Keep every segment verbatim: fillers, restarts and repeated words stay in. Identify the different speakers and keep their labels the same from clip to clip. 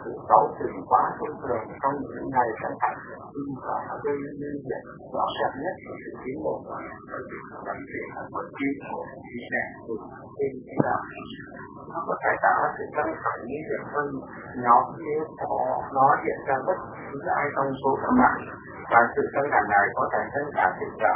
Speaker 1: sự cấu tình quá thông thường trong những ngày căng thẳng và gây nên việc rõ ràng nhất của sự tiến bộ và đặc biệt là một chi của trí đẹp từ trên cái đạo. Nó có thể tạo ra sự căng thẳng như việc hơn nhóm nếu có nó hiện ra bất cứ ai trong số các bạn, và sự căng thẳng này có thể增cả sự trợ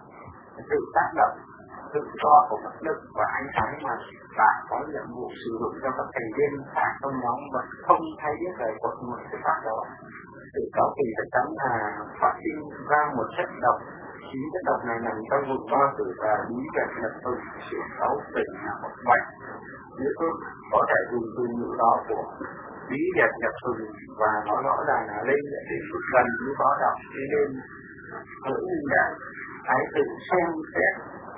Speaker 1: sự tác động tự do của vật lực và ánh sáng mà bạn có nhiệm vụ sử dụng cho các thành viên khác trong nhóm và không thay biết về một nguồn sự phát đó. Sự cáo kỳ chắc chắn là phát sinh ra một chất độc. Chính chất độc này nằm trong vùng bao tử và bí vật nhập từ sự cáo kỳ là một bệnh. Nếu tôi có thể dùng từ ngữ đó của bí vật nhập từ và nó rõ ràng là lên để đến mức gần như có đọc đi lên ngữ minh đại. Hãy tự xem xét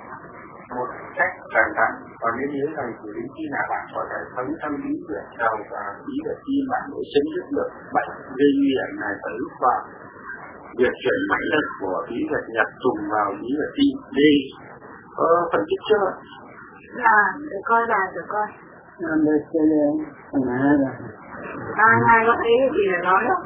Speaker 1: một cách cẩn thận, và nên nhớ rằng chỉ đến khi nào bạn có thể thấm tâm bí huyệt đầu và bí huyệt tim bạn mới chấm dứt được bệnh gây nguy hiểm này. Và lúc vào việc chuyển mãnh lực của bí huyệt nhập trùng vào bí huyệt tim đi có phân tích chưa?
Speaker 2: Là được coi là được coi.
Speaker 3: Làm được cho nên là là
Speaker 2: ai ai có ý gì để nói không?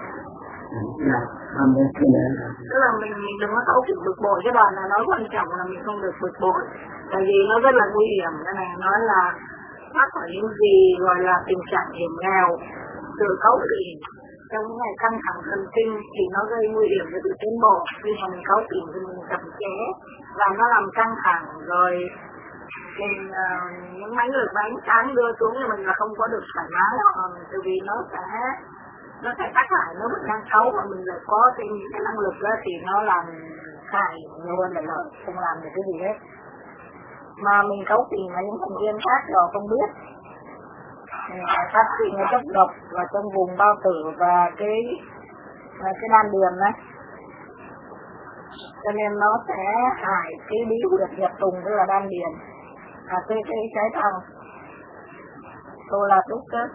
Speaker 3: là làm được cho nên
Speaker 2: Tức là mình mình đừng có khẩu bực bội. Cái đoạn này nói quan trọng là mình không được bực bội, tại vì nó rất là nguy hiểm. Cái này nói là mắc phải những gì gọi là tình trạng hiểm nghèo từ cấu kỳ trong những ngày căng thẳng thần kinh thì nó gây nguy hiểm cho sự tiến bộ. Khi mà mình cấu kỳ thì mình chậm chế và nó làm căng thẳng rồi mình uh, những mãnh lực và ánh sáng đưa xuống cho mình là không có được thoải mái, tại vì nó sẽ nó sẽ tác hại, nó vẫn đang xấu mà mình lại có thêm những cái năng lực đó thì nó làm hại nhiều hơn là lợi, không làm được cái gì hết. Mà mình cấu tình mà những thành viên khác rồi không biết, mình phải phát sinh ở chất độc và trong vùng bao tử và cái và cái đan điền đấy, cho nên nó sẽ hại cái bí huyệt nhập trùng, tức là đan điền, à cái cái trái thằng tôi là đúc kết.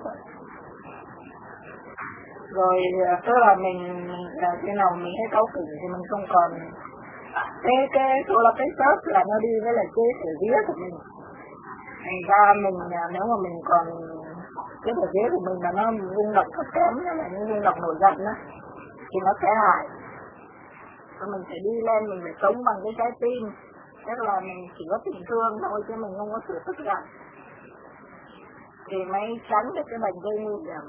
Speaker 2: Rồi tức là mình khi nào mình thấy cấu cử thì mình không còn cái cái tôi là cái sớt là nó đi với lại cái thể vía của mình. Thành ra mình nếu mà mình còn cái thể vía của mình mà nó rung động thấp kém, nó là những rung động nổi giận đó thì nó sẽ hại. Và mình phải đi lên, mình phải sống bằng cái trái tim, tức là mình chỉ có tình thương thôi chứ mình không có sự tức giận thì mới tránh được cái bệnh gây nguy hiểm.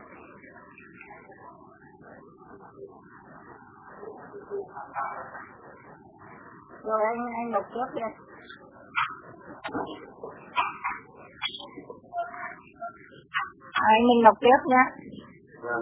Speaker 2: Rồi anh anh đọc tiếp đi. Anh mình đọc tiếp nhé.
Speaker 1: Vâng.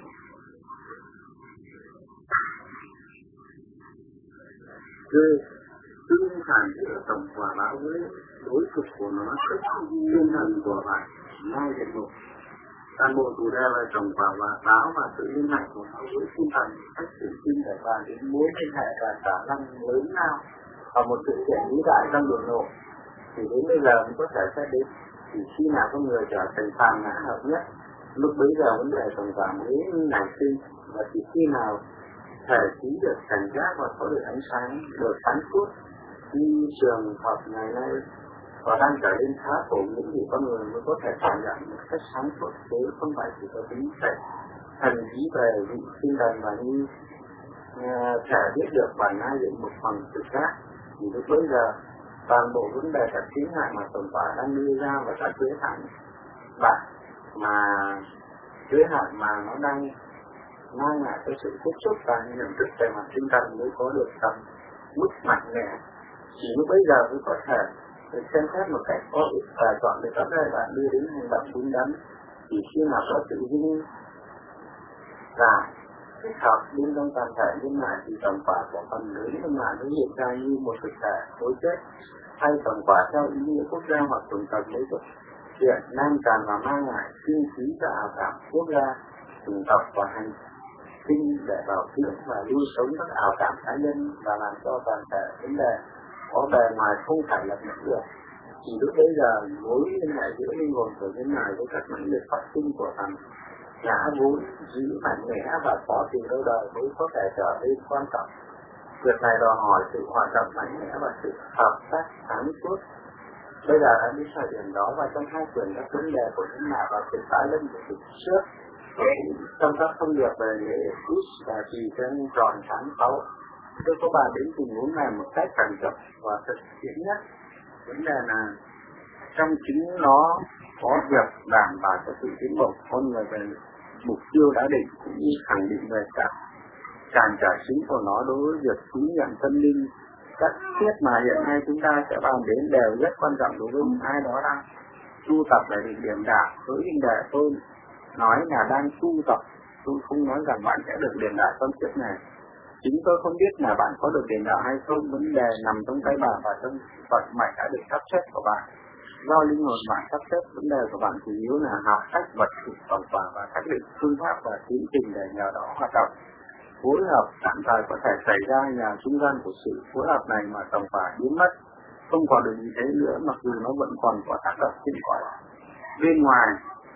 Speaker 1: Cứ tương phản giữa tổng quả báo với đối cực của nó rất tinh thần của bạn ngay hiện mục. Toàn bộ chủ đề là tổng quả và báo và sự liên hệ của nó với tinh thần cách tự tin để bàn đến mối liên hệ và khả năng lớn nào và một sự kiện vĩ đại trong đường lộ. Thì đến bây giờ mới có thể xét đến thì khi nào con người trở thành phàm ngã hợp nhất, lúc bấy giờ vấn đề tổng quả mới nảy sinh, và chỉ khi nào thể trí được cảnh giác và có được ánh sáng được sáng suốt như trường hợp ngày nay và đang trở nên khá phổ biến thì con người mới có thể cảm nhận một cách sáng suốt, chứ không phải chỉ có tính cách thần trí về vị tinh thần và như uh, thể biết được bản ai dựng một phần tự giác. Thì lúc bây giờ toàn bộ vấn đề các tiến hạn mà tổng quả đang đưa ra và các giới hạn bạn mà giới hạn mà nó đang mang lại cái sự tiếp xúc và nhận thức về mặt tinh thần mới có được tầm mức mạnh mẽ. Chỉ lúc bây giờ mới có thể được xem xét một cách có ích và chọn được các giai đoạn đưa đến hành động đúng đắn. Chỉ khi nào có sự dung giải thích hợp bên trong toàn thể nhân loại thì tổng quả của phần lớn nhân loại mới hiện ra như một thực thể đối chết, hay tổng quả theo ý nghĩa quốc gia hoặc tổng tộc mới được hiện nan tràn và mang lại kinh khí và ảo cảm quốc gia, chủng tộc và hành tinh để bảo dưỡng và lưu sống các ảo cảm cá nhân và làm cho toàn thể vấn đề có bề ngoài không phải là một được. Chỉ lúc bây giờ mối liên hệ giữa linh hồn của nhân loại với các mãnh lực phát sinh của thằng ngã vốn giữ mạnh mẽ và có từ lâu đời mới có thể trở nên quan trọng. Việc này đòi hỏi sự hoạt động mạnh mẽ và sự hợp tác sáng suốt. Bây giờ đã đến thời điểm đó và trong hai quyển các vấn đề của nhân loại và sự tái lên của sự trước Trong các thông điệp về lễ Phước và trì trên tròn tháng sáu, tôi có bàn đến tình huống này một cách cẩn trọng và thực tiễn nhất. Vấn đề là trong chính nó có việc đảm bảo cho sự tiến bộ con người về mục tiêu đã định, cũng như khẳng định về cả cản trở chính của nó đối với việc thú nhận tâm linh. Các tiết mà hiện nay chúng ta sẽ bàn đến đều rất quan trọng đối với ai đó đang tu tập để định điểm đạo. Với hình đệ tôi nói là đang tu tập, tôi không nói rằng bạn sẽ được điểm đạo trong kiếp này. Chính tôi không biết là bạn có được điểm đạo hay không, vấn đề nằm trong tay bạn và trong vận mệnh đã được sắp xếp của bạn. Do linh hồn bạn sắp xếp, vấn đề của bạn chủ yếu là học cách vật sự tổng quả và xác định phương pháp và tiến trình để nhờ đó hoạt động. Phối hợp tạm thời có thể xảy ra nhờ trung gian của sự phối hợp này mà tổng quả biến mất, không còn được như thế nữa, mặc dù nó vẫn còn có tác động trên cõi bên ngoài.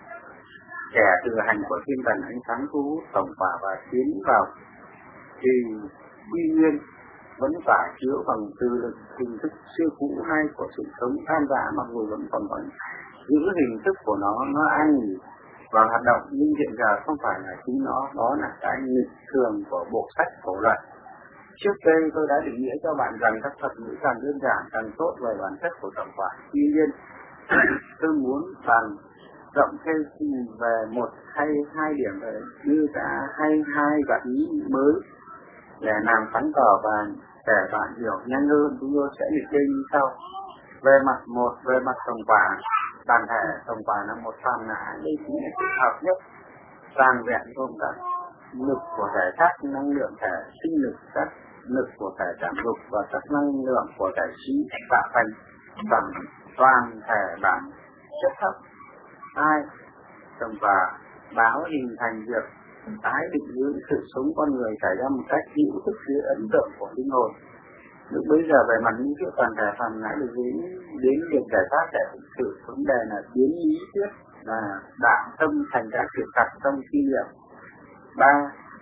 Speaker 1: Kẻ từ hành của thiên thần ánh sáng thu hút tổng quả và tiến vào thì quy nguyên vẫn phải chứa bằng từ lực hình thức siêu cũ hay của sự sống tham gia, mặc dù vẫn còn vẫn giữ hình thức của nó nó an nghỉ và hoạt động, nhưng hiện giờ không phải là chính nó, đó là cái nghịch thường của bộ sách cổ luận. Trước đây tôi đã định nghĩa cho bạn rằng các thuật ngữ càng đơn giản càng tốt về bản chất của tổng quả. Tuy nhiên tôi muốn bàn rộng thêm về một hay hai điểm về đưa ra hay hai gợi ý mới để làm sáng tỏ và để bạn hiểu nhanh hơn. Chúng tôi sẽ liệt kê như sau. Về mặt một, về mặt tổng quả, bản thể tổng quả là một phàm ngã, đây chính là sự hợp nhất toàn vẹn gồm các lực của thể xác, năng lượng thể sinh lực, các lực của thể cảm dục và các năng lượng của thể trí tạo thành toàn toàn thể bản chất thấp. Hai, tổng quả báo hình thành việc tái định hướng sự sống con người xảy ra một cách hữu thức dưới ấn tượng của linh hồn. Lúc bây giờ về mặt lý thuyết toàn thể phàm ngã được đến đến việc giải pháp để thực sự vấn đề là biến lý thuyết là đạo tâm thành ra sự thật trong kinh nghiệm. Ba,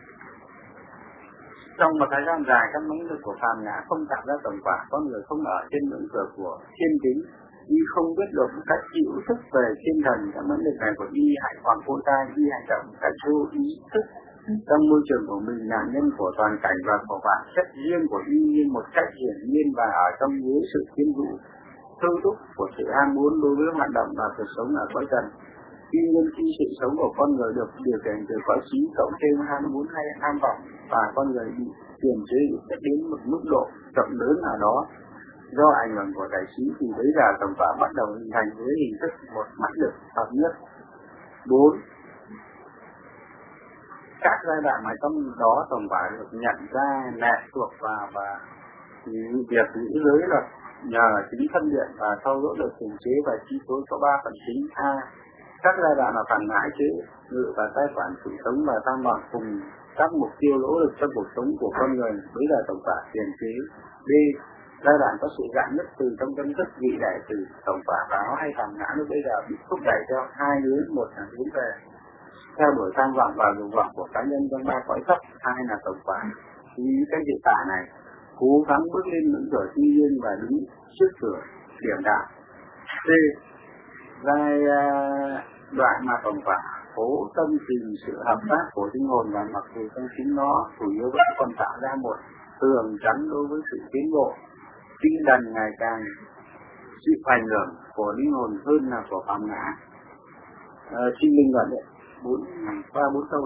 Speaker 1: trong một thời gian dài các năng lực của phàm ngã không tạo ra tổng quả, con người không ở trên ngưỡng cửa của thiên tính, y không biết được một cách hữu thức về thiên thần. Các năng lực này của y hãy còn vô tai, y hành động một cách vô ý thức trong môi trường của mình, là nhân của toàn cảnh và của bản chất riêng của y như một cách hiển nhiên và ở trong dưới sự thiên vũ thư thúc của sự ham muốn đối với hoạt động và cuộc sống ở cõi trần. Tuy nhiên khi sự sống của con người được điều khiển từ cõi trí cộng thêm ham muốn hay ham vọng và con người bị kiềm chế đến một mức độ rộng lớn nào đó do ảnh hưởng của tài trí, thì bây giờ tổng quả bắt đầu hình thành với hình thức một mắt lực hợp nhất. Bốn, các giai đoạn mà trong đó tổng quả được nhận ra lệ thuộc vào và việc giữ giới luật nhờ tính phân điện và sau đó được kiềm chế và chi phối có ba phần chính. A, các giai đoạn là phản ngã chế ngự và tài quản sự sống và tham vọng cùng các mục tiêu nỗ lực trong cuộc sống của con người, với là tổng quả kiềm chế. B, giai đoạn có sự giãn nứt từ trong tâm thức vị đại từ tổng quả báo hay phản ngã lúc bây giờ bị thúc đẩy theo hai hướng, một là hướng về theo đuổi tham vọng và dục vọng của cá nhân trong ba cõi thấp, hai là tổng quả như cái hiện tại này cố gắng bước lên ngưỡng cửa thiên nhiên và đứng trước cửa điểm đạo. C, giai đoạn mà tổng quả cố tâm tìm sự hợp tác của linh hồn, và mặc dù trong chính nó chủ yếu vẫn còn tạo ra một tường chắn đối với sự tiến bộ tinh thần ngày càng chịu ảnh hưởng của linh hồn hơn là của phàm ngã. À, xin linh luận đấy, bốn ba bốn câu.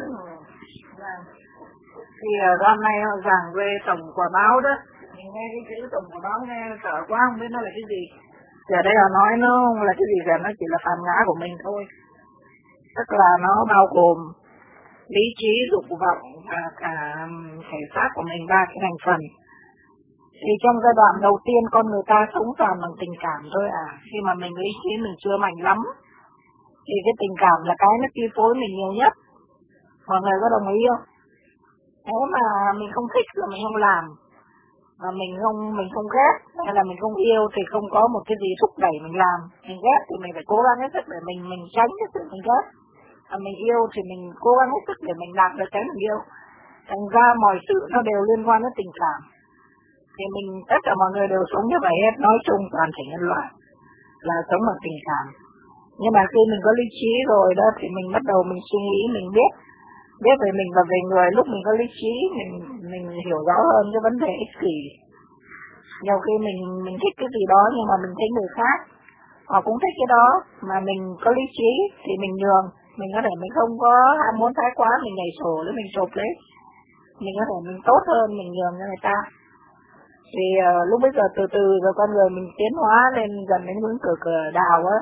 Speaker 2: Thì hôm nay họ giảng về tổng quả báo đó, mình nghe cái chữ tổng quả báo nghe sợ quá, không biết nó là cái gì. Giờ đây là nói nó không là cái gì cả, nó chỉ là phàm ngã của mình thôi. Tức là nó bao gồm lý trí, dục vọng và cả thể xác của mình, ba cái thành phần. Thì trong giai đoạn đầu tiên con người ta sống toàn bằng tình cảm thôi à. Khi mà mình lý trí mình chưa mạnh lắm thì cái tình cảm là cái nó chi phối mình nhiều nhất. Mọi người có đồng ý không? Nếu mà mình không thích là mình không làm, và mình không mình không ghét hay là mình không yêu thì không có một cái gì thúc đẩy mình làm. Mình ghét thì mình phải cố gắng hết sức để mình mình tránh cái sự mình ghét. Và mình yêu thì mình cố gắng hết sức để mình đạt được cái mình yêu. Thành ra mọi sự nó đều liên quan đến tình cảm. Thì mình tất cả mọi người đều sống như vậy hết, nói chung toàn thể nhân loại là sống bằng tình cảm. Nhưng mà khi mình có lý trí rồi đó thì mình bắt đầu mình suy nghĩ, mình biết biết về mình và về người. Lúc mình có lý trí, mình mình hiểu rõ hơn cái vấn đề ích kỷ. Nhiều khi mình mình thích cái gì đó nhưng mà mình thấy người khác họ cũng thích cái đó, mà mình có lý trí thì mình nhường. Mình có thể mình không có ham muốn thái quá, mình nhảy sổ để mình chộp lấy. Mình có thể mình tốt hơn, mình nhường cho người ta. Thì uh, lúc bây giờ từ từ rồi con người mình tiến hóa lên gần đến hướng cửa cửa đào á,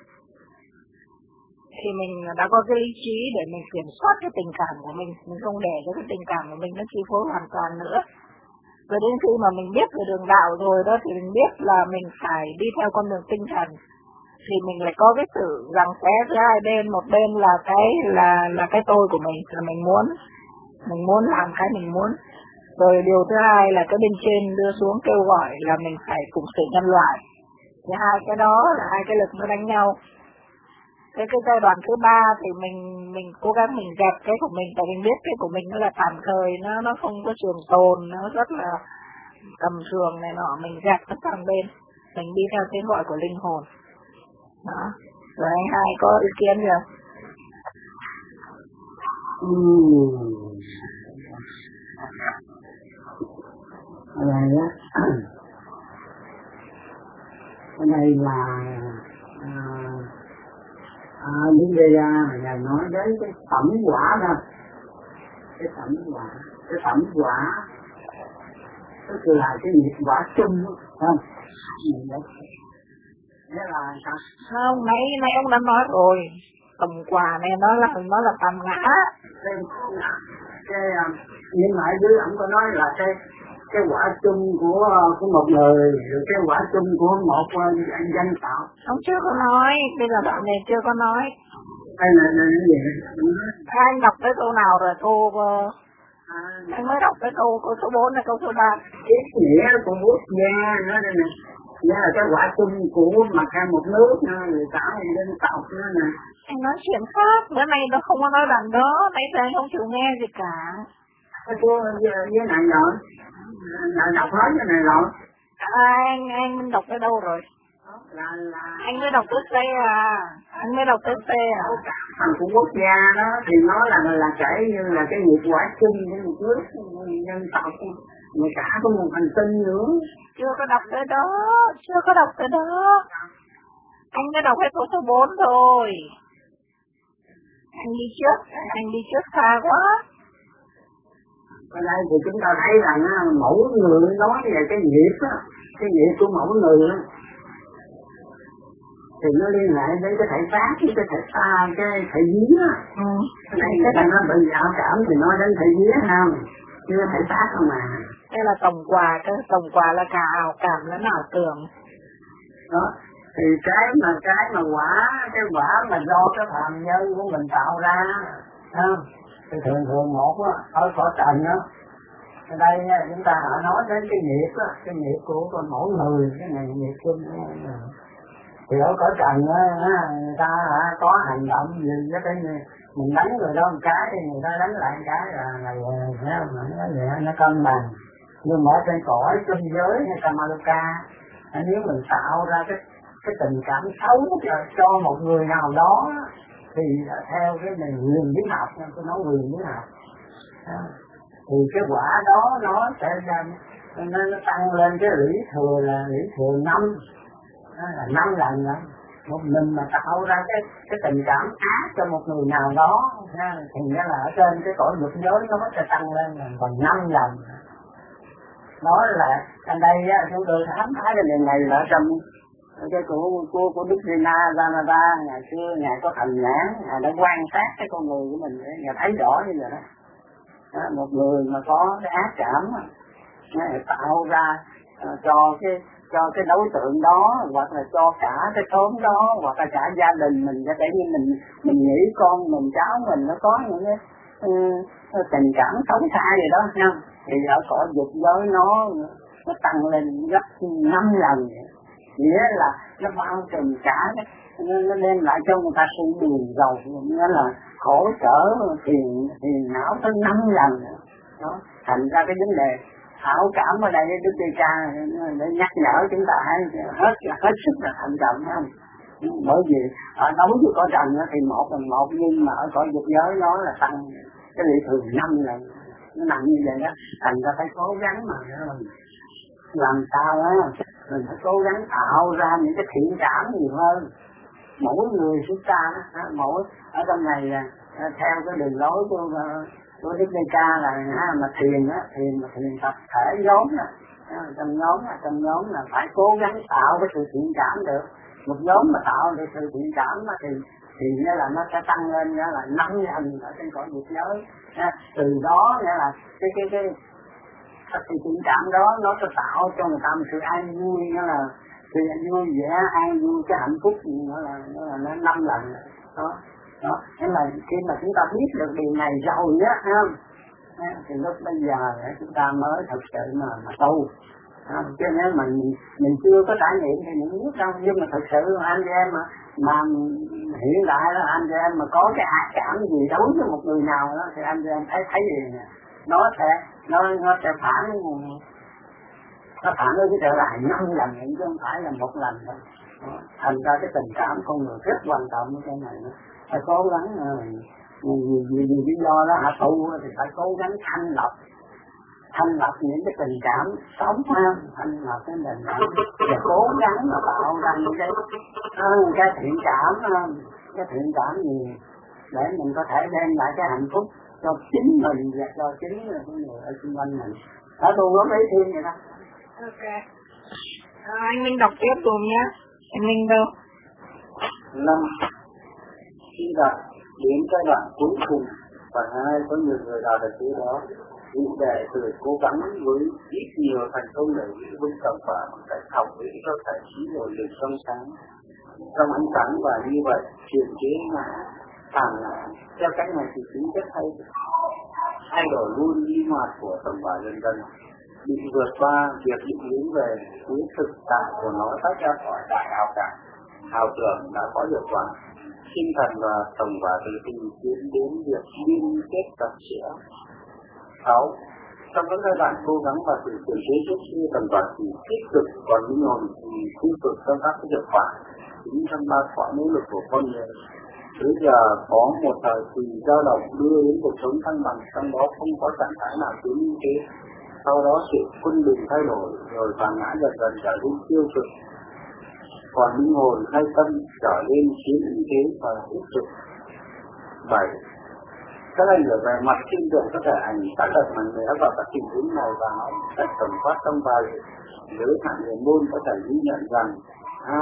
Speaker 2: thì mình đã có cái lý trí để mình kiểm soát cái tình cảm của mình. Mình không để cho cái tình cảm của mình nó chi phối hoàn toàn nữa. Rồi đến khi mà mình biết về đường đạo rồi đó thì mình biết là mình phải đi theo con đường tinh thần, thì mình lại có cái sự giằng xé giữa hai bên. Một bên là cái là là cái tôi của mình, là mình muốn mình muốn làm cái mình muốn. Rồi điều thứ hai là cái bên trên đưa xuống kêu gọi là mình phải cùng sự nhân loại. Thì hai cái đó là hai cái lực nó đánh nhau. Cái cái giai đoạn thứ ba thì mình mình cố gắng mình dẹp cái của mình, tại mình biết cái của mình nó là tạm thời, nó nó không có trường tồn, nó rất là tầm thường này nọ, mình dẹp nó sang bên, mình đi theo tiếng gọi của linh hồn. Đó. Rồi anh hai có ý kiến gì không?
Speaker 3: Ừ. Ở đây á, ở đây là à, à, những cái là nói đến cái tẩm quả đó, cái tẩm quả, cái tẩm quả tức là cái nghiệp quả chung, không? Thế là sao?
Speaker 2: Không, nãy nãy ông đã nói rồi, tầm quả này nó là nó là tầm ngã.
Speaker 3: Cái, cái nhưng mà ở dưới ông có nói là cái cái quả chung của của một người, rồi cái quả chung của một anh dân tộc.
Speaker 2: Ông chưa có nói, bây giờ bạn này chưa có nói.
Speaker 3: Đây là là cái gì?
Speaker 2: Anh đọc tới câu nào rồi cô? À, anh mới đọc tới câu câu số bốn hay câu số ba?
Speaker 3: Ý nghĩa của quốc gia nó đây nè. Đó là cái quả chung của mặt cả một nước, người ta dân tộc nó nè.
Speaker 2: Anh nói chuyện khác, bữa nay nó không có nói đoạn đó, nãy giờ anh không chịu nghe gì cả.
Speaker 3: Cái cô với này rồi, nào đọc hết cái này rồi.
Speaker 2: À, anh anh đọc tới đâu rồi?
Speaker 3: Là, là...
Speaker 2: Anh mới đọc tới C à, anh mới đọc tới C à.
Speaker 3: Phần của quốc gia đó thì nó là là kể như là cái nghiệp quả chung của một nước dân tộc, mà cả của một hành tinh nữa.
Speaker 2: Chưa có đọc tới đó, chưa có đọc tới đó. Anh mới đọc hết câu số bốn thôi. Anh đi trước, anh đi trước xa quá.
Speaker 3: Ở đây thì chúng ta thấy rằng mỗi người nói về cái nghiệp á, cái nghiệp của mỗi người á, thì nó liên hệ đến cái thể xác, cái thể ta, cái thể vía á.
Speaker 2: Ừ.
Speaker 3: Cái này người ta nói bị ảo cảm thì nói đến thể vía không, chứ thể xác không mà.
Speaker 2: Đây là tổng quà, cái tổng quà là cả ảo cảm lẫn ảo tưởng.
Speaker 3: Đó. Thì cái mà cái mà quả, cái quả mà do cái phàm nhân của mình tạo ra, không? Thì thường thường một á, ở cõi trần á, ở đây chúng ta đã nói đến cái nghiệp á, cái nghiệp của con mỗi người, cái này nghiệp chung. Thì ở cõi trần á, người ta có hành động gì với cái gì, mình đánh người đó một cái thì người ta đánh lại một cái là là nó nó cân bằng. Nhưng mà ở trên cõi trung giới hay Kamaluka, nếu mình tạo ra cái cái tình cảm xấu cho một người nào đó thì theo cái này quyền lý học, tôi nói quyền lý học, thì cái quả đó nó sẽ nó, nó tăng lên cái lý thừa là lý thừa năm, là năm lần đó. Một mình mà tạo ra cái cái tình cảm ác cho một người nào đó thì nghĩa là ở trên cái cõi dục giới nó sẽ tăng lên là còn năm lần. Đó là ở đây á, chúng tôi khám phá cái điều này là trong cái của của của Đức Rina Ramada, ngày xưa ngài có thành nhãn, ngài đã quan sát cái con người của mình, ngài thấy rõ như vậy đó. Đó, một người mà có cái ác cảm, ngài tạo ra uh, cho cái cho cái đối tượng đó, hoặc là cho cả cái xóm đó, hoặc là cả gia đình mình, cho để như mình mình nghĩ con mình cháu mình nó có những cái uh, tình cảm xấu xa gì đó nha, thì ở cõi dục giới nó nó tăng lên gấp năm lần. Nghĩa là nó bao trùm cả, nó, nó đem lại cho người ta sự buồn rầu, nghĩa là khổ sở phiền phiền não tới năm lần. Đó, thành ra cái vấn đề ảo cảm ở đây Đức Địa Cha để nhắc nhở chúng ta hãy hết hết sức là thận trọng, không? Bởi vì ở đấu với có trần thì một bằng một, nhưng mà ở cõi dục giới nó là tăng cái lệ thường năm lần, nó nặng như vậy đó. Thành ra phải cố gắng mà làm sao á, mình phải cố gắng tạo ra những cái thiện cảm nhiều hơn. Mỗi người chúng ta mỗi ở trong này là theo cái đường lối của của Đức Đại Ca là mà thiền á, thiền mà thiền tập thể nhóm á, trong nhóm á, trong nhóm là phải cố gắng tạo cái sự thiện cảm được. Một nhóm mà tạo được sự thiện cảm thì thì nghĩa là nó sẽ tăng lên, nghĩa là năm lần ở trên cõi dục giới. Từ đó nghĩa là cái cái cái cái sự thiện cảm đó nó sẽ tạo cho người ta một sự an vui, nghĩa là sự vui vẻ, an vui, cái hạnh phúc nữa là nó là nó năm lần đó. Đó, thế là khi mà chúng ta biết được điều này rồi á, không? Thì lúc bây giờ chúng ta mới thật sự mà, mà tu. À, cho nên mà mình, mình chưa có trải nghiệm thì mình biết đâu, nhưng mà thật sự anh chị em mà, mà hiện đại đó, anh chị em mà có cái ác cảm gì đối với một người nào đó thì anh chị em thấy thấy gì nè, nó sẽ nó nó sẽ phản nó phản ứng trở lại năm lần chứ không phải là một lần đâu. Thành ra cái tình cảm con người rất quan trọng cái này nữa. Phải cố gắng vì vì vì lý do đó hạ tu thì phải cố gắng thanh lọc thanh lọc những cái tình cảm sống ha, thanh lọc cái tình cảm và cố gắng mà tạo ra những cái cái thiện cảm cái thiện cảm gì để mình có thể đem lại cái hạnh phúc cho chính mình và cho chính những người ở xung quanh mình. Đã tu có mấy thiên vậy đó.
Speaker 2: Ok. À, anh Minh đọc tiếp cùng nhé. Anh Minh đâu?
Speaker 1: Năm khi đạt đến giai đoạn cuối cùng và hai có nhiều người đạt được thứ đó, vị đệ tử cố gắng với ít nhiều thành công để giữ vững tầm quả bằng cách học với cho thể trí nội lực trong sáng trong ánh sáng, và như vậy chuyển chế ngã phản ngã theo cách này thì tính chất hay thay đổi luôn linh hoạt của tầm quả dần dần bị vượt qua việc định hướng về cuối thực tại của nó tách ra khỏi đại ảo cảm ảo tưởng đã có hiệu quả. Tinh thần và tổng quả từ tình tiến đến việc liên kết tập sửa. Sáu. Trong các giai đoạn cố gắng và sự chuyển chế trước khi tầm quả thì tích cực, còn linh hồn thì tiêu cực trong các hiệu quả chính trong ba quả nỗ lực của con người. Bây giờ có một thời kỳ dao động đưa đến cuộc sống thăng bằng, trong đó không có trạng thái nào tiến như thế. Sau đó sự quân bình thay đổi, rồi phản ngã dần dần trở nên tiêu cực, còn linh hồn hay tâm trở lên chiến như thế và tích cực. Bảy. Các anh ở về mặt kinh tượng có thể ảnh tác động mạnh mẽ vào các tình huống này và nó rất tầm quát trong vài giới hạn người môn có thể ghi nhận rằng a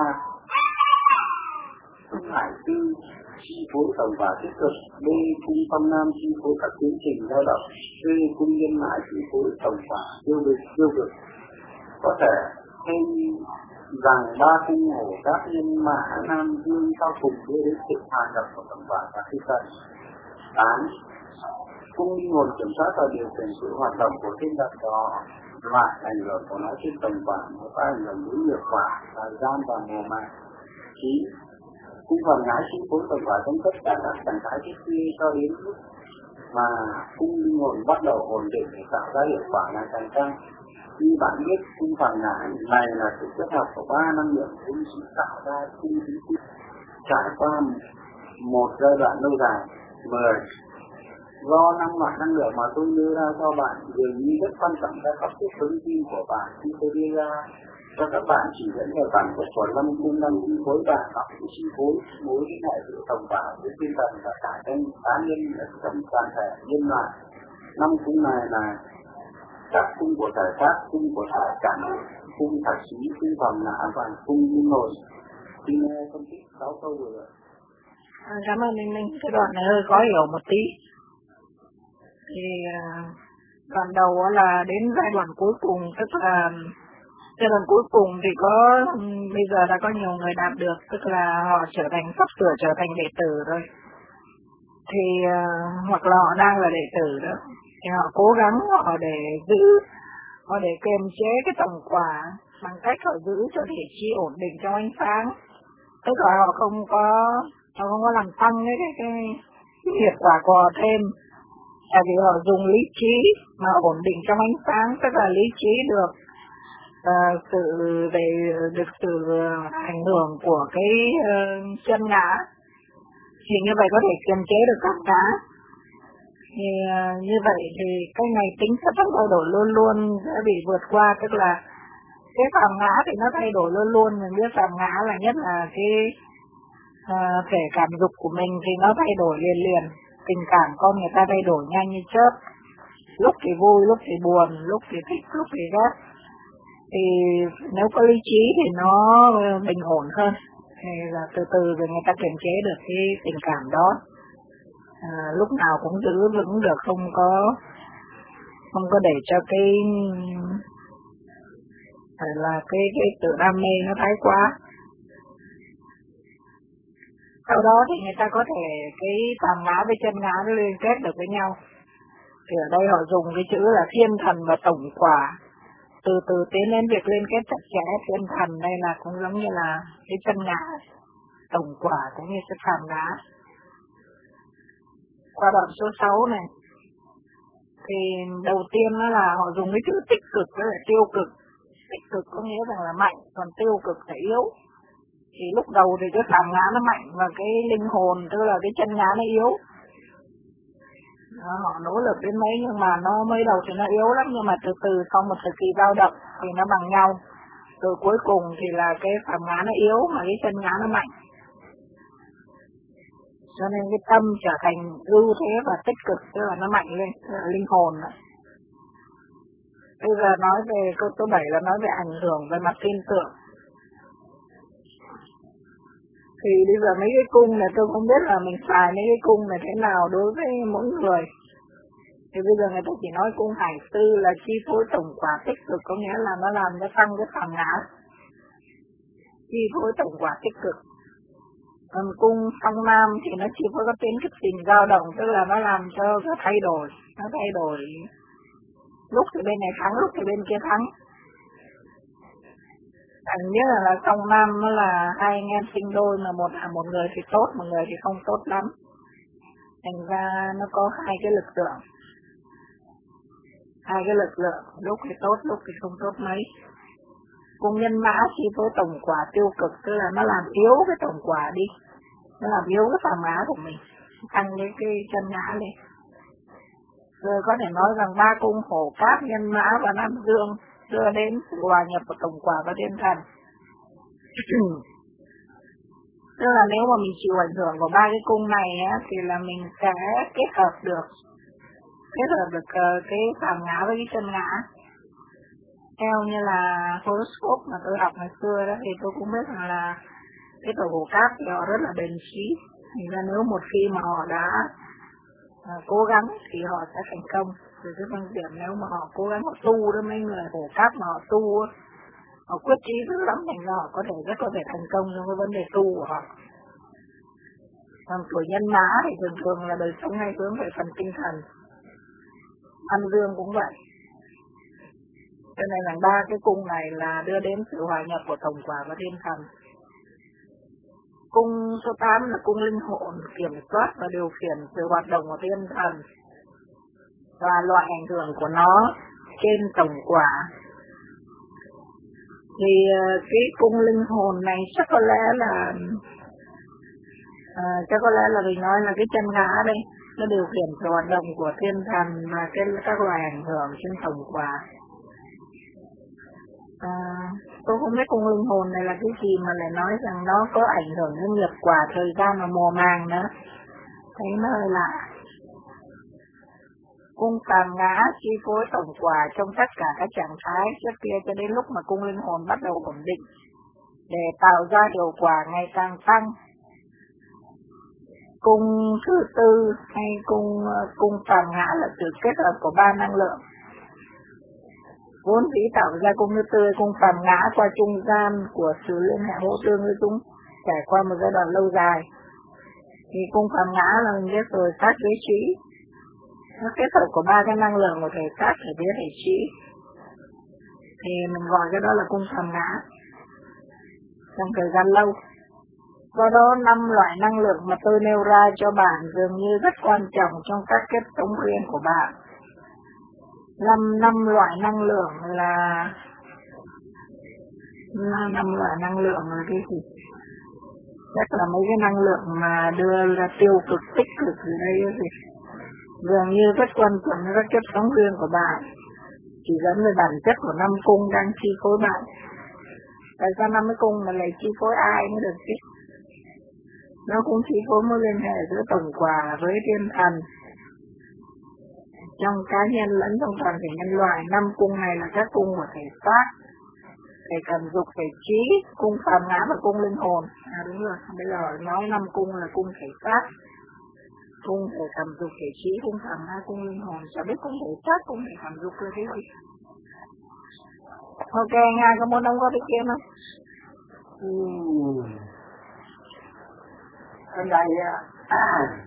Speaker 1: không phải tư chi phối tổng quả tích cực, b cung phong nam chi phối các tiến trình lao động, c cung nhân mã chi phối tổng quả tiêu cực tiêu cực. Có thể thêm rằng ba cung hổ các nhân mã nam dương sau cùng đưa đến sự hòa nhập của tổng quả và khí tần. Tám. Cung linh hồn kiểm soát và điều khiển sự hoạt động của thiên đạo đó, loại ảnh hưởng của nó trên tổng quả nó có ảnh hưởng đến hiệu quả, thời gian và mùa màng. Chín. Cung phần ngã chi phối tổng quả trong tất cả các trạng thái tiếp theo cho đến lúc mà cung linh hồn bắt đầu ổn định để tạo ra hiệu quả ngày càng tăng. Như bạn biết, cung phần ngã này là sự kết hợp của ba năng lượng vốn chỉ tạo ra cung khí khí trải qua một giai đoạn lâu dài. Mười. Do năng loại năng lượng mà tôi đưa ra cho bạn dường như rất quan trọng cho các cái thông tin của bạn khi tôi đưa ra cho các bạn chỉ dẫn về bản chất của năm cung năm chi phối bạn hoặc chi phối mối liên hệ giữa tổng quả với tinh thần và cả trong cá nhân ở trong toàn thể nhân loại. Năm cung này là các cung của thể xác, cung của thể cảm, cung thật trí, cung phòng ngã và cung linh hồn. Xin nghe phân tích sáu câu vừa.
Speaker 2: À, cảm ơn Minh Minh, cái đoạn này hơi khó hiểu một tí. Thì đoạn đầu là đến giai đoạn cuối cùng, tức là giai đoạn cuối cùng thì có bây giờ đã có nhiều người đạt được, tức là họ trở thành sắp sửa trở thành đệ tử rồi, thì uh, hoặc là họ đang là đệ tử đó, thì họ cố gắng họ để giữ, họ để kiềm chế cái tổng quả bằng cách họ giữ cho thể chi ổn định trong ánh sáng, tức là họ không có họ không có làm tăng cái cái cái, cái hiệu quả của họ thêm. Tại vì họ dùng lý trí mà ổn định trong ánh sáng, tức là lý trí được uh, sự về được sự ảnh hưởng của cái uh, chân ngã, thì như vậy có thể kiềm chế được các ngã. Thì uh, như vậy thì cái này tính chất không thay đổi luôn luôn sẽ bị vượt qua, tức là cái phạm ngã thì nó thay đổi luôn luôn. Mình biết phạm ngã là nhất là cái uh, thể cảm dục của mình thì nó thay đổi liền liền. Tình cảm con người ta thay đổi nhanh như chớp, lúc thì vui, lúc thì buồn, lúc thì thích, lúc thì ghét. Thì nếu có lý trí thì nó bình ổn hơn, thì là từ từ rồi người ta kiềm chế được cái tình cảm đó. À, lúc nào cũng giữ vững được, không có không có để cho cái phải là cái cái tự đam mê nó thái quá. Sau đó thì người ta có thể cái tàm ngã với chân ngã nó liên kết được với nhau. Thì ở đây họ dùng cái chữ là thiên thần và tổng quả, từ từ tiến đến việc liên kết chặt chẽ. Thiên thần đây là cũng giống như là cái chân ngã, tổng quả cũng như cái tàm ngã. Qua đoạn số sáu này thì đầu tiên đó là họ dùng cái chữ tích cực với lại tiêu cực. Tích cực có nghĩa rằng là mạnh, còn tiêu cực là yếu. Thì lúc đầu thì cái tàm ngã nó mạnh và cái linh hồn, tức là cái chân ngã nó yếu. Đó, họ nỗ lực đến mấy nhưng mà nó mới đầu thì nó yếu lắm, nhưng mà từ từ sau một thời kỳ dao động thì nó bằng nhau. Rồi cuối cùng thì là cái tàm ngã nó yếu mà cái chân ngã nó mạnh. Cho nên cái tâm trở thành ưu thế và tích cực, tức là nó mạnh lên, tức là linh hồn đó. Bây giờ nói về câu số bảy là nói về ảnh hưởng về mặt tin tưởng. Thì bây giờ mấy cái cung này tôi không biết là mình xài mấy cái cung này thế nào đối với mỗi người. Thì bây giờ người ta chỉ nói cung hải sư là chi phối tổng quả tích cực, có nghĩa là nó làm cho tăng cái tàm ngã, chi phối tổng quả tích cực. Còn cung song nam thì nó chi phối có tiến kích tình dao động, tức là nó làm cho nó thay đổi, nó thay đổi. Lúc thì bên này thắng, lúc thì bên kia thắng. Anh biết là, là song nam nó là hai anh em sinh đôi, mà một là một người thì tốt, một người thì không tốt lắm. Thành ra nó có hai cái lực lượng. Hai cái lực lượng, lúc thì tốt, lúc thì không tốt mấy. Cung nhân mã chi phối tổng quả tiêu cực, tức là nó làm yếu cái tổng quả đi. Nó làm yếu cái tàm ngã của mình, tăng cái, cái chân ngã lên. Rồi có thể nói rằng ba cung hổ cát, nhân mã và nam dương đưa đến sự hòa nhập của tổng quả và thiên thần. Tức là nếu mà mình chịu ảnh hưởng của ba cái cung này á, thì là mình sẽ kết hợp được kết hợp được uh, cái tàm ngã với cái chân ngã. Theo như là horoscope mà tôi học ngày xưa đó, thì tôi cũng biết rằng là cái tổ hổ cát thì họ rất là bền chí. Thành ra nếu một khi mà họ đã uh, cố gắng thì họ sẽ thành công. Từ cái phương diện nếu mà họ cố gắng họ tu đó, mấy người hổ cát mà họ tu, họ quyết chí dữ lắm, thành ra họ có thể rất có thể thành công trong cái vấn đề tu của họ. Còn tuổi nhân mã thì thường thường là đời sống hay hướng về phần tinh thần. Âm dương cũng vậy. Cho nên là ba cái cung này là đưa đến sự hòa nhập của tổng quả và thiên thần. Cung số tám là cung linh hồn, kiểm soát và điều khiển sự hoạt động của thiên thần và loại ảnh hưởng của nó trên tổng quả. Thì cái cung linh hồn này chắc có lẽ là à, chắc có lẽ là mình nói là cái chân ngã đây, nó điều khiển sự hoạt động của thiên thần và cái các loại ảnh hưởng trên tổng quả. À, tôi không biết cung linh hồn này là cái gì mà lại nói rằng nó có ảnh hưởng đến nghiệp quả, thời gian và mùa màng nữa. Thấy nó hơi lạ. Cung tàm ngã chi phối tổng quả trong tất cả các trạng thái trước kia cho đến lúc mà cung linh hồn bắt đầu ổn định để tạo ra hiệu quả ngày càng tăng. Cung thứ tư hay cung cung tàm ngã là sự kết hợp của ba năng lượng. Vốn dĩ tạo ra cung thứ tư, cung tàm ngã qua trung gian của sự liên hệ hỗ tương với chúng trải qua một giai đoạn lâu dài. Thì cung tàm ngã là mình biết rồi, sát với trí. Nó kết hợp của ba cái năng lượng của thể xác, thể biết, thể trí. Thì mình gọi cái đó là cung tàm ngã trong thời gian lâu. Do đó năm loại năng lượng mà tôi nêu ra cho bạn dường như rất quan trọng trong các kết sống riêng của bạn. Năm năm loại năng lượng là năm loại năng lượng là cái gì? Chắc là mấy cái năng lượng mà đưa ra tiêu cực tích cực gì đây gì. Dường như rất quan trọng các chất sống riêng của bạn, chỉ dẫn về bản chất của năm cung đang chi phối bạn. Tại sao năm cái cung mà lại chi phối ai mới được chứ? Nó cũng chi phối mối liên hệ giữa tổng quả với thiên thần, trong cá nhân lẫn trong toàn thể nhân loại. Năm cung này là các cung của thể xác, thể cảm dục, thể trí, cung phàm ngã và cung linh hồn. À đúng rồi, bây giờ nói năm cung là cung thể xác, cung thể cảm dục, thể trí, cung phàm ngã, cung linh hồn. Chả biết cung thể xác, cung thể cảm dục là cái gì? Ok, Nga có muốn đóng góp ý kiến không?
Speaker 3: Ừ. Ở đây à,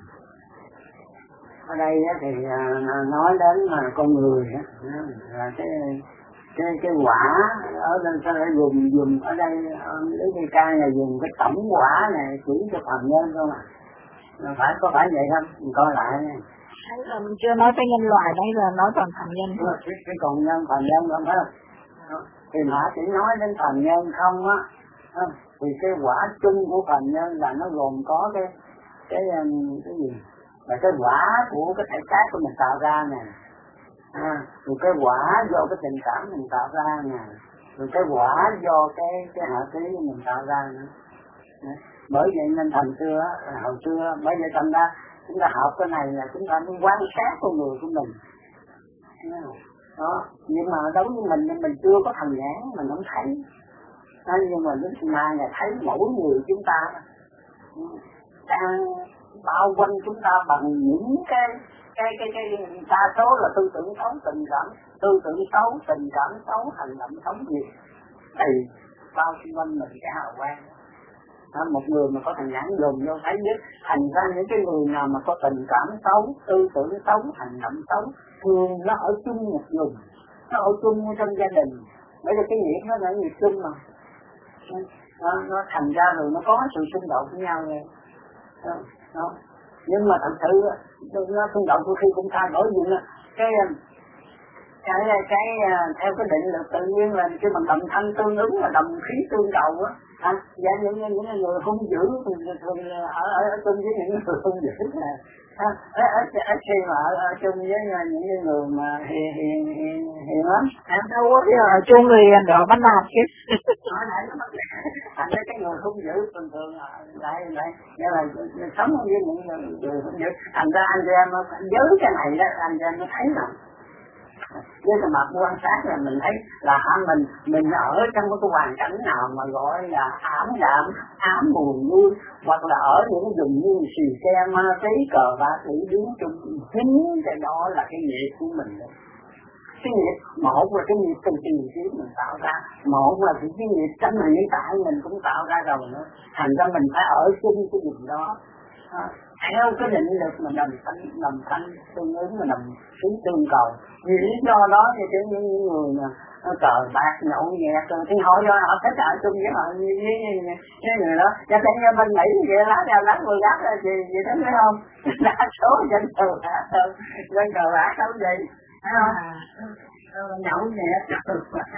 Speaker 3: ở đây thì nói đến là con người là cái cái cái quả ở đây sao lại dùng dùng ở đây lấy cái ca là dùng cái tổng quả này chỉ cho phàm nhân không à? Phải có phải vậy không? Mình coi lại nha.
Speaker 2: Đấy là mình chưa nói tới nhân loại, đấy là nói toàn phàm nhân.
Speaker 3: Cái, cái còn nhân phàm nhân không phải không? Thì họ chỉ nói đến phàm nhân không á, thì cái quả chung của phàm nhân là nó gồm có cái cái cái gì? Là cái quả của cái thể xác của mình tạo ra nè, à, rồi cái quả do cái tình cảm mình tạo ra nè, rồi cái quả do cái cái hạ trí mình tạo ra nữa. Bởi vậy nên thành xưa, hồi xưa, bởi vậy thành ra chúng ta học cái này là chúng ta muốn quan sát con người của mình. Đó, nhưng mà đối với mình mình chưa có thần nhãn, mình không thấy. À, nhưng mà đến mà ngày thấy mỗi người chúng ta đang bao quanh chúng ta bằng những cái cái cái cái đa số là tư tưởng xấu, tình cảm tư tưởng xấu, tình cảm xấu, hành động xấu gì thì bao xung quanh mình cái hào quang. À, một người mà có thần nhãn dùng vô thấy biết, thành ra những cái người nào mà có tình cảm xấu, tư tưởng xấu, hành động xấu thường nó ở chung một vùng, nó ở chung trong gia đình, bởi vì cái nghiệp nó là nghiệp chung mà. Nó, nó thành ra rồi nó có sự xung đột với nhau này. Đó, đó. Nhưng mà thật sự nó xung đột đôi khi cũng thay đổi gì nữa. Cái cái cái theo cái định lực tự nhiên là cái bằng đồng thanh tương ứng là đồng khí tương cầu á. À, dạ những những người hung dữ thường thường ở ở ở chung với những người hung dữ là à, ở ở ở khi mà ở, ở chung với những người mà hiền hiền hiền hiền lắm.
Speaker 2: Em đâu có ở chung người hiền đó bắt nạt chứ.
Speaker 3: Nói lại nó bắt nạt. Thành ra cái người hung dữ thường thường lại lại như là sống với những người hung dữ. Thành ra anh em nó giới cái này đó, anh em nó thấy là với cái mặt quan sát là mình thấy là mình mình ở trong cái hoàn cảnh nào mà gọi là ảm đạm, ám buồn vui, hoặc là ở những vùng như xì xe ma túy cờ bạc thủy biến chung, chính cái đó là cái nghiệp của mình đấy. Cái nghiệp một là cái nghiệp từ tiền kiếp mình tạo ra, một là cái nghiệp trong hiện tại mình cũng tạo ra rồi nữa. Thành ra mình phải ở chung cái vùng đó. À, theo cái định lực mà đồng thanh đồng thanh tương ứng mà đồng khí tương cầu. Vì lý do đó thì cái những người mà cờ bạc nhậu nhẹt rồi thì họ do họ thích ở chung với họ như với người đó. Cho nên như mình nghĩ vậy lá đeo lá mười gác là gì gì đó thấy không? Đa số dân cờ bạc hơn, dân cờ bạc không gì, thấy không? Nhậu nhẹt cờ bạc.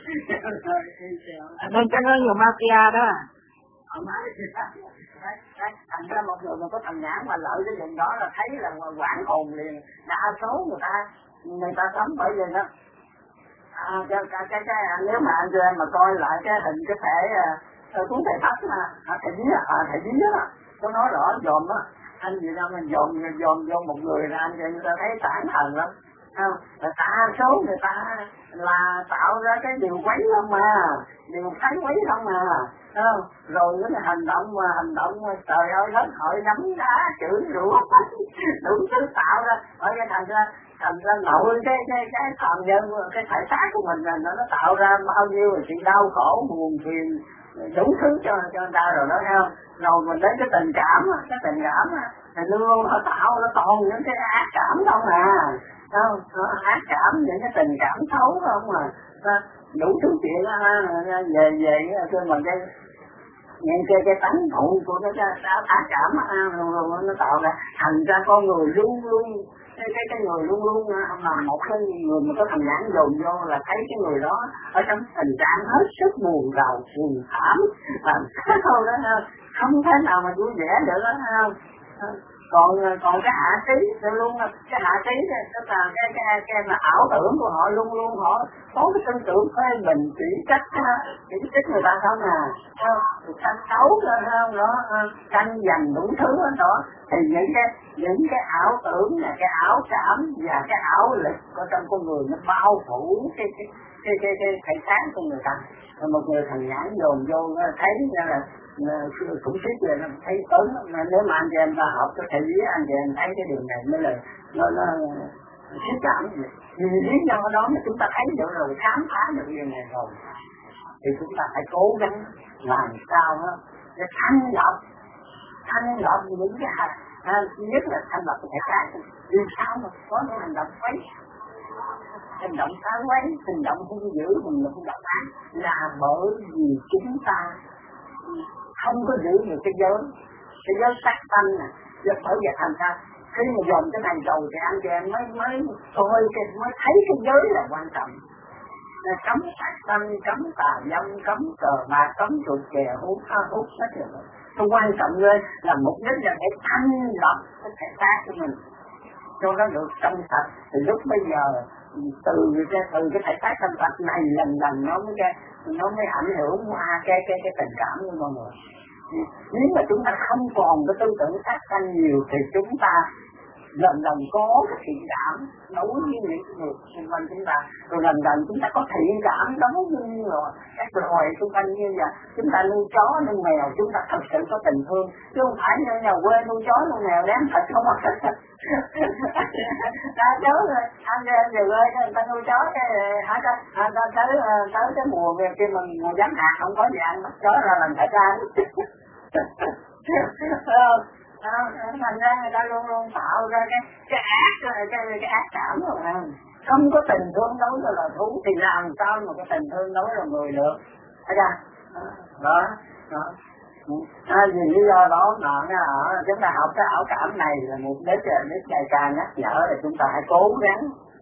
Speaker 2: Nên cho nó nhiều mafia đó.
Speaker 3: Họ nói thành ra một người mà có thần nhãn mà lợi cái vùng đó là thấy là quảng hồn liền. Đa số người ta người ta sống bởi vì đó à, cái, cái, cái, cái, nếu mà anh em mà coi lại cái hình cái thể uh, cuốn thầy Pháp mà à, thầy Dí à, thầy Dí á có nói rõ dòm á, anh gì đâu mình dòm dòm vô một người là anh người ta thấy tản thần lắm. Không, đa số người ta là tạo ra cái điều quấy không mà, điều thái quấy không mà, không? Rồi những cái hành động mà hành động mà trời ơi hết hội nắm đá chửi rủa đủ thứ tạo ra, bởi vậy thành ra thành ra nội cái cái cái phạm nhân cái thể xác của mình là nó tạo ra bao nhiêu sự đau khổ buồn phiền đủ thứ cho cho người ta rồi đó, thấy không? Rồi mình đến cái tình cảm cái tình cảm thì luôn luôn nó tạo nó toàn những cái ác cảm không à. Không, nó ác cảm những cái tình cảm xấu không mà đủ thứ chuyện á về về cho mình đây những cái cái tánh phụ của cái cái ác cảm nó tạo ra thành ra con người luôn luôn cái cái cái người luôn luôn mà một cái người mà có thằng nhãn dồn vô là thấy cái người đó ở trong tình trạng hết sức buồn rầu buồn thảm làm sao đó không thể nào mà vui vẻ được đó không. Còn còn cái hạ trí luôn cái hạ trí tức là cái cái cái mà ảo tưởng của họ luôn luôn họ có cái tư tưởng phê bình chỉ trách chỉ trách người ta không à tranh đấu rồi không đó tranh giành đủ thứ đó thì những cái những cái ảo tưởng là cái ảo cảm và cái ảo lực của trong con người nó bao phủ cái cái cái cái cái thể xác của người ta. Một người thằng nhãn dồn vô thấy là cũng biết về nó thấy ớn mà nếu mà anh chị em ta học cái thể lý anh chị em thấy cái điều này mới là nó nó xúc cảm vì lý do đó mà chúng ta thấy được rồi khám phá được điều này rồi thì chúng ta phải cố gắng làm sao đó để thanh lọc thanh lọc những cái à, nhất là thanh lọc cái thể xác vì sao mà có những hành động quấy hành động phá quấy hành động hung dữ mình là hung độc ác là bởi vì chúng ta không có giữ được cái giới cái giới sát tâm nè do bởi vậy thành ra khi mà dồn cái này rồi thì anh chị em mới mới thôi cái mới thấy cái giới là quan trọng là cấm sát tâm cấm tà dâm cấm cờ bạc cấm chuột chè hút tha hút hết rồi cái quan trọng lên là mục đích là để thanh lọc cái thể xác của mình cho nó được trong sạch thì lúc bây giờ từ cái từ cái thể xác trong sạch này lần lần nó mới cái nó mới ảnh hưởng qua cái cái cái tình cảm của con người. Nếu mà chúng ta không còn cái tư tưởng sát sanh nhiều thì chúng ta lần lần có cái thiện cảm đối với những người xung quanh chúng ta, rồi lần lần chúng ta có thiện cảm đối với rồi các loài xung quanh như vậy. Chúng ta nuôi chó nuôi mèo chúng ta thật sự có tình thương chứ không phải như nhà quê nuôi chó nuôi mèo đáng thật không ạ. Ta chó rồi anh về về quê người ta nuôi chó cái hả ta ta tới tới cái mùa về khi mình mùa giáng hạt không có gì ăn chó ra làm thịt ra. À, thành ra người ta luôn luôn tạo ra cái cái ác cái cái, cái ác cảm rồi à. Không có tình thương đối với loài thú thì làm sao mà cái tình thương đối với người được, thấy chưa? Đó, đó. À, vì lý do đó mà chúng ta học cái ảo cảm này là một đích đích đại ca nhắc nhở là chúng ta hãy cố gắng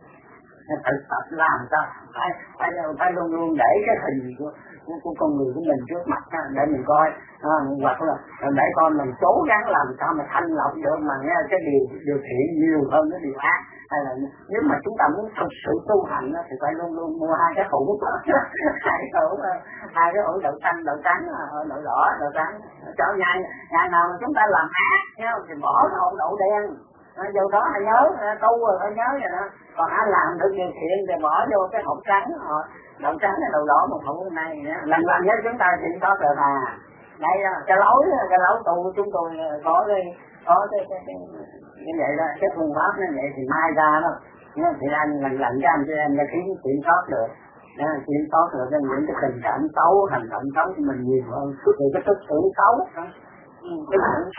Speaker 3: thực tập làm sao phải phải phải luôn luôn để cái hình của của, của con người của mình trước mặt ha, để mình coi à, hoặc là để con mình cố gắng làm sao mà thanh lọc được mà nghe cái điều điều thiện nhiều hơn cái điều ác. Hay là nếu mà chúng ta muốn thực sự tu hành thì phải luôn luôn mua hai cái hũ hai cái hũ hai cái hũ đậu xanh đậu trắng đậu đỏ đậu trắng cho ngày ngày nào mà chúng ta làm ác nhau thì bỏ đậu đậu đen. Dù đó là nhớ tu rồi phải nhớ vậy đó. Còn ai làm được điều thiện thì bỏ vô cái hộp trắng đậu trắng là đậu đỏ một hộp này lần lần nhất chúng ta chỉ có rồi mà đây cái lối cái lối tu chúng tôi có cái có cái cái, cái như vậy đó cái phương pháp như vậy thì mai ra đó thì anh lần lần cho anh cho em đã khiến kiểm soát được kiểm soát được cho những cái tình cảm xấu hành động xấu của mình nhiều hơn từ cái tư tưởng xấu cái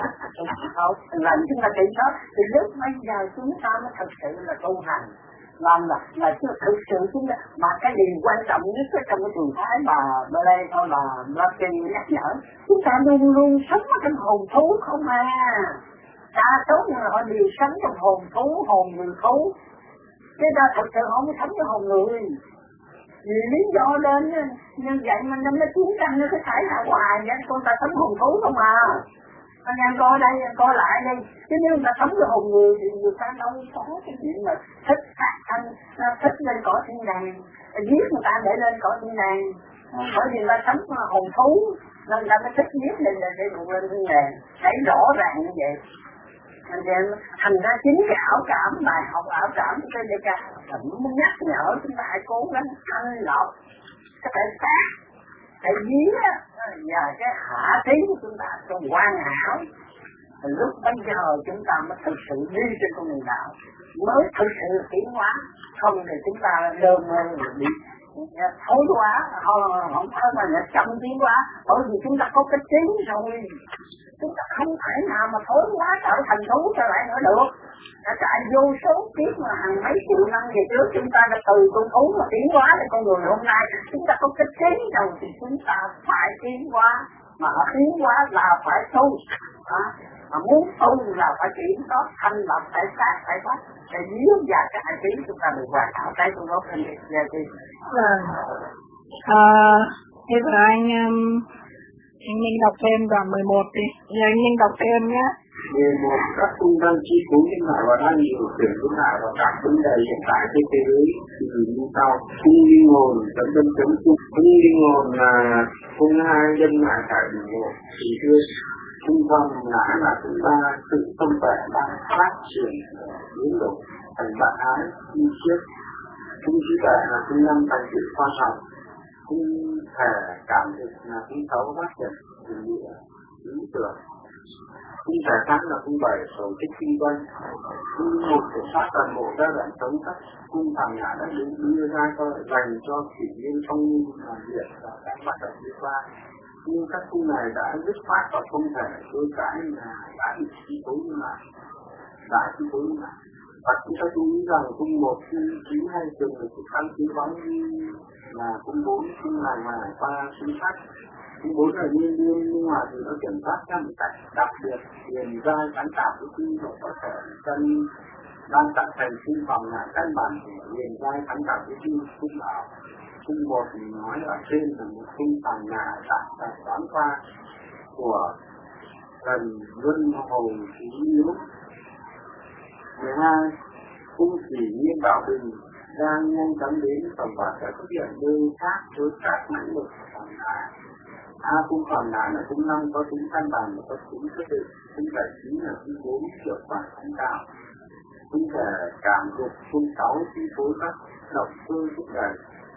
Speaker 3: xấu lần chúng ta kiểm soát thì lúc bây giờ chúng ta mới thật sự là tu hành làm là là thực sự chúng ta mà cái điều quan trọng nhất trong cái trường phái mà bê lê thôi là Lucky nhắc nhở chúng ta luôn luôn sống ở trong hồn thú không à. Đa số người họ đều sống trong hồn thú hồn người thú chứ ta thật sự họ mới sống trong hồn người. Vì lý do đến như vậy mà năm nó chiến tranh nó cứ xảy ra hoài vậy con ta sống hồn thú không à. Anh em coi đây, coi lại đây. Chứ nếu người ta sống với hồn người thì người ta đâu có cái chuyện mà thích sát thanh, thích lên cõi thiên đàng, giết người ta để lên cõi thiên đàng. Bởi vì người ta sống hồn thú, nên người ta mới thích giết lên để đụng lên thiên đàng. Thấy rõ ràng như vậy. Anh em thành ra chính cái ảo cảm, bài học ảo cảm của cái ca muốn nhắc nhở chúng ta hãy cố gắng thanh lọc cái thể xác, thể vía và cái hạ trí của chúng ta cho hoàn hảo. Lúc bây giờ chúng ta mới thực sự đi trên con đường đạo, mới thực sự tiến hóa. Không thì chúng ta đơn mơ bị thối hóa, không phải mà là chậm tiến hóa, bởi vì chúng ta có cái trí rồi. Chúng ta không thể nào mà thối hóa trở thành thú trở lại nữa được. Đã trải vô số kiếp mà hàng mấy triệu năm về trước chúng ta đã từ con thú mà tiến hóa đến con người hôm nay. Chúng ta có cái trí rồi thì chúng ta phải tiến hóa mà họ tiến hóa là phải tu, à, mà muốn tu là phải chuyển đó thanh lập phải sát phải bắt, để nếu và cái hành trí chúng ta được hoàn hảo cái tôi nói lên về gì.
Speaker 2: Vâng. À, bây giờ anh um, anh Minh đọc thêm đoạn mười một đi, giờ anh Minh đọc thêm nhé.
Speaker 1: mười một các cung đăng chi phối thiên hạ và đang điều khiển thiên hạ và các vấn đề hiện tại trên thế giới thì như sau. Cung linh hồn dẫn đến chấm cung. Cung linh hồn là cung hai dân ngã cải một thì thưa. Cung phong ngã là cung ba sự thông tuệ đang phát triển biến đổi thành bản ái chi chiết. Cung trí tuệ là cung năm thành tựu khoa học. Cung thể cảm thực là cung sáu phát triển tình nghĩa lý tưởng. Cung thể sáng là cung bảy tổ chức kinh doanh. Cung một kiểm soát toàn bộ giai đoạn sống các cung phàm ngã đã đến đưa ra cho dành cho kỷ niên thông minh làm việc và các hoạt động liên quan. Nhưng các cung này đã dứt khoát và không thể đôi cái là đã bị chi phối như lại, đã chi phối như lại. Và chúng ta chú ý rằng cung một, cung chín hay trường được tăng khí bóng là cung bốn, cung này mà qua cung sách. Cung bốn là nhiên nhiên nhưng mà thì nó kiểm soát theo một cách đặc biệt, điền ra sáng tạo cái cung để có thể chân đang tạo thành cung phòng là căn bản để điền ra sáng tạo cái cung cung bảo. Cung một thì nói ở trên là một cung phòng nhà tạo ra toán qua của thần luân hồi khí lúc. mười hai cung chỉ nhiên bảo bình đang nhanh chóng đến tổng quả sẽ xuất hiện nơi khác với các mãnh lực phòng nhà. A cung phòng nhà là cung năm có tính căn bản và có tính quyết định. Cung bảy chín là cung bốn hiệu quả sáng tạo. Cung thể cảm dục. Cung sáu chi phối các động cơ thúc đẩy.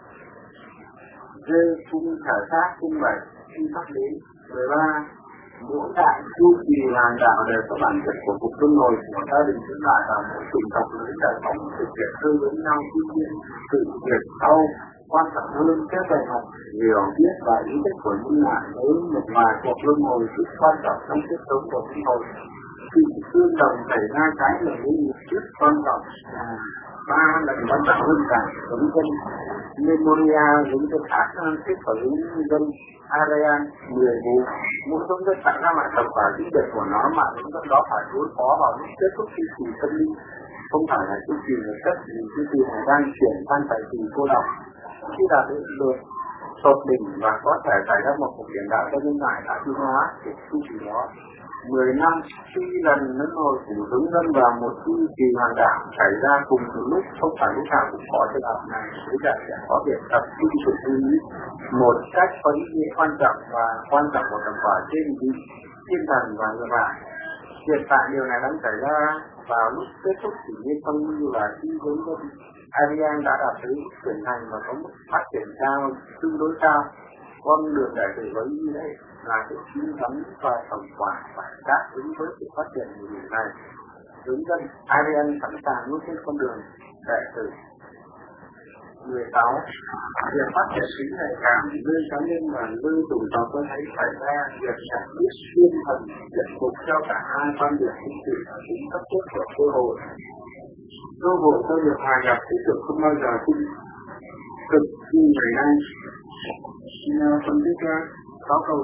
Speaker 1: D cung thể xác. Cung bảy khi sắp đến. mười ba mỗi đại chu kỳ hàng đạo đều có bản chất của cuộc luân hồi của gia đình hiện tại và mỗi chủng tộc lấy giải phóng thực hiện tương với nhau. Tuy nhiên sự việc sau quan trọng hơn các bài học hiểu biết và ý thức của những ngài với một vài cuộc luân hồi rất quan trọng trong cuộc sống của luân hồi. Sự tương đồng xảy ra cái là những rất quan trọng là ba lần quan trọng hơn cả giống dân Memoria giống dân Atlantic và giống dân Arian mười bốn. Mỗi giống dân tạo ra lại tập quả lý đẹp của nó mà giống dân đó phải đối phó vào lúc kết thúc chu kỳ tâm linh, không phải là chu kỳ một cách vì chu kỳ này đang chuyển sang thời kỳ cô độc. Khi đạt đến được tột đỉnh và có thể xảy ra một cuộc hiện đạo cho nhân loại đã tiến hóa của chu kỳ đó. mười năm khi lần luân hồi của hướng dân vào một chu kỳ hoàn đạo xảy ra cùng một lúc, không phải lúc nào cũng có trường hợp này, với cả sẽ có việc tập trung sự chú ý một cách có ý nghĩa quan trọng và quan trọng của thành quả trên vị thiên thần và ngược lại. Hiện tại điều này đang xảy ra vào lúc kết thúc kỷ niên thông như là khi hướng dân Arian đã đạt tới trưởng thành và có mức phát triển cao tương đối cao. Con đường đại tử với như đây là sự chín chắn và tổng quả phải đáp ứng với sự phát triển của điều này. Hướng dẫn Arian sẵn sàng bước trên con đường đại tử. mười sáu việc phát triển tính ngày càng nơi cá nhân và nơi tù tộc có thấy xảy ra việc giải quyết xuyên thần diện phục theo cả hai quan điểm chính trị và tính cấp thiết của cơ hội. Cơ hội cho việc hòa nhập tích cực không bao giờ tinh cực như ngày nay. Xin phân tích ra sáu câu.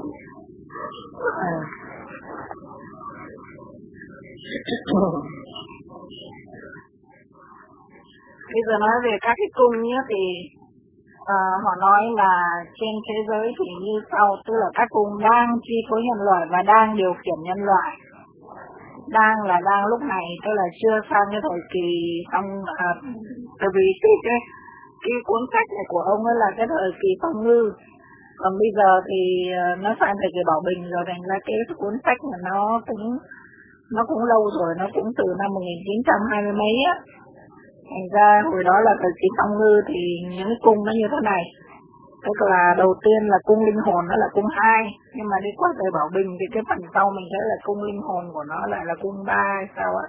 Speaker 2: Bây giờ nói về các cái cung nhé thì à, họ nói là trên thế giới thì như sau, tức là các cung đang chi phối nhân loại và đang điều khiển nhân loại. Đang là đang lúc này, tức là chưa sang cái thời kỳ xong, à, tại vì cái, cái cái cuốn sách này của ông ấy là cái thời kỳ phong ngư, còn bây giờ thì nó sang thời kỳ bảo bình rồi, thành ra cái cuốn sách mà nó cũng nó cũng lâu rồi, nó cũng từ năm một nghìn chín trăm hai mươi mấy á. Thành ra hồi đó là thời kỳ phong ngư thì những cái cung nó như thế này, tức là đầu tiên là cung linh hồn, nó là cung hai, nhưng mà đi qua thời bảo bình thì cái phần sau mình thấy là cung linh hồn của nó lại là cung ba hay sao á.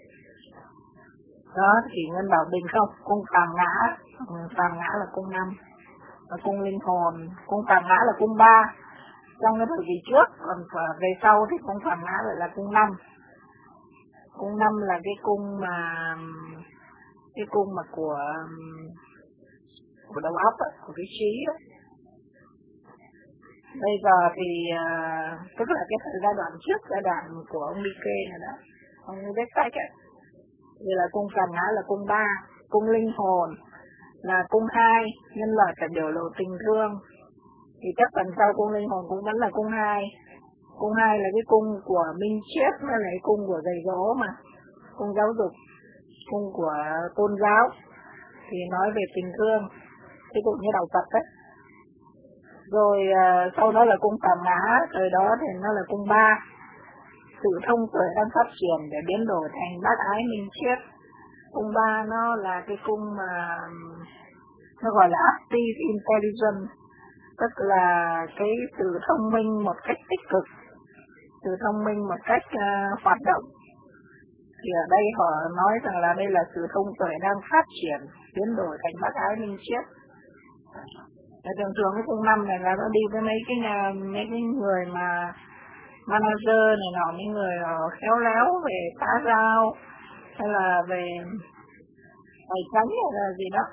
Speaker 2: Đó thì nguyên bảo bình không, cung phàm ngã, phàm ngã là cung năm, và cung linh hồn, cung phàm ngã là cung ba trong cái thời kỳ trước, còn về sau thì cung phàm ngã lại là cung năm. Cung năm là cái cung mà cái cung mà của của đầu óc á, của cái trí á. Bây giờ thì uh, tức là cái thời giai đoạn trước giai đoạn của ông Nike này đó, ông viết sách ấy, thì là cung Phật Ngã là cung ba, cung linh hồn là cung hai, nhân loại phải biểu lộ tình thương. Thì chắc phần sau cung linh hồn cũng vẫn là cung hai. Cung hai là cái cung của minh triết, nó là cái cung của dạy dỗ mà, cung giáo dục, cung của tôn giáo, thì nói về tình thương, cái cũng như đạo Phật ấy. Rồi uh, sau đó là cung Phàm Ngã, thời đó thì nó là cung ba, sự thông tuệ đang phát triển để biến đổi thành bác ái minh triết. Cung ba nó là cái cung mà nó gọi là active intelligence, tức là cái sự thông minh một cách tích cực, sự thông minh một cách uh, hoạt động. Thì ở đây họ nói rằng là đây là sự thông tuệ đang phát triển, biến đổi thành bác ái minh triết. Và thường thường cái cung năm này là nó đi với mấy cái nhà, mấy cái người mà manager này nọ, những người khéo léo về xã giao hay là về tài chính hay là gì đó.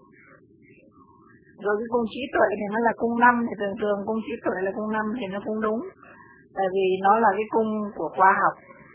Speaker 2: Rồi cái cung trí tuệ thì nó là cung năm, thì thường thường cung trí tuệ là cung năm thì nó cũng đúng, tại vì nó là cái cung của khoa học.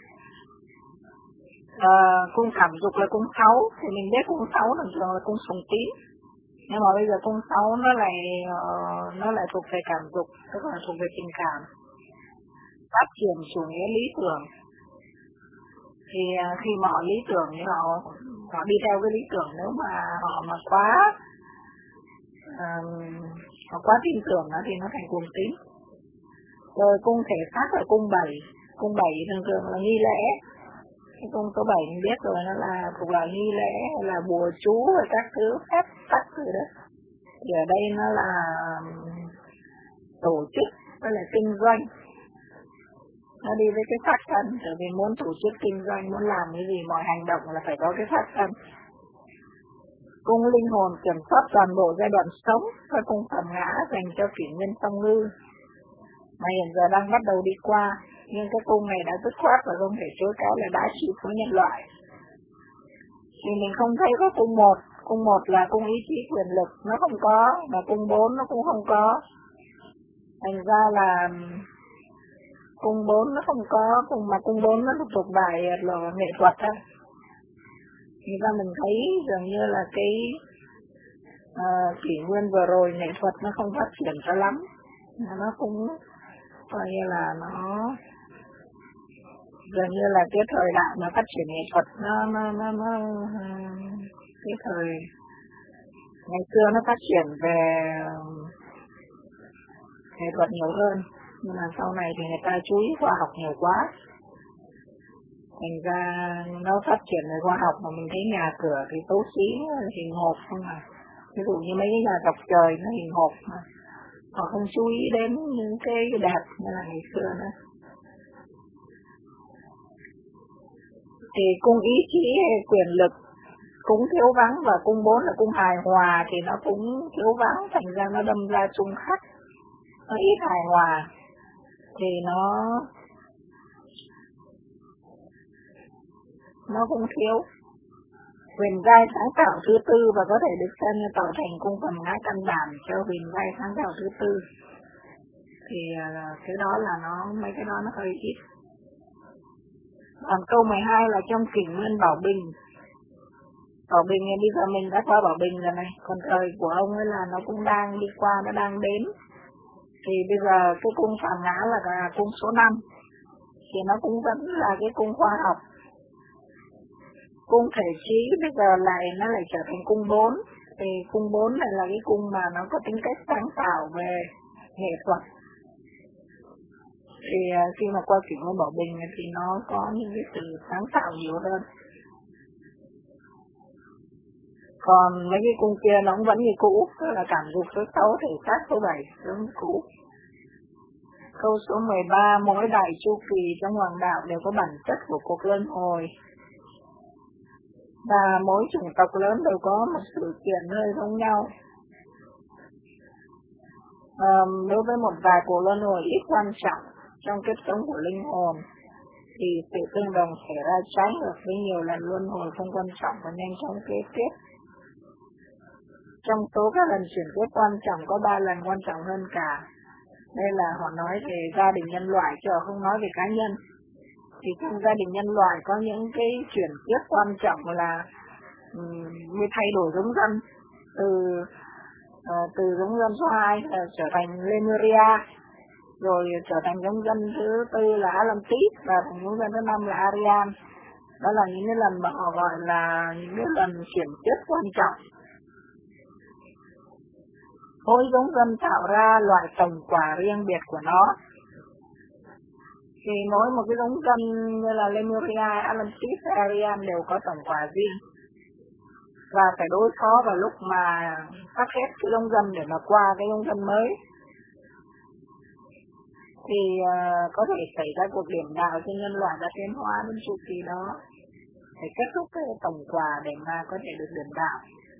Speaker 2: À, cung cảm dục là cung sáu, thì mình biết cung sáu thường thường là cung sùng tín, nhưng mà bây giờ cung sáu nó lại uh, nó lại thuộc về cảm dục, tức là thuộc về tình cảm, phát triển chủ nghĩa lý tưởng. Thì uh, khi mà họ lý tưởng thì họ họ đi theo cái lý tưởng, nếu mà họ mà quá uh, họ quá tin tưởng đó, thì nó thành cuồng tín. Rồi cung thể xác là cung bảy, cung bảy thường thường là nghi lễ. Cái cung số bảy mình biết rồi, nó là thuộc là nghi lễ, là bùa chú và các thứ phép tắc rồi đó. Thì ở đây nó là tổ chức với là kinh doanh, nó đi với cái phát thân, tại vì muốn tổ chức kinh doanh, muốn làm cái gì, mọi hành động là phải có cái phát thân. Cung linh hồn kiểm soát toàn bộ giai đoạn sống, và cung Phàm Ngã dành cho kỷ nguyên song ngư mà hiện giờ đang bắt đầu đi qua. Nhưng cái cung này đã dứt khoát và không thể chối cãi là đã chịu với nhân loại. Thì mình không thấy có cung một, cung một là cung ý chí quyền lực, nó không có, mà cung bốn nó cũng không có. Thành ra là cung bốn nó không có, cung mà cung bốn nó thuộc bài là nghệ thuật thôi. Thì ra mình thấy dường như là cái uh, kỷ nguyên vừa rồi nghệ thuật nó không phát triển cho lắm, nó cũng coi như là nó dường như là cái thời đại mà phát triển nghệ thuật nó nó nó, nó cái thời ngày xưa nó phát triển về nghệ thuật nhiều hơn, nhưng mà sau này thì người ta chú ý khoa học nhiều quá, thành ra nó phát triển về khoa học mà mình thấy nhà cửa thì tấu xí hình hộp không mà, ví dụ như mấy cái nhà dọc trời nó hình hộp mà họ không chú ý đến những cái đẹp như là ngày xưa nữa. Thì cung ý chí quyền lực cũng thiếu vắng, và cung bốn là cung hài hòa thì nó cũng thiếu vắng, thành ra nó đâm ra xung khắc, nó ít hài hòa thì nó nó cũng thiếu. Huyền giai sáng tạo thứ tư và có thể được xem như tạo thành cung Phàm Ngã căn bản cho huyền giai sáng tạo thứ tư, thì cái đó là nó mấy cái đó nó hơi ít. Còn câu mười hai là trong kỷ nguyên Bảo Bình. Bảo Bình này bây giờ mình đã qua Bảo Bình rồi này, còn thời của ông ấy là nó cũng đang đi qua, nó đang đến. Thì bây giờ cái cung Phàm Ngã là, là cung số năm, thì nó cũng vẫn là cái cung khoa học. Cung thể trí bây giờ lại nó lại trở thành cung bốn, thì cung bốn này là cái cung mà nó có tính cách sáng tạo về nghệ thuật. Thì uh, khi mà qua kỷ nguyên Bảo Bình thì nó có những cái sự sáng tạo nhiều hơn. Còn mấy cái cung kia nó cũng vẫn như cũ, tức là cảm dục số sáu, thể xác số bảy giống cũ. Câu số mười ba, mỗi đại chu kỳ trong hoàng đạo đều có bản chất của cuộc luân hồi, và mỗi chủng tộc lớn đều có một sự kiện hơi giống nhau. À, đối với một vài cuộc luân hồi ít quan trọng trong kiếp sống của linh hồn, thì sự tương đồng xảy ra trái ngược với nhiều lần luân hồi không quan trọng và nhanh chóng kế tiếp. Trong số các lần chuyển kiếp quan trọng có ba lần quan trọng hơn cả, Đây là họ nói về gia đình nhân loại chứ họ không nói về cá nhân. Thì trong gia đình nhân loại có những cái chuyển tiếp quan trọng là um, mới thay đổi giống dân từ uh, từ giống dân số hai uh, trở thành Lemuria, rồi trở thành giống dân thứ tư là Atlantis và thành giống dân thứ năm là Aryan. Đó là những cái lần mà họ gọi là những cái lần chuyển tiếp quan trọng. Mỗi giống dân tạo ra loại tổng quả riêng biệt của nó. Thì mỗi một cái giống dân như là Lemuria, Atlantis, Aryan đều có tổng quả riêng. Và phải đối phó vào lúc mà sắp xếp cái giống dân để mà qua cái giống dân mới. Thì uh, có thể xảy ra cuộc điểm đạo cho nhân loại đã tiến hóa đến chu kỳ đó. Để kết thúc cái tổng quả để mà có thể được điểm đạo.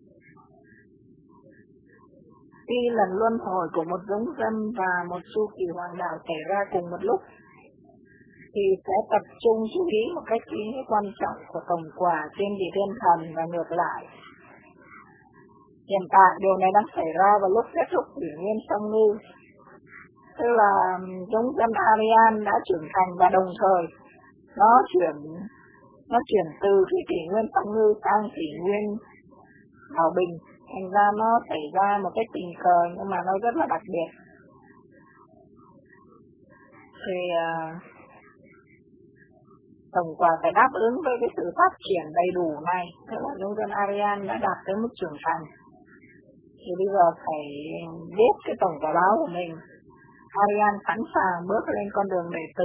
Speaker 2: Khi lần luân hồi của một giống dân và một chu kỳ hoàng đạo xảy ra cùng một lúc, thì sẽ tập trung chú ý một cách ý nghĩa quan trọng của tổng quả trên vị thiên thần và ngược lại. Hiện tại điều này đang xảy ra vào lúc kết thúc kỷ nguyên song ngư. Tức là giống dân Aryan đã trưởng thành và đồng thời nó chuyển nó chuyển từ cái kỷ nguyên song ngư sang kỷ nguyên hòa bình. Thành ra nó xảy ra một cái tình cờ nhưng mà nó rất là đặc biệt. Thì uh, tổng quả phải đáp ứng với cái sự phát triển đầy đủ này. Tức là giống dân Aryan đã đạt tới mức trưởng thành. Thì bây giờ phải biết cái tổng quả báo của mình. Aryan sẵn sàng bước lên con đường đệ tử.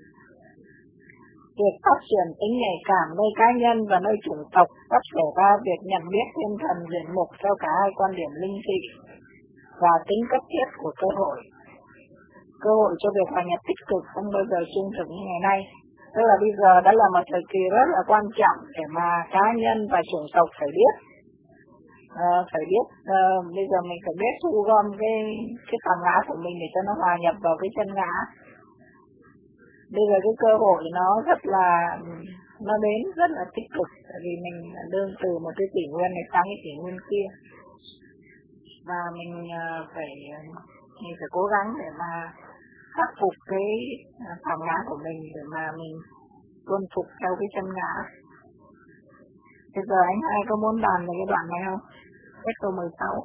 Speaker 2: Việc phát triển tính nhạy cảm nơi cá nhân và nơi chủng tộc sắp xảy ra việc nhận biết thiên thần diện mục theo cả hai quan điểm linh thị và tính cấp thiết của cơ hội. Cơ hội cho việc hòa nhập tích cực không bao giờ trung thực như ngày nay. Tức là bây giờ đã là một thời kỳ rất là quan trọng để mà cá nhân và chủng tộc phải biết. À, phải biết, à, bây giờ mình phải biết thu gom cái, cái tầm ngã của mình để cho nó hòa nhập vào cái chân ngã. Bây giờ cái cơ hội nó rất là, nó đến rất là tích cực, tại vì mình đương từ một cái kỷ nguyên này sang cái kỷ nguyên kia. Và mình phải, mình phải cố gắng để mà khắc phục cái tầm ngã của mình để mà mình tuân phục theo cái chân ngã. Bây giờ anh hai có muốn bàn về cái đoạn này không? Kết câu mười sáu.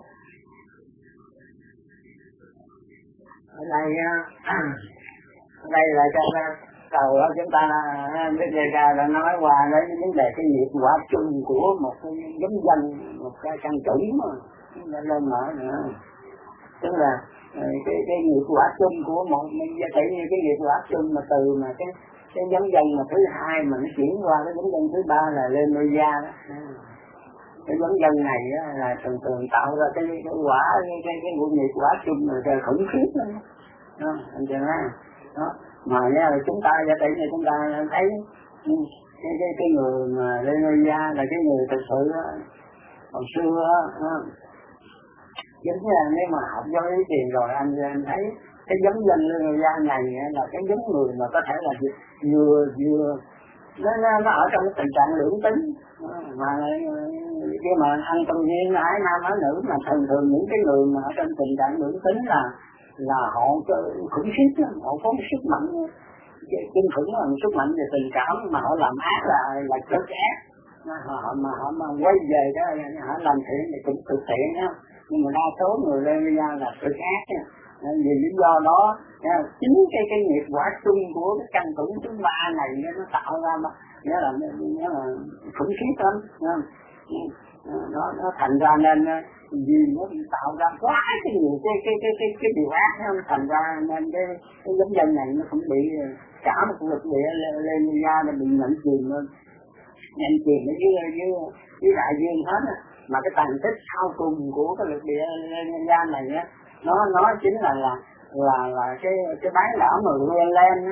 Speaker 3: Ở đây, ở đây là cho cầu đó chúng ta biết đề ra đã nói qua đến vấn đề cái nghiệp quả chung của một cái giống dân, một cái căn chủng mà nó lên mở nữa. Tức là cái cái nghiệp quả chung của một mình giả tỷ như cái nghiệp quả chung mà từ mà cái cái giống dân mà thứ hai mà nó chuyển qua cái giống dân thứ ba là lên nơi gia đó. Cái giống dân này á, là thường thường tạo ra cái, cái quả cái cái cái nghiệp quả chung là khủng khiếp đó. Đó, anh chị nói đó. Mà nha là chúng ta giả tỷ như chúng ta thấy cái cái cái người mà lên nơi gia là cái người thực sự đó, hồi xưa đó, chính là nếu mà học giáo lý thiền rồi anh anh thấy cái giống dân lên nơi gia này là cái giống người mà có thể là vừa vừa nó nó, nó ở trong cái tình trạng lưỡng tính mà khi mà ăn tự nhiên ái nam ái nữ mà thường thường những cái người mà ở trong tình trạng lưỡng tính là là họ khủng khiếp, họ có một sức mạnh kinh khủng, là một sức mạnh về tình cảm mà họ làm ác là là cực ác, họ mà họ mà quay về đó họ làm thiện thì cũng cực thiện nhá, nhưng mà đa số người lên bây giờ là cực ác nhá. Vì lý do đó chính cái cái nghiệp quả chung của cái căn chủng thứ ba này nó tạo ra mà nghĩa là nghĩa là khủng khiếp lắm, nó nó thành ra nên vì nó bị tạo ra quá cái nhiều cái cái cái cái cái điều ác, nó thành ra nên cái cái giống dân này nó cũng bị cả một lực địa lên ra nó bị nhận chìm lên nhận chìm ở dưới dưới dưới đại dương hết á. Mà cái tàn tích sau cùng của cái lực địa lên ra này á, nó nó chính là là là là cái cái bán đảo mà lên lên á,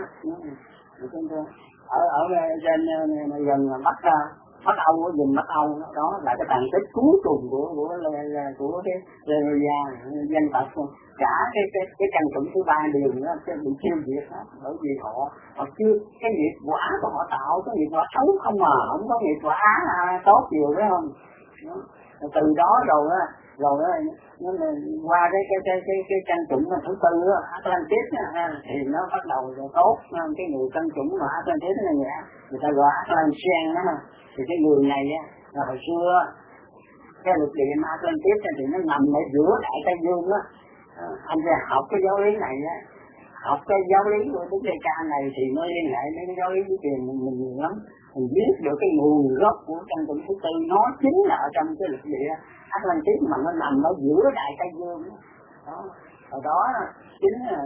Speaker 3: ở ở trên gần bắc Bắc Âu, ở vùng Bắc Âu đó là cái tàn tích cuối cùng của của của cái Lemuria dân tộc, cả cái cái cái căn chủng thứ ba đều nó bị tiêu diệt hết, bởi vì họ họ chưa cái nghiệp quả của họ tạo cái nghiệp quả xấu không mà không có nghiệp quả à, tốt nhiều phải không? Đó. Từ đó rồi á rồi đó nó qua cái cái cái cái cái căn chủng thứ tư á, Atlantis á, thì nó bắt đầu tốt. Cái người căn chủng mà Atlantis này vậy, người ta gọi Atlantean đó. Thì cái người này á, là hồi xưa cái lục địa Atlantis thì nó nằm ở giữa đại Tây Dương á. Anh ra học cái giáo lý này á, học cái giáo lý của Đức Giê Ca này thì nó liên hệ đến cái giáo lý của truyền mình, mình nhiều lắm. Mình biết được cái nguồn gốc của căn chủng thứ tư, nó chính là ở trong cái lục địa Atlantis mà nó nằm ở giữa đại Tây Dương đó. Đó. Ở đó chính là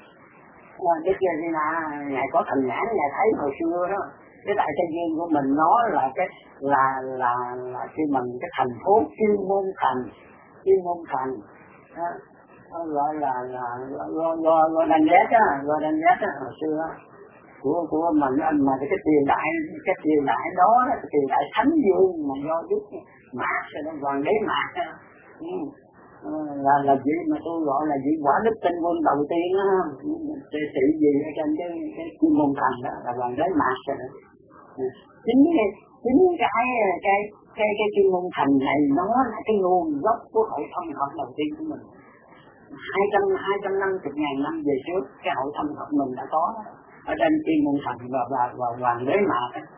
Speaker 3: Đức Giê Ca ngài có thành nhãn, ngài thấy hồi xưa đó cái đại Tây Dương của mình nó là cái là là là khi mình cái thành phố chuyên môn thành chuyên môn thành đó. gọi là là gọi gọi gọi đánh ghét á, gọi đánh ghét á hồi xưa của của mình mà cái tiền đại cái tiền đại đó cái tiền đại thánh dương mà do Đức Mạc rồi nó hoàng đế Mạc á, ừ. là là gì mà tôi gọi là gì quả đức tinh quân đầu tiên á, cái sự gì ở trên cái cái chuyên môn thành đó là hoàng đế Mạc rồi đó. chính cái chính cái cái cái cái chuyên môn thành này nó là cái nguồn gốc của hội thông học đầu tiên của mình. hai trăm hai trăm năm mươi ngàn năm về trước cái hội thông học mình đã có ở trên chuyên môn thành và và và hoàng đế Mạc ấy.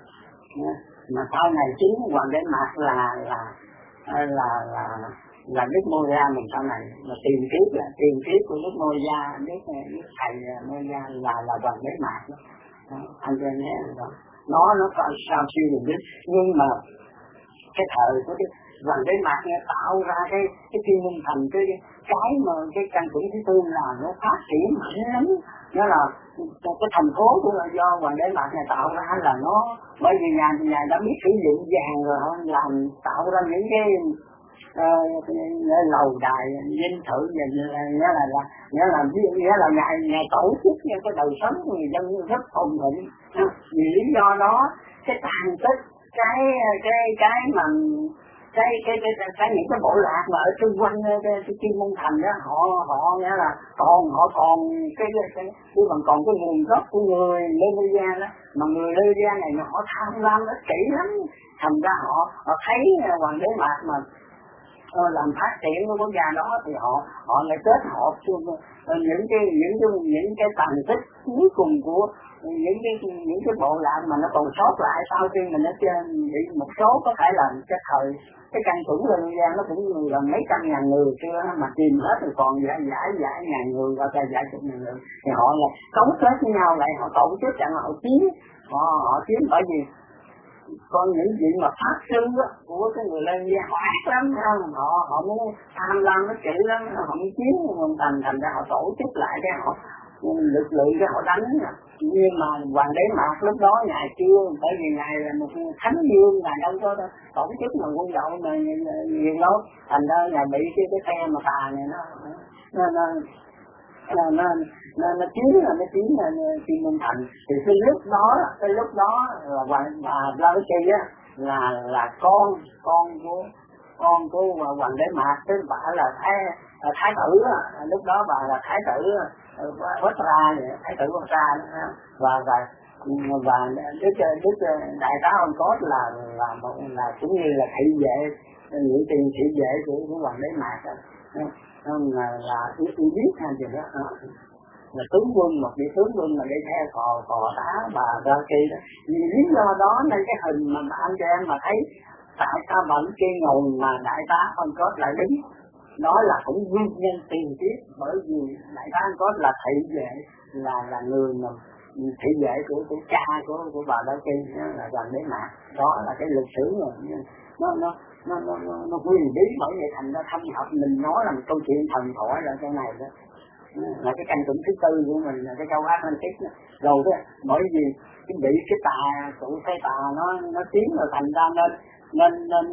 Speaker 3: Mà sau này chính hoàng đế Mạc là là là là là Đức Mô-gia mình sau này mà tiền kiếp là tiền kiếp của Đức Mô-gia, Đức Đức thầy Mô-gia là là hoàng đế Mạc đó. Anh em nhé, nó nó có sao siêu được biết, nhưng mà cái thời của cái hoàng đế Mạc nghe tạo ra cái cái chuyên môn thành cái cái mà cái căn chủng thứ tư là nó phát triển mạnh lắm. Nó là cái thành phố cũng là do hoàng đế Mạc này tạo ra, là nó bởi vì nhà nhà đã biết sử dụng vàng rồi làm tạo ra những cái uh, lầu đài dinh thự, nghĩa là là nghĩa là nghĩa là ngày ngày tổ chức cái đời sống của người dân rất phồn thịnh. Vì lý do đó cái tàn tích cái cái cái mà cái cái cái, cái, cái những cái bộ lạc mà ở xung quanh cái, cái, cái chuyên môn thành đó họ họ nghĩa là còn họ còn cái cái cái, cái còn còn cái nguồn gốc của người Lê Mô Gia đó, mà người Lê Mô Gia này họ tham lam ích kỷ lắm, thành ra họ họ thấy hoàng đế Mạc mà uh, làm phát triển của quốc gia đó thì họ họ lại kết hợp uh, những cái những cái những cái tàn tích cuối cùng của những cái những cái bộ lạc mà nó còn sót lại sau khi mình nó bị một số có thể là cái thời cái căn chủng Lê Mô Gia nó cũng là mấy trăm ngàn người kia mà tìm hết rồi còn giải giải giải ngàn người và cả giải chục ngàn người thì họ là cấu kết với nhau lại, họ tổ chức rằng họ chiến họ họ chiến bởi vì còn những gì mà phát sinh đó của cái người Lê Mô Gia họ ác lắm không, họ họ muốn tham lam nó kỹ lắm, họ muốn chiến hoàn thành thành ra họ tổ chức lại cái họ lực lượng cái họ đánh. Nhưng mà hoàng đế Mạc lúc đó ngài chưa, bởi vì ngài là một thánh dương, ngài đâu có tổ chức mà quân đội mà nhiều lắm, thành ra ngài bị cái cái xe mà tà này nó nó nó nó nó nó, nó chiến là nó chiến là chuyên môn thành. Thì cái lúc đó cái lúc đó là hoàng bà Blavatsky á là là con con của con của hoàng đế Mạc, tức bà là thái thái tử á, lúc đó bà là thái tử Vất Ra, thái tử Vất Ra và và và đức đức đại tá ông Cốt là là một là cũng như là thị vệ, những tiền thị vệ của của hoàng đế Mạc đó, là là tôi biết hay gì đó, là tướng quân, một vị tướng quân mà đi theo phò phò tá bà ra kia đó. Vì lý do đó nên cái hình mà anh chị em mà thấy tại sao vẫn kia ngồi mà đại tá ông Cốt lại đứng, đó là cũng nguyên nhân tiền kiếp, bởi vì đại tá ông Cốt là thị vệ, là là người mà thị vệ của của cha của của bà Đa Kỳ, là hoàng đế Mạc. Đó là cái lịch sử rồi nó nó nó nó nó, nó huyền bí, bởi vậy thành ra thâm học mình nói là một câu chuyện thần thoại ở chỗ này đó, là cái căn chủng thứ tư của mình là cái câu Atlantis đó. Rồi đó, bởi vì cái bị cái tà tụ cái tà nó nó tiến rồi thành ra nên nên nên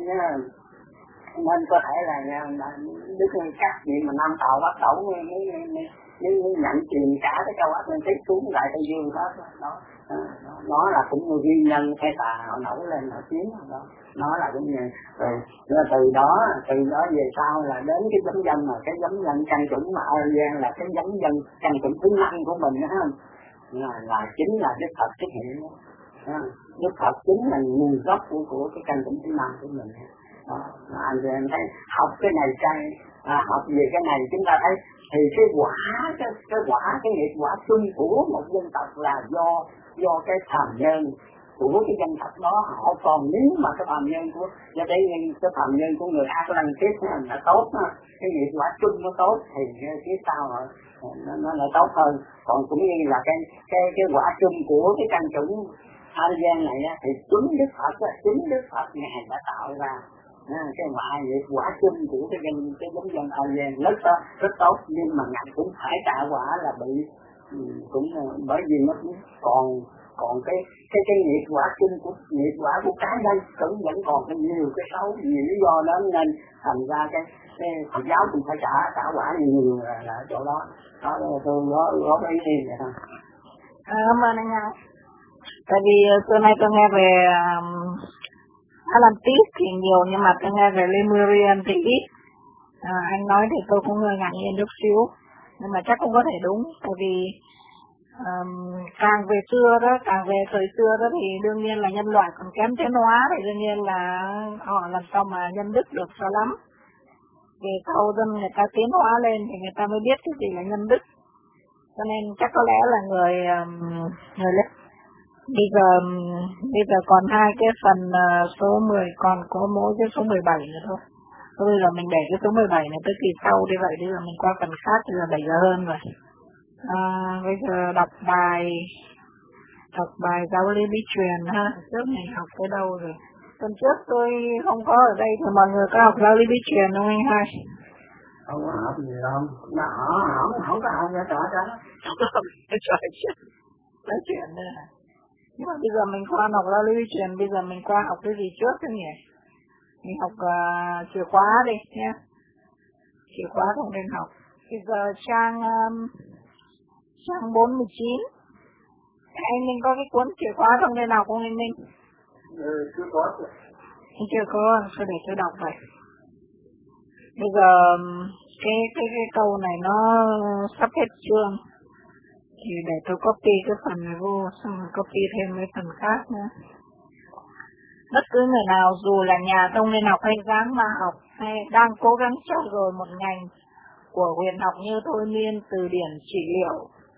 Speaker 3: nên có thể là đức các vị mà Nam Tàu bắt đầu nhưng nhận tiền cả cái câu Atlantis xuống lại Tây Dương đó, đó đó nó là cũng một nguyên nhân cái tà họ nổi lên họ chiến đó, nó là cũng như rồi, rồi từ đó từ đó về sau là đến cái giống dân mà cái giống dân căn chủng mà Aryan là cái giống dân căn chủng thứ năm của mình đó không, là, là chính là Đức Phật xuất hiện đó. Đức Phật chính là nguồn gốc của của cái căn chủng thứ năm của mình đó. hành thì mình thấy học cái này cái à, học về cái này chúng ta thấy thì cái quả cái, cái quả cái nghiệp quả chung của một dân tộc là do do cái phàm nhân của cái dân tộc đó họ. Còn nếu mà cái phàm nhân của do đây cái phàm nhân của người Atlantis là tốt, cái nghiệp quả chung nó tốt thì phía sau nó nó lại tốt hơn. Còn cũng như là cái cái cái quả chung của cái căn chủng Aryan này á, thì chính Đức Phật á, chính Đức Phật ngài đã tạo ra à, cái quả nghiệp quả chung của cái dân cái giống dân Aryan rất rất tốt, nhưng mà ngài cũng phải trả quả là bị cũng bởi vì nó cũng còn còn cái cái cái nghiệp quả chung của nghiệp quả của cá nhân cũng vẫn còn cái nhiều cái xấu, nhiều lý do đó nên thành ra cái cái Phật giáo cũng phải trả trả quả nhiều là, là chỗ đó. Đó là tôi có có cái ý vậy thôi.
Speaker 2: À, cảm ơn anh ạ. Tại vì xưa nay tôi nghe về um, Atlantis thì nhiều, nhưng mà tôi nghe về Lemurian thì ít. À, anh nói thì tôi cũng hơi ngạc nhiên chút xíu, nhưng mà chắc cũng có thể đúng. Tại vì um, càng về xưa đó, càng về thời xưa đó thì đương nhiên là nhân loại còn kém tiến hóa, thì đương nhiên là họ làm sao mà nhân đức được cho lắm. Về sau dân người ta tiến hóa lên thì người ta mới biết cái gì là nhân đức. Cho nên chắc có lẽ là người um, người lớn. Bây giờ bây giờ còn hai cái phần uh, số mười, còn có mỗi cái số mười bảy nữa thôi. Bây giờ mình để cái số mười bảy này tới kỳ sau đi, vậy bây giờ mình qua phần khác thì là bảy giờ hơn rồi. À, bây giờ đọc bài đọc bài giáo lý bí truyền ha. Trước mình học tới đâu rồi? Tuần trước tôi không có ở đây thì mọi người có học giáo lý bí truyền không anh hai?
Speaker 3: Không có học gì đâu, nó không không có học gì cả đó.
Speaker 2: Không có học gì trời chứ. Nói chuyện đây hả? Nhưng mà bây giờ mình qua học giáo lý bí truyền, bây giờ mình qua học cái gì trước thế nhỉ? Mình học uh, chìa khóa đi nhé. Chìa khóa không nên học. Bây giờ trang um, trang bốn mươi chín. Anh Minh có cái cuốn chìa khóa không nên học không anh Minh?
Speaker 3: Ừ, chưa có.
Speaker 2: Anh chưa có, thôi để tôi đọc vậy. Bây giờ cái cái cái câu này nó sắp hết chương, thì để tôi copy cái phần này vô, xong rồi copy thêm mấy phần khác nữa. Bất cứ người nào dù là nhà tông nên học hay dáng ma học hay đang cố gắng trau dồi một ngành của huyền học như thôi miên, từ điển, trị liệu,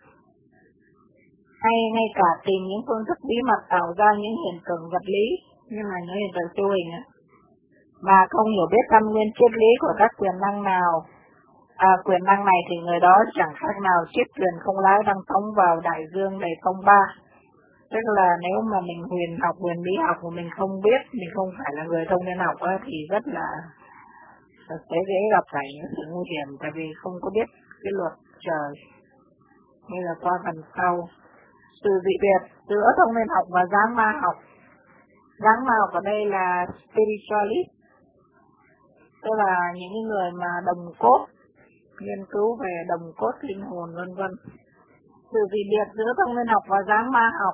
Speaker 2: hay ngay cả tìm những phương thức bí mật tạo ra những hiện tượng vật lý như là những hiện tượng siêu hình ấy, mà không hiểu biết căn nguyên triết lý của các quyền năng nào, à, quyền năng này thì người đó chẳng khác nào chiếc thuyền không lái đang phóng vào đại dương đầy phong ba. Tức là nếu mà mình huyền học, huyền bí học mà mình không biết, mình không phải là người thông nên học ấy, thì rất là sẽ dễ gặp phải những sự nguy hiểm, tại vì không có biết cái luật trời. Bây giờ qua phần sau. Sự dị biệt giữa thông nên học và dáng ma học. Dáng ma học ở đây là spiritualist, tức là những người mà đồng cốt, nghiên cứu về đồng cốt linh hồn vân vân. Sự dị biệt giữa thông nên học và dáng ma học.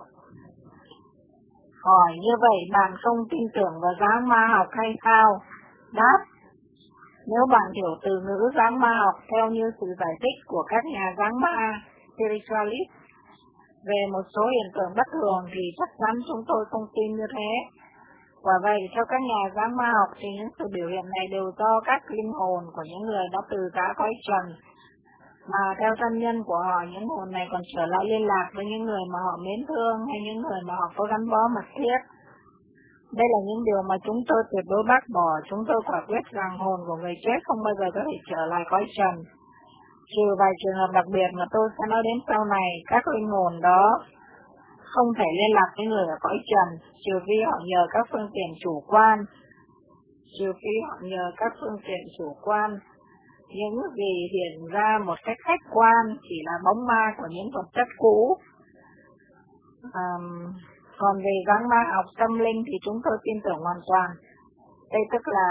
Speaker 2: Hỏi như vậy bạn không tin tưởng vào dáng ma học hay sao? Đáp: nếu bạn hiểu từ ngữ dáng ma học theo như sự giải thích của các nhà dáng ma spiritualist về một số hiện tượng bất thường thì chắc chắn chúng tôi không tin như thế. Quả vậy, theo các nhà dáng ma học thì những sự biểu hiện này đều do các linh hồn của những người đã từ cả cõi trần, mà theo thân nhân của họ, những hồn này còn trở lại liên lạc với những người mà họ mến thương hay những người mà họ có gắn bó mật thiết. Đây là những điều mà chúng tôi tuyệt đối bác bỏ. Chúng tôi quả quyết rằng hồn của người chết không bao giờ có thể trở lại cõi trần. Trừ vài trường hợp đặc biệt mà tôi sẽ nói đến sau này, các linh hồn đó không thể liên lạc với người ở cõi trần, trừ khi họ nhờ các phương tiện chủ quan. Trừ khi họ nhờ các phương tiện chủ quan. Những gì hiện ra một cách khách quan chỉ là bóng ma của những vật chất cũ. Um, còn về dáng ma học tâm linh thì chúng tôi tin tưởng hoàn toàn. Đây tức là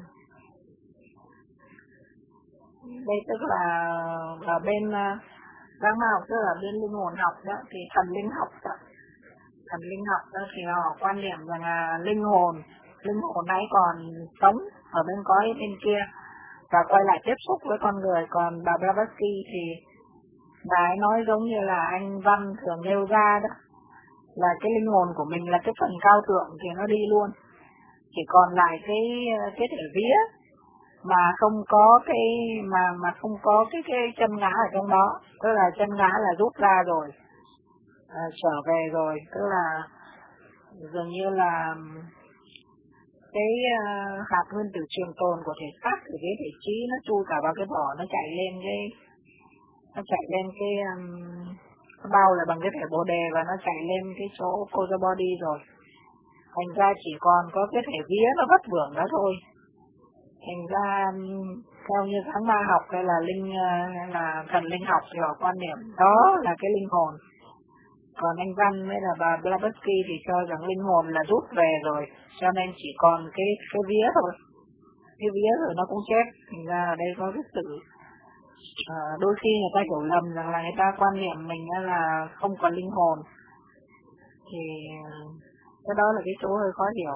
Speaker 2: đây tức là ở bên dáng ma học, tức là bên linh hồn học đó, thì thần linh học đó. Thần linh học đó thì họ quan điểm rằng là linh hồn, linh hồn ấy còn sống ở bên cõi bên kia và quay lại tiếp xúc với con người. Còn bà Blavatsky thì bà ấy nói giống như là anh Văn thường nêu ra đó, là cái linh hồn của mình là cái phần cao thượng thì nó đi luôn, chỉ còn lại cái cái thể vía mà không có cái mà mà không có cái cái chân ngã ở trong đó, tức là chân ngã là rút ra rồi, à, trở về rồi, tức là dường như là cái uh, hạt nguyên tử trường tồn của thể xác thì cái thể trí nó chui cả vào cái vỏ, nó chạy lên cái nó chạy lên cái um, bao là bằng cái thể bồ đề và nó chạy lên cái chỗ Kosa body rồi. Thành ra chỉ còn có cái thể vía nó vất vưởng đó thôi. Thành ra theo như tháng ba học hay là linh hay là thần linh học thì họ quan niệm đó là cái linh hồn. Còn anh Văn với là bà Blavatsky thì cho rằng linh hồn là rút về rồi, cho nên chỉ còn cái cái vía thôi. Cái vía rồi nó cũng chết. Thành ra ở đây có cái sự à, đôi khi người ta hiểu lầm rằng là người ta quan niệm mình là không còn linh hồn. Thì cái đó là cái chỗ hơi khó hiểu.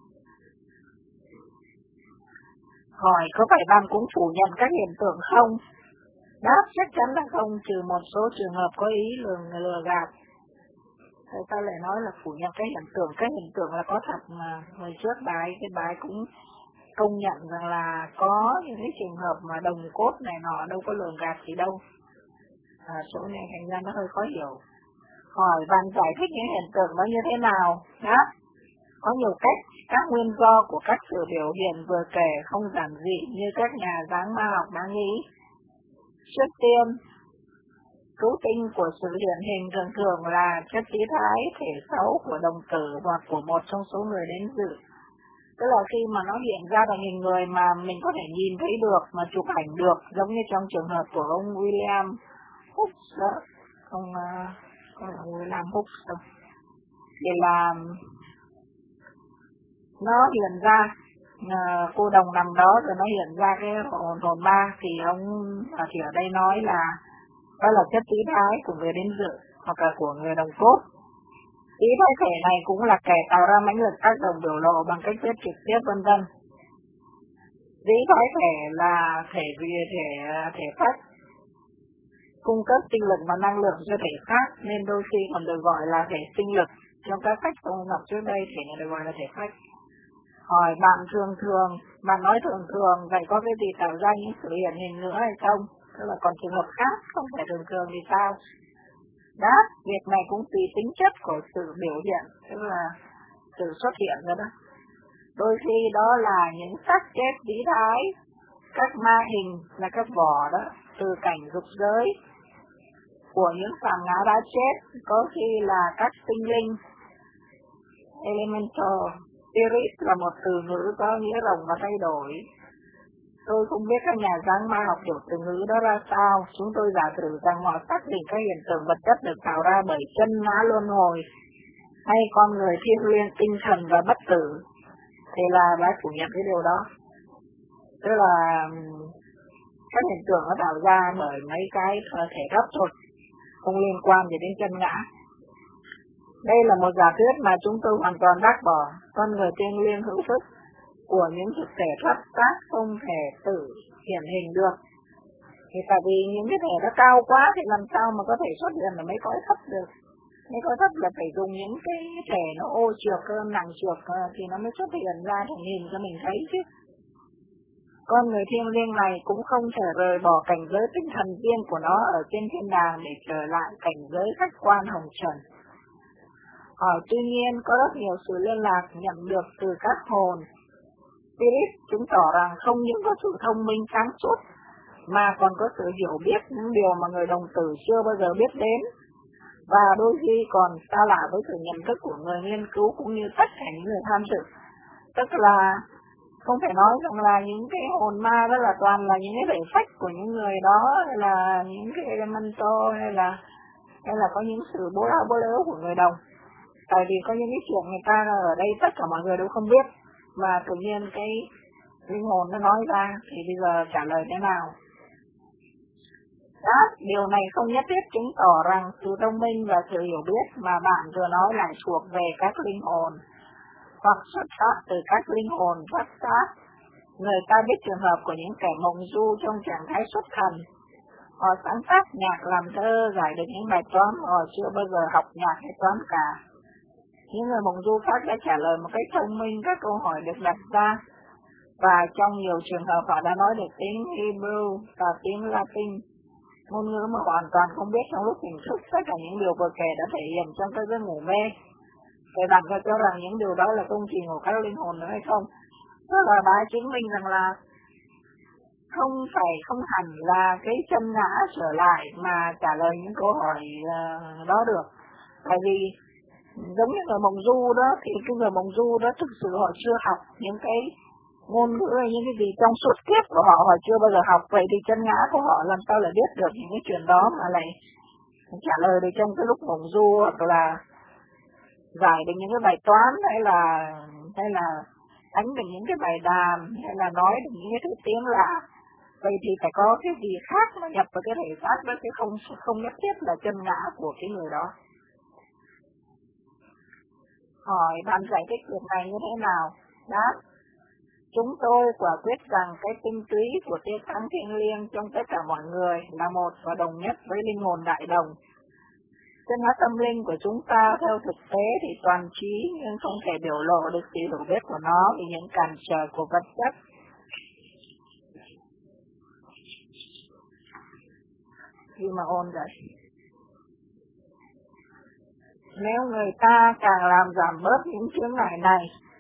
Speaker 2: Hỏi có phải bạn cũng phủ nhận các hiện tượng không? Đáp chắc chắn là không, trừ một số trường hợp có ý lừa, lừa gạt. Thế ta lại nói là phủ nhận cái hiện tượng, cái hiện tượng là có thật mà. Hồi trước bà ấy, cái bà ấy cũng công nhận rằng là có những cái trường hợp mà đồng cốt này nọ đâu có lừa gạt gì đâu. À, chỗ này thành ra nó hơi khó hiểu. Hỏi bạn giải thích những hiện tượng đó như thế nào? Đó. Có nhiều cách, các nguyên do của các sự biểu hiện vừa kể không giản dị như các nhà dáng ma học đã nghĩ. Trước tiên, cứu tinh của sự hiện hình thường thường là chất khí thái thể xấu của đồng tử hoặc của một trong số người đến dự. Tức là khi mà nó hiện ra bằng hình người mà mình có thể nhìn thấy được, mà chụp ảnh được, giống như trong trường hợp của ông William Hooks đó, ông, uh, ông William Hooks đó. Thì là nó hiện ra, uh, cô đồng nằm đó rồi nó hiện ra cái hồn hồn ma, thì ông thì ở đây nói là đó là chất khí thái của người đến dự hoặc là của người đồng cốt. Khí thái thể này cũng là kẻ tạo ra mãnh lực tác động biểu lộ bằng cách viết trực tiếp vân vân. Khí thái thể là thể vì thể thể phách cung cấp sinh lực và năng lượng cho thể xác, nên đôi khi còn được gọi là thể sinh lực. Trong các sách ông đọc trước đây thể này được gọi là thể phách. Hỏi bạn thường thường, bạn nói thường thường, vậy có cái gì tạo ra những sự hiện hình nữa hay không? Tức là còn trường hợp khác không phải thường thường thì sao? Đó, việc này cũng tùy tính chất của sự biểu hiện, tức là sự xuất hiện rồi đó. Đôi khi đó là những xác chết vĩ thái, các ma hình là các vỏ đó, từ cảnh dục giới của những phàm ngã đã chết, có khi là các tinh linh, elemental spirit là một từ ngữ có nghĩa rộng và thay đổi. Tôi không biết các nhà dáng ma học hiểu từ ngữ đó ra sao. Chúng tôi giả thử rằng họ xác định các hiện tượng vật chất được tạo ra bởi chân ngã luân hồi hay con người thiên liêng tinh thần và bất tử, thì là đã phủ nhận cái điều đó. Tức là các hiện tượng nó tạo ra bởi mấy cái thể gấp thôi, không liên quan gì đến chân ngã. Đây là một giả thuyết mà chúng tôi hoàn toàn bác bỏ. Con người thiên liêng hữu thức của những thực thể thoát xác không thể tự hiện hình được. Thì tại vì những cái thể nó cao quá thì làm sao mà có thể xuất hiện ở mấy cõi thấp được. Mấy cõi thấp là phải dùng những cái thể nó ô trượt hơn, nặng trượt thì nó mới xuất hiện ra để nhìn cho mình thấy chứ. Con người thiêng liêng này cũng không thể rời bỏ cảnh giới tinh thần riêng của nó ở trên thiên đàng để trở lại cảnh giới khách quan hồng trần. Hỏi tuy nhiên có rất nhiều sự liên lạc nhận được từ các hồn spirit, chứng tỏ rằng không những có sự thông minh sáng suốt mà còn có sự hiểu biết những điều mà người đồng tử chưa bao giờ biết đến, và đôi khi còn xa lạ với sự nhận thức của người nghiên cứu cũng như tất cả những người tham dự. Tức là không thể nói rằng là những cái hồn ma đó là toàn là những cái thể phách của những người đó, hay là những cái elemental, hay là hay là có những sự bố lao bố lếu của người đồng. Tại vì có những cái chuyện người ta ở đây tất cả mọi người đều không biết, mà tự nhiên cái linh hồn nó nói ra, thì bây giờ trả lời thế nào? Đó, điều này không nhất thiết chứng tỏ rằng sự thông minh và sự hiểu biết mà bạn vừa nói lại thuộc về các linh hồn, hoặc xuất phát từ các linh hồn thoát xác. Người ta biết trường hợp của những kẻ mộng du trong trạng thái xuất thần. Họ sáng tác nhạc làm thơ, giải được những bài toán họ chưa bao giờ học nhạc hay toán cả. Những người mộng du khác đã trả lời một cách thông minh các câu hỏi được đặt ra, và trong nhiều trường hợp họ đã nói được tiếng Hebrew và tiếng Latin, ngôn ngữ mà hoàn toàn không biết trong lúc tỉnh thức. Tất cả những điều vừa kể đã thể hiện trong cái giấc ngủ mê. Vậy bạn có cho rằng những điều đó là công trình của các linh hồn nữa hay không? Đó là đã chứng minh rằng là không phải không hẳn là cái chân ngã trở lại mà trả lời những câu hỏi uh, đó được. Tại vì giống như người mộng du đó, thì cái người mộng du đó thực sự họ chưa học những cái ngôn ngữ hay những cái gì trong suốt kiếp của họ, họ chưa bao giờ học. Vậy thì chân ngã của họ làm sao lại biết được những cái chuyện đó mà lại trả lời được trong cái lúc mộng du, hoặc là giải được những cái bài toán, hay là hay là đánh được những cái bài đàn, hay là nói được những cái thứ tiếng lạ. Vậy thì phải có cái gì khác nó nhập vào cái thể xác đó, chứ không không nhất thiết là chân ngã của cái người đó. Hỏi bạn giải thích việc này như thế nào? Đáp: chúng tôi quả quyết rằng cái tinh túy của tia sáng thiêng liêng trong tất cả mọi người là một và đồng nhất với linh hồn đại đồng. Chân ngã tâm linh của chúng ta theo thực tế thì toàn trí, nhưng không thể biểu lộ được sự hiểu biết của nó vì những cản trở của vật chất. Khi mà ôn rồi, nếu người ta càng làm giảm bớt những chướng ngại này,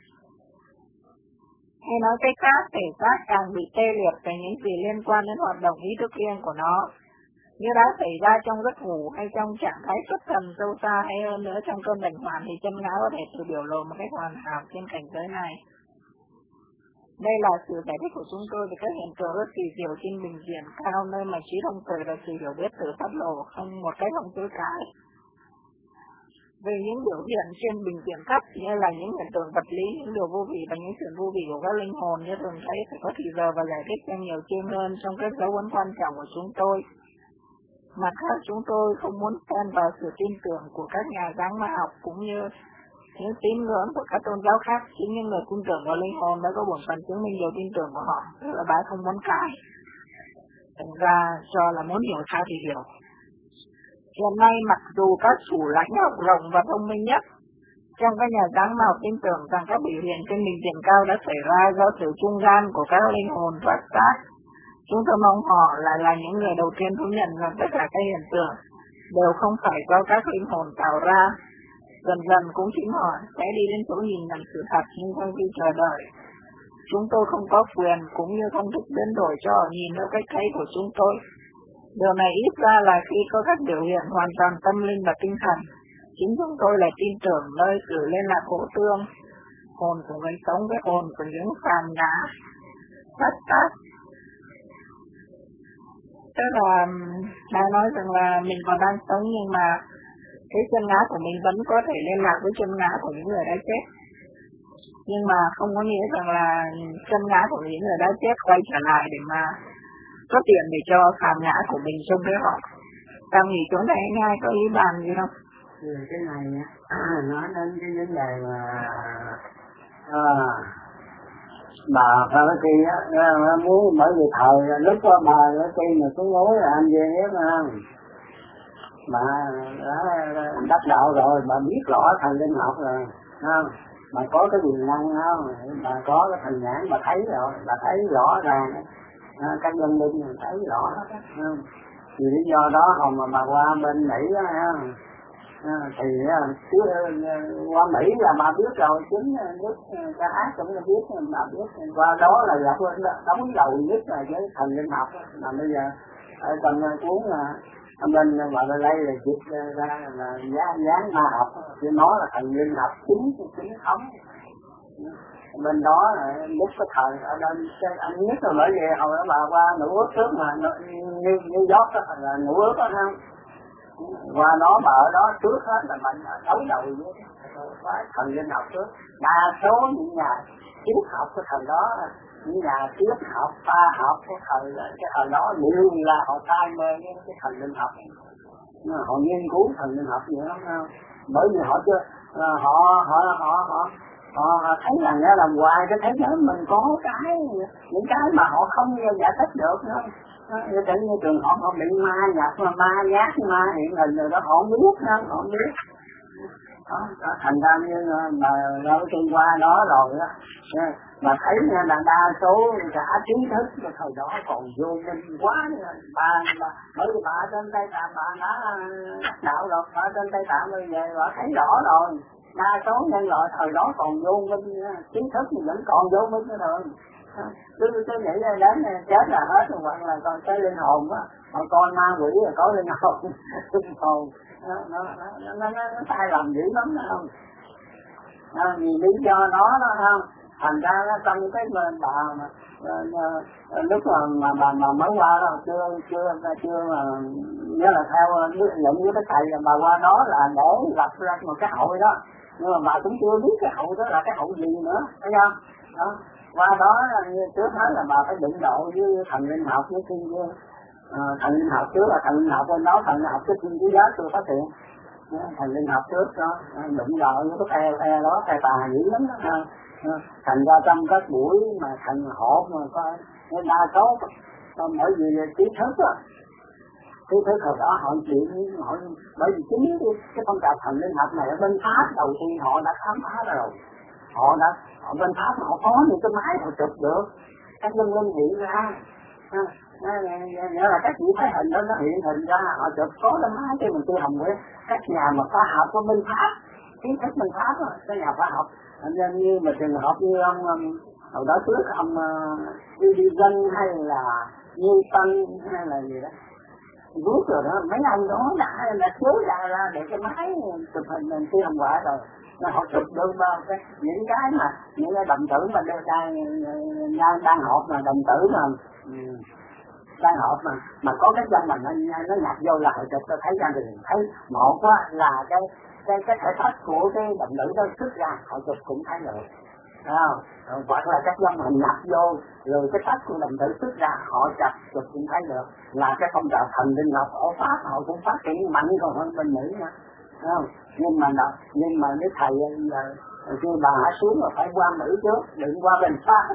Speaker 2: hay nói cách khác, thể xác càng bị tê liệt về những gì liên quan đến hoạt động ý thức riêng của nó, như đã xảy ra trong giấc ngủ hay trong trạng thái xuất thần sâu xa, hay hơn nữa trong cơn bệnh hoạn, thì chân ngã có thể tự biểu lộ một cách hoàn hảo trên cảnh giới này. Đây là sự giải thích của chúng tôi về các hiện tượng rất kỳ diệu trên bình diện cao, nơi mà trí thông tuệ và sự hiểu biết tự phát lộ không một cách không chối cãi. Về những biểu hiện trên bình diện thấp như là những hiện tượng vật lý, những điều vô vị và những chuyện vô vị của các linh hồn như thường thấy, phải có thì giờ và giải thích cho nhiều chuyên hơn trong các dấu ấn quan trọng của chúng tôi. Mặt khác, chúng tôi không muốn xen vào sự tin tưởng của các nhà giáng ma học cũng như những tín ngưỡng của các tôn giáo khác. Chính những người tin tưởng vào linh hồn đã có bổn phận chứng minh điều tin tưởng của họ, tức là bà không muốn cãi. Thành ra cho là muốn hiểu sao thì hiểu. Hiện nay, mặc dù các chủ lãnh học rộng và thông minh nhất trong các nhà giáng ma học tin tưởng rằng các biểu hiện trên bình diện cao đã xảy ra do sự trung gian của các linh hồn thoát xác, chúng tôi mong họ lại là những người đầu tiên thú nhận rằng tất cả các hiện tượng đều không phải do các linh hồn tạo ra. Dần dần cũng chính họ sẽ đi đến chỗ nhìn nhận sự thật, nhưng không khi chờ đợi. Chúng tôi không có quyền cũng như không thích biến đổi cho họ nhìn theo cách thấy của chúng tôi. Điều này ít ra là khi có các biểu hiện hoàn toàn tâm linh và tinh thần, chính chúng tôi lại tin tưởng nơi sự liên lạc hỗ tương, hồn của người sống với hồn của những phàm ngã phát tác. Tức là bà nói rằng là mình còn đang sống, nhưng mà cái chân ngã của mình vẫn có thể liên lạc với chân ngã của những người đã chết. Nhưng mà không có nghĩa rằng là chân ngã của những người đã chết quay trở lại để mà có tiền để cho phàm ngã của mình trông thấy họ. Tao nghĩ chỗ này anh ai có ý bàn gì không?
Speaker 3: Ừ, cái này nói đến cái vấn đề mà à, bà Pharisee á, muốn bởi vì thời lúc đó bà Pharisee mà xuống núi là anh về biết không? Bà đã đắc đạo rồi, bà biết rõ thần linh học rồi, không? Bà có cái quyền năng không? Bà có cái thần nhãn, bà thấy rồi, bà thấy rõ ràng à, các dân linh thấy rõ đó, không? Vì lý do đó hồi mà bà qua bên Mỹ đó, không? À, thì uh, qua Mỹ là bà biết rồi, chính nước ca ác cũng là biết, bà biết qua đó là gặp đóng đầu nhất là cái thần linh học. Mà bây giờ ở trong cuốn uh, bên bà đây là dịch ra là dán dán ma học, chứ nó là thần linh học chính chính thống. Bên đó là lúc cái thời ở bên anh nhất là bởi vì hồi đó bà qua Nữ Ước trước mà như như giót đó là Nữ Ước đó không? Qua đó bà ở đó trước hết là mình đấu đầu với thần linh học trước. Đa số những nhà triết học của thời đó, những nhà triết học, pha học của thời cái thời đó đều là họ tai mê với cái thần linh học. Họ nghiên cứu thần linh học nhiều lắm không? Bởi vì họ chưa họ họ họ họ họ thấy rằng là ngoài cái thế giới mình có cái những cái mà họ không giải thích được nữa. Như tự như trường họ họ bị ma nhập, mà ma nhát, ma hiện hình rồi đó họ không biết nữa, họ không biết. đó, đó. Thành ra như mà nói kinh qua đó rồi đó mà thấy là đa số cả trí thức mà thời đó còn vô minh quá. Bà, bà bởi vì bà trên Tây Tạng bà đã đạo rồi, bà trên Tây Tạng bây giờ bà thấy rõ rồi, đa số nhân loại thời đó còn vô minh, trí thức thì vẫn còn vô minh nữa rồi. Cứ tôi nghĩ là đến chết là hết rồi, hoặc là còn cái linh hồn á, mà con ma quỷ là có linh hồn, linh hồn nó nó nó nó, nó, nó sai lầm dữ lắm đó không? À, vì lý do đó đó không? Thành ra nó trong cái bên bà mà lúc mà mà bà mà mới qua đó chưa chưa chưa mà nhớ là theo nhận với cái thầy là bà qua đó là để lập ra một cái hội đó, nhưng mà bà cũng chưa biết cái hội đó là cái hội gì nữa, thấy không? Đó. Qua đó trước hết là bà phải đụng độ với thần linh học với thiên dương. À, thần linh học trước là thần linh học bên đó, thần linh học cái thiên chúa giáo chưa phát hiện. Thần linh học trước đó đụng độ với cái phe phe đó, phe tà dữ lắm đó. À, thành ra trong các buổi mà thần họp mà có đa số bởi vì trí thức á, trí thức hồi đó họ chuyện họ bởi vì chính cái, cái phong trào thần linh học này ở bên Pháp đầu tiên họ đã khám phá ra rồi. Họ đã ở bên Pháp họ có những cái máy họ chụp được các nhân linh hiện ra, nghĩa là các chỉ thấy hình đó nó hiện hình ra, họ chụp có cái máy cho mình tôi hồng với các nhà mà khoa học của bên Pháp, kiến thức bên Pháp đó, các nhà khoa học nên như mà trường hợp như ông hồi đó trước ông Edison hay là Newton hay là gì đó rút rồi đó, mấy ông đó đã đã chiếu ra ra để cái máy chụp hình mình siêu hồng quả rồi. Nó họ chụp được bao cái những cái mà những cái đồng tử mà đang đang đang họp mà đồng tử mà đang họp mà mà có cái chân mà nó nó nhập vô là họ chụp tôi thấy ra thì thấy một á là cái cái cái thể tích của cái đồng tử đó xuất ra họ chụp cũng thấy được, không? Hoặc là các dân mình nhập vô rồi cái tách của đồng tử xuất ra họ chụp chụp cũng thấy được, là cái phong trào thần linh học ở Pháp họ cũng phát triển mạnh còn hơn bên Mỹ nữa, không? Nhưng mà đó, nhưng mà cái thầy là khi bà hạ xuống là phải qua Mỹ trước, đừng qua bên Pháp.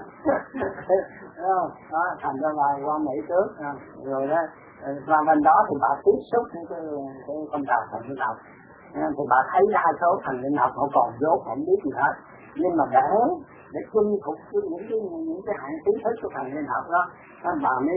Speaker 3: Đó, đó, thành ra bà qua Mỹ trước, rồi đó qua bên đó thì bà tiếp xúc với cái, cái phong trào thần linh học, thì bà thấy đa số thần linh học họ còn dốt không biết gì hết, nhưng mà để để chinh phục những cái những cái hạng trí thức của thần linh học đó, bà mới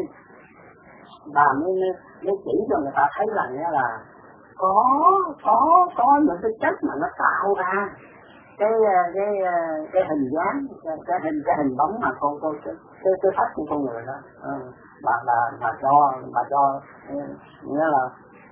Speaker 3: bà mới mới chỉ cho người ta thấy rằng là có có có những cái chất mà nó tạo ra cái cái cái hình dáng cái, cái hình cái hình bóng mà con con cái cái, cái pháp của con người đó, ừ. bà bà bà cho bà cho nghĩa là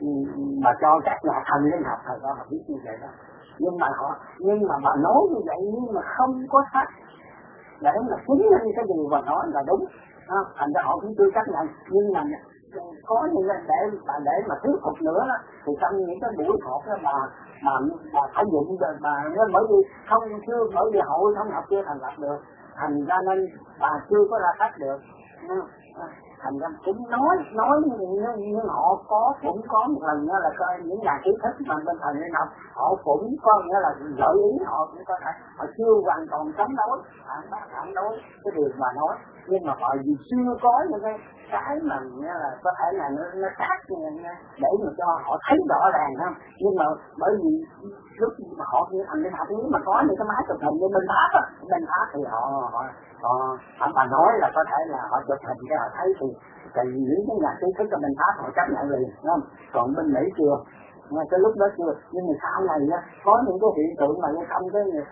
Speaker 3: bà cho các nhà thần linh học thời đó họ biết như vậy đó, nhưng mà họ nhưng mà bà nói như vậy nhưng mà không có sách để mà chứng minh cái gì bà nói là đúng, à, thành ra họ cũng chưa chấp nhận, nhưng mà có những cái để bà để mà thuyết phục nữa đó, thì trong những cái buổi họp đó bà bà bà phải dụng rồi bà nó bởi vì không chưa bởi vì hội không học chưa thành lập được, thành ra nên bà chưa có ra sách được, thành ra cũng nói nói nhưng, nhưng họ có cũng có một lần đó là coi những nhà trí thức mà bên thần linh học họ cũng có nghĩa là gợi ý họ cũng có thể họ chưa hoàn toàn chống đối phản bác phản đối cái điều mà nói, nhưng mà họ vì chưa có những cái cái mà nghĩa là có thể là nó nó khác để mà cho họ thấy rõ ràng không, nhưng mà bởi vì lúc mà họ như thần linh học nếu mà có những cái máy chụp hình như bên Pháp á, bên Pháp thì họ họ họ họ bà nói là có thể là họ chụp hình cho họ thấy thì thì những cái nhà trí thức ở bên Pháp họ chấp nhận liền, đúng không? Còn bên Mỹ chưa, mà cái lúc đó chưa, nhưng mà sau này á có những cái hiện tượng mà trong cái người,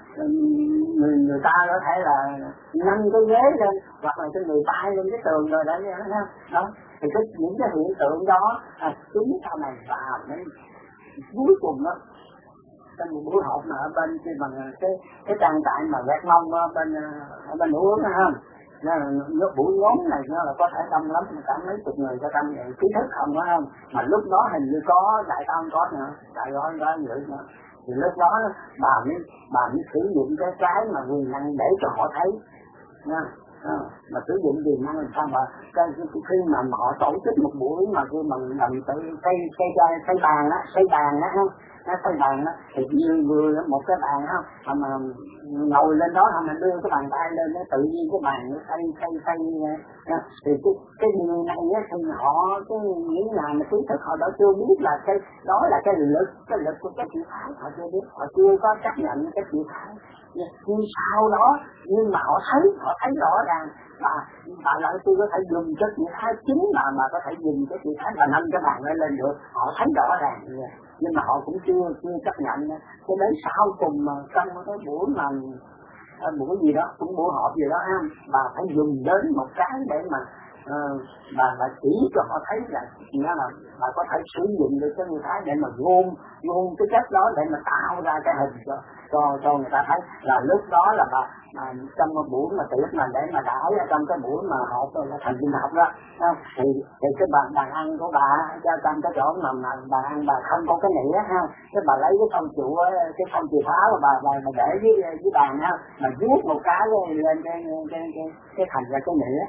Speaker 3: người người ta có thể là nâng cái ghế lên hoặc là cái người bay lên cái tường rồi đó nghe đó, đó thì cái những cái hiện tượng đó à, chính sau này vào đến cuối cùng đó trong một buổi họp mà ở bên cái bằng cái cái trang trại mà Việt Nam ở bên ở bên Hữu Hướng ha, nó buổi nhóm này nó là có thể đông lắm, cả mấy chục người cho trăm người kiến thức không có không, mà lúc đó hình như có đại tam có nữa, đại gói đó nữa, thì lúc đó bà mới bà mới sử dụng cái cái mà quyền năng để cho họ thấy nha. À, mà sử dụng quyền năng làm sao mà cái, khi mà họ tổ chức một buổi mà khi mà làm tự cây cây cây bàn á, cây bàn á, Cái cái bàn đó thì như vừa một cái bàn không, mà, mà ngồi lên đó mà đưa cái bàn tay lên nó tự nhiên cái bàn nó xây xây xây thì cái cái điều này á thì họ cái những nhà mà kiến thức họ đã chưa biết là cái đó là cái lực cái lực của cái chữ thái, họ chưa biết, họ chưa có chấp nhận cái chữ thái. Nhưng sau đó nhưng mà họ thấy họ thấy rõ ràng và bà lại tôi có thể dùng cái chữ thái chính mà mà có thể dùng cái chữ thái và nâng cái bàn lên lên được, họ thấy rõ ràng nhưng mà họ cũng chưa chưa chấp nhận. Cho đến sau cùng mà trong cái buổi mà buổi gì đó cũng buổi họp gì đó ha, bà phải dùng đến một cái để mà uh, bà bà chỉ cho họ thấy là nghĩa là bà có thể sử dụng được cái người thái để mà gom gom cái chất đó để mà tạo ra cái hình cho cho cho người ta thấy. Là lúc đó là bà mà trong một buổi mà tiệc mà để mà đãi ở trong cái buổi mà họp là thành viên học đó thì thì cái bàn bàn ăn của bà cho trong cái chỗ mà mà bàn ăn bà không có cái nĩa ha, cái bà lấy cái phong trụ cái phong chìa khóa của bà bà, bà để dưới dưới bàn ha, mà vuốt một cái lên cái cái cái cái thành ra cái nĩa.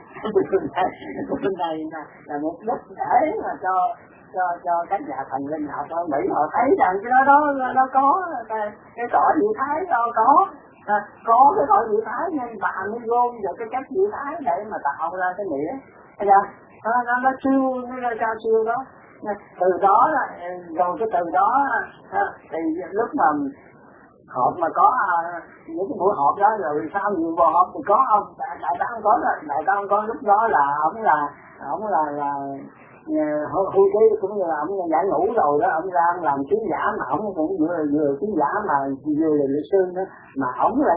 Speaker 3: Bên này là một đích để mà cho cho cho các nhà thần linh học ở Mỹ họ thấy rằng cái đó đó nó có cái, cái cõi vị thái đó có à, có cái cõi vị thái nên bà mới gom được cái chất vị thái để mà tạo ra cái nghĩa. Thấy chưa? Nó nó nó siêu nó ra cao siêu đó. Từ đó là rồi cái từ đó thì lúc mà họp mà có những cái buổi họp đó rồi sau nhiều buổi họp thì có ông đại đại tá có đó, đại tá có lúc đó là ông là ông là là hưu trí cũng như là ông giải ngũ rồi đó, ông ra làm kiến giả mà ông cũng vừa vừa kiến giả mà vừa là luật sư nữa, mà ông lại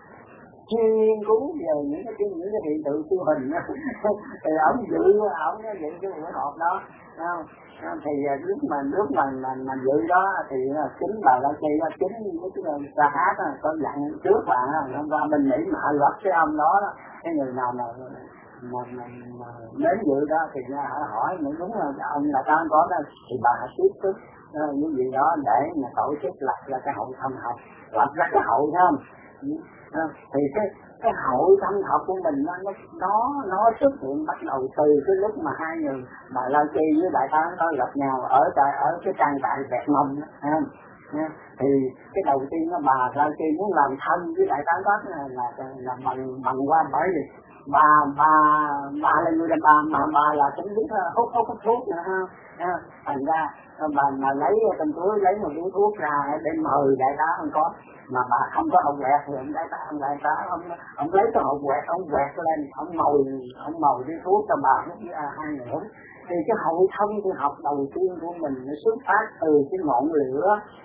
Speaker 3: chuyên nghiên cứu về những cái những cái hiện tượng siêu hình đó. Thì ông dự ông dự cái buổi họp đó không? Thì lúc mà lúc mà mà, mà dự đó thì chính bà đã xây ra chính với cái ca hát có dặn trước bạn hôm qua mình nghĩ mà gặp cái ông đó, đó cái người nào mà mà, mà, mà đến dự đó thì hỏi mình đúng là ông là ta có đó thì bà tiếp tục uh, những gì đó để mà tổ chức lập ra cái hội thâm học, lập ra cái hội không uh, thì cái cái hội thâm học của mình nó nó nó xuất hiện bắt đầu từ cái lúc mà hai người bà Lao Chi với đại tá nó gặp nhau ở tại ở cái trang trại Vẹt Mông đó, không? Thì cái đầu tiên đó bà Lao Chi muốn làm thân với đại tá đó là là, là bằng bằng qua bởi vì bà bà bà là người đàn bà mà bà là cũng biết hút hút hút thuốc nữa ha, thành ra bà mà lấy trong túi lấy một điếu thuốc ra để mời đại tá không có, mà bà không có hộp quẹt thì ông đại tá ông đại tá ông ông lấy cái hộp quẹt ông quẹt lên ông mồi ông mồi điếu thuốc cho bà hút với hai người hút. Thì cái hội thông tu học đầu tiên của mình nó xuất phát từ cái ngọn lửa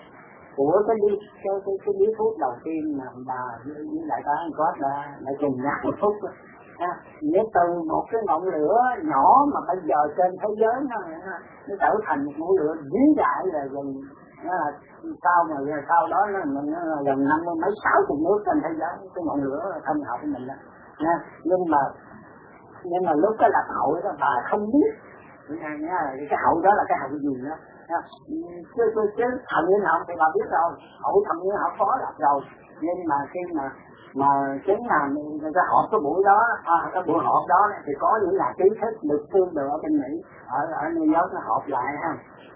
Speaker 3: của cái đi cái cái cái điếu thuốc đầu tiên mà bà với đại tá ông có là là cùng nhau một phút. À, nghĩa từ một cái ngọn lửa nhỏ mà bây giờ trên thế giới nó nó trở thành một ngọn lửa vĩ đại là gần nó là sau mà sau đó nó mình nó gần năm mươi mấy sáu chục nước trên thế giới cái ngọn lửa thân học của mình đó. À, nhưng mà nhưng mà lúc cái lập hội đó bà không biết nha, cái hội đó là cái hội gì đó chứ chứ chứ thằng liên học thì bà biết rồi, hội thằng liên học có lập rồi, nhưng mà khi mà mà chính là người ta họp cái buổi đó à, cái buổi họp đó thì có những nhà trí thức được tương được ở bên Mỹ ở ở New York nó họp lại ha,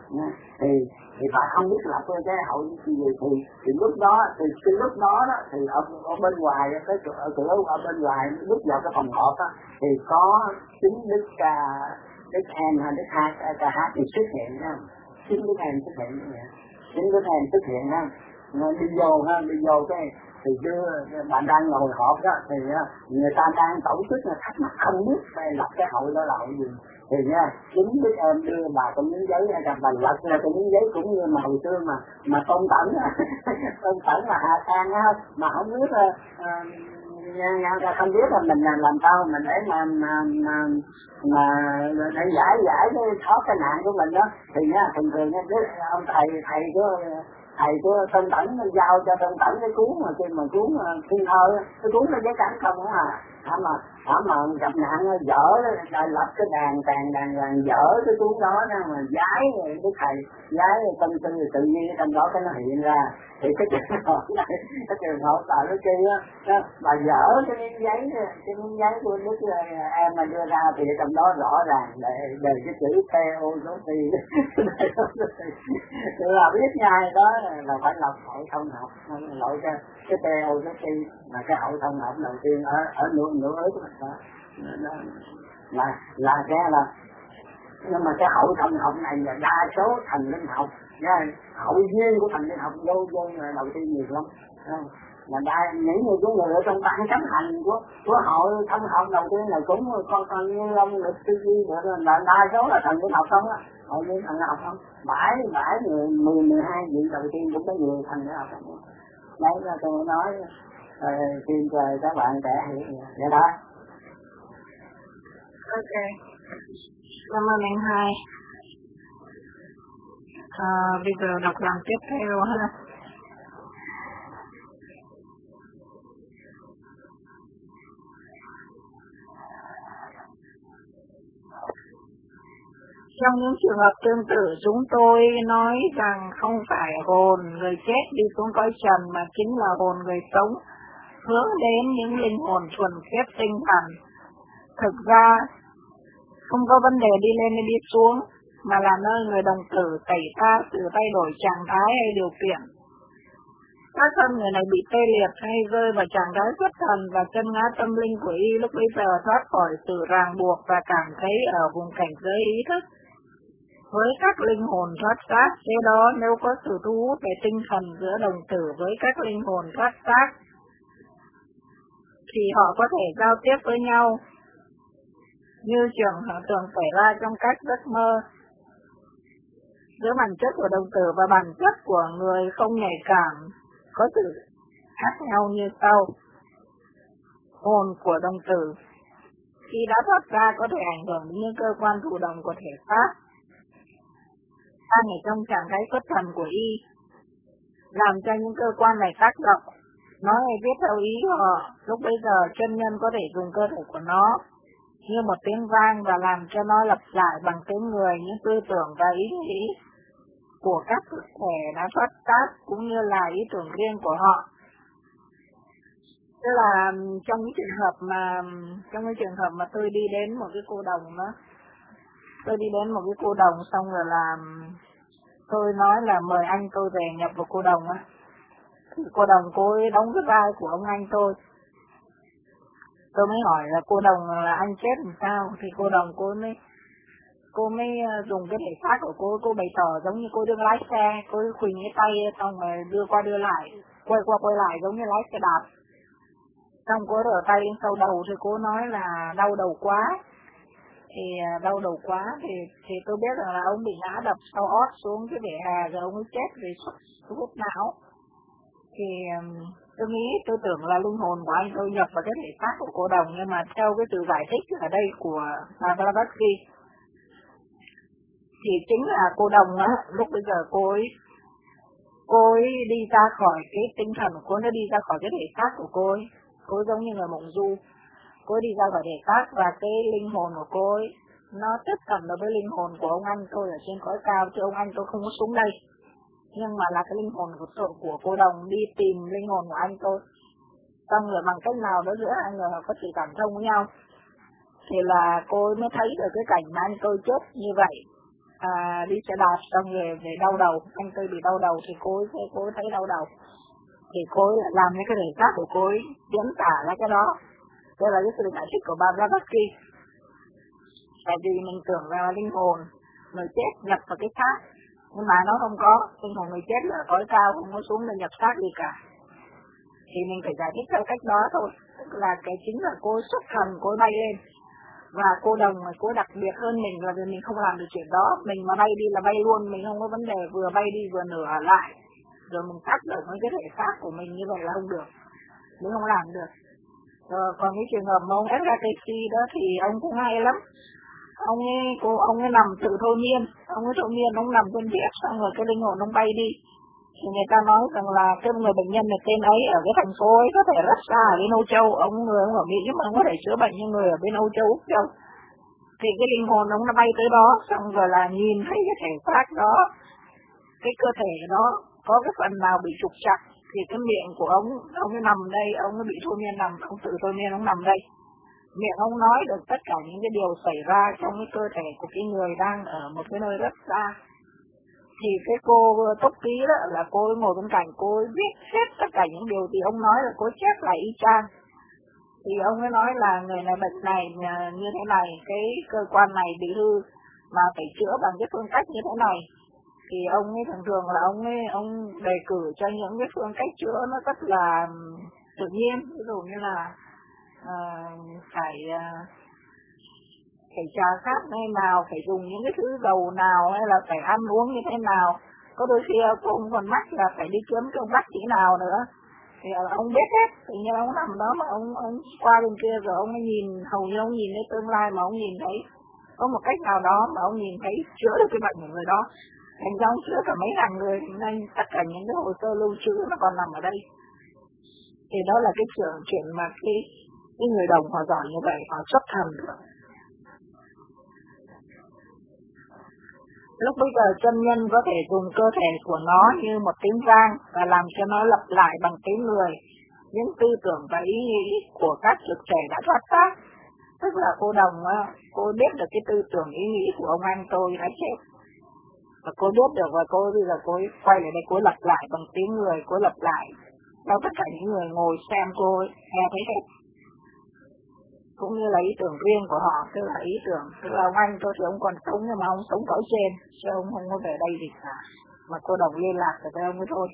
Speaker 3: thì thì bà không biết lập cái hội gì thì thì lúc đó thì cái lúc đó đó thì ở, ở bên ngoài cái cửa ở cửa ở bên ngoài bước vào cái phòng họp á thì có chính Đức ca Đức An hay Đức Hát ca hát thì xuất hiện ha, chính Đức An xuất hiện như vậy, chính Đức An xuất hiện ha, đi vô ha đi vô cái thì đưa bạn đang ngồi họp đó thì người ta đang tổ chức là thắc mắc không biết phải lập cái hội đó là hội gì thì nha chính biết em đưa bà cái miếng giấy ra bà lật ra cái miếng giấy cũng như mà hồi xưa mà mà Tôn Tẩn Tôn Tẩn là Hà Sang á mà không biết uh, uh, không biết là mình làm sao mình để mà mà mà, mà để giải giải cái thoát cái nạn của mình đó thì nha thường thường nha ông thầy thầy của thầy của Tôn Tẩn giao cho Tôn Tẩn cái cuốn mà khi mà cuốn thiên thơ cái cuốn nó giấy trắng không á à mà Hả mà gặp nạn dở đó, lập cái đàn đàn đàn đàn dở cái xuống đó ra mà giái cái thầy giái tâm tư tự nhiên trong đó cái nó hiện ra thì cái trường hợp này cái trường hợp tại cái kia á bà dở cái miếng giấy cái miếng giấy của đức em mà đưa ra thì trong đó rõ ràng để để cái chữ theo số ti là biết ngay đó là phải lập hội thông học lội cái cái theo số ti là cái hội thông học đầu tiên ở ở nửa nửa ấy của mình đó là là cái là nhưng mà cái hậu thông học này là đa số thành linh học nha, hậu duyên của thành linh học vô vô là đầu tiên nhiều lắm là đa những người của người ở trong ban chấp hành của của hội thông học đầu tiên là cũng con con như long lịch tư duy là đa số là thành linh học không á, hậu duyên thành linh học không bãi bãi mười mười hai vị đầu tiên cũng có nhiều thành linh học không đấy là tôi nói xin trời các bạn trẻ hiểu vậy đó.
Speaker 2: Ok, cảm ơn anh hai. À, bây giờ đọc đoạn tiếp theo ha. Trong những trường hợp tương tự chúng tôi nói rằng không phải hồn người chết đi xuống cõi trần mà chính là hồn người sống hướng đến những linh hồn thuần khiết tinh thần. Thực ra không có vấn đề đi lên hay đi xuống, mà là nơi người đồng tử tẩy pha sự thay đổi trạng thái hay điều kiện. Các thân người này bị tê liệt hay rơi vào trạng thái xuất thần và chân ngã tâm linh của y lúc bấy giờ thoát khỏi sự ràng buộc và cảm thấy ở vùng cảnh giới ý thức. Với các linh hồn thoát xác, thế đó nếu có sự thu hút về tinh thần giữa đồng tử với các linh hồn thoát xác, thì họ có thể giao tiếp với nhau, như trường hợp thường xảy ra trong các giấc mơ. Giữa bản chất của đồng tử và bản chất của người không nhạy cảm có sự khác nhau như sau. Hồn của đồng tử khi đã thoát ra có thể ảnh hưởng đến những cơ quan thụ động của thể xác, đang ở trong trạng thái xuất thần của y, làm cho những cơ quan này tác động, nói hay viết theo ý họ. Lúc bây giờ chân nhân có thể dùng cơ thể của nó như một tiếng vang và làm cho nó lặp lại bằng tiếng người những tư tưởng và ý nghĩ của các thực thể đã thoát xác cũng như là ý tưởng riêng của họ. Tức là trong những trường hợp mà trong cái trường hợp mà tôi đi đến một cái cô đồng đó, tôi đi đến một cái cô đồng xong rồi là tôi nói là mời anh tôi về nhập vào cô đồng á, thì cô đồng cô ấy đóng cái vai của ông anh tôi. Tôi mới hỏi là cô đồng là anh chết làm sao, thì cô đồng cô mới cô mới dùng cái thể xác của cô, cô bày tỏ giống như cô đương lái xe, cô khuỳnh cái tay xong rồi đưa qua đưa lại, quay qua quay lại giống như lái xe đạp. Xong cô rửa tay lên sau đầu thì cô nói là đau đầu quá. Thì đau đầu quá thì thì tôi biết rằng là ông bị ngã đập sau ót xuống cái vỉa hè rồi ông ấy chết vì xuất huyết não. Thì tôi nghĩ tôi tưởng là linh hồn của anh tôi nhập vào cái thể xác của cô đồng, nhưng mà theo cái sự giải thích ở đây của Blavatsky thì chính là cô đồng á, lúc bây giờ cô ấy cô ấy đi ra khỏi cái tinh thần của cô, nó đi ra khỏi cái thể xác của cô ấy, cô ấy giống như người mộng du, cô ấy đi ra khỏi thể xác và cái linh hồn của cô ấy nó tiếp cận được với linh hồn của ông anh tôi ở trên cõi cao, chứ ông anh tôi không có xuống đây, nhưng mà là cái linh hồn của tôi, của cô đồng đi tìm linh hồn của anh tôi. Xong rồi bằng cách nào đó giữa hai người họ có sự cảm thông với nhau, thì là cô ấy mới thấy được cái cảnh mà anh tôi chết như vậy, à, đi xe đạp xong rồi về đau đầu, anh tôi bị đau đầu thì cô ấy, cô ấy thấy đau đầu, thì cô ấy lại làm những cái thể xác của cô ấy diễn tả ra cái đó. Đây là cái sự giải thích của Blavatsky. Tại vì mình tưởng là linh hồn người chết nhập vào cái xác, nhưng mà nó không có, linh hồn người chết là cõi cao không có xuống để nhập xác gì cả. Thì mình phải giải thích theo cách đó thôi, tức là cái chính là cô xuất thần, cô bay lên, và cô đồng mà cô đặc biệt hơn mình là vì mình không làm được chuyện đó. Mình mà bay đi là bay luôn, mình không có vấn đề vừa bay đi vừa nửa lại, rồi mình tắt được với cái thể xác của mình như vậy là không được, mình không làm được. Rồi còn cái trường hợp mà ông Edgar Cayce đó thì ông cũng hay lắm. Ông ấy, cô, ông ấy nằm tự thôi miên, ông ấy thôi miên, ông nằm trên viết, xong rồi cái linh hồn ông bay đi. thì người ta nói rằng là cái người bệnh nhân này tên ấy ở cái thành phố ấy có thể rất xa ở bên Âu Châu, ông người ông ở Mỹ mà ông có thể chữa bệnh như người ở bên Âu Châu Úc Châu. Thì cái linh hồn ông nó bay tới đó, xong rồi là nhìn thấy cái thể xác đó, cái cơ thể đó có cái phần nào bị trục trặc, thì cái miệng của ông, ông ấy nằm đây, ông ấy bị thôi miên nằm, ông tự thôi miên ông nằm đây. Miệng ông nói được tất cả những cái điều xảy ra trong cái cơ thể của cái người đang ở một cái nơi rất xa. Thì cái cô tốc ký đó là cô ấy ngồi bên cạnh, cô ấy viết hết tất cả những điều thì ông nói là cô chép lại y chang. Thì ông ấy nói là người này bệnh này như thế này, cái cơ quan này bị hư mà phải chữa bằng cái phương cách như thế này. Thì ông ấy thường thường là ông ấy ông đề cử cho những cái phương cách chữa nó rất là tự nhiên, ví dụ như là uh, phải uh, phải trà sát hay nào, phải dùng những cái thứ dầu nào, hay là phải ăn uống như thế nào. Có đôi khi ông còn mắc là phải đi kiếm cái ông bác sĩ nào nữa. Thì ông biết hết, tự nhiên ông nằm đó mà ông ông qua bên kia rồi ông ấy nhìn, hầu như ông nhìn thấy tương lai mà ông nhìn thấy có một cách nào đó mà ông nhìn thấy chữa được cái bệnh của người đó. Thành ra ông chữa cả mấy ngàn người, nên tất cả những cái hồ sơ lưu trữ nó còn nằm ở đây. Thì đó là cái chuyện chuyện mà cái, cái người đồng họ giỏi như vậy, họ xuất thần được. Lúc bây giờ chân nhân có thể dùng cơ thể của nó như một tiếng vang và làm cho nó lặp lại bằng tiếng người những tư tưởng và ý nghĩ của các lực thể đã thoát xác. Tức là cô đồng, cô biết được cái tư tưởng ý nghĩ của ông anh tôi đã chết. Và cô biết được và cô bây giờ cô quay lại đây, cô lặp lại bằng tiếng người, cô lặp lại cho tất cả những người ngồi xem cô nghe thấy hết. Cũng như là ý tưởng riêng của họ, tức là ý tưởng, tức là ông anh tôi thì ông còn sống nhưng mà ông sống cõi trên, chứ ông không có về đây gì cả. Mà cô đồng liên lạc được với ông ấy thôi.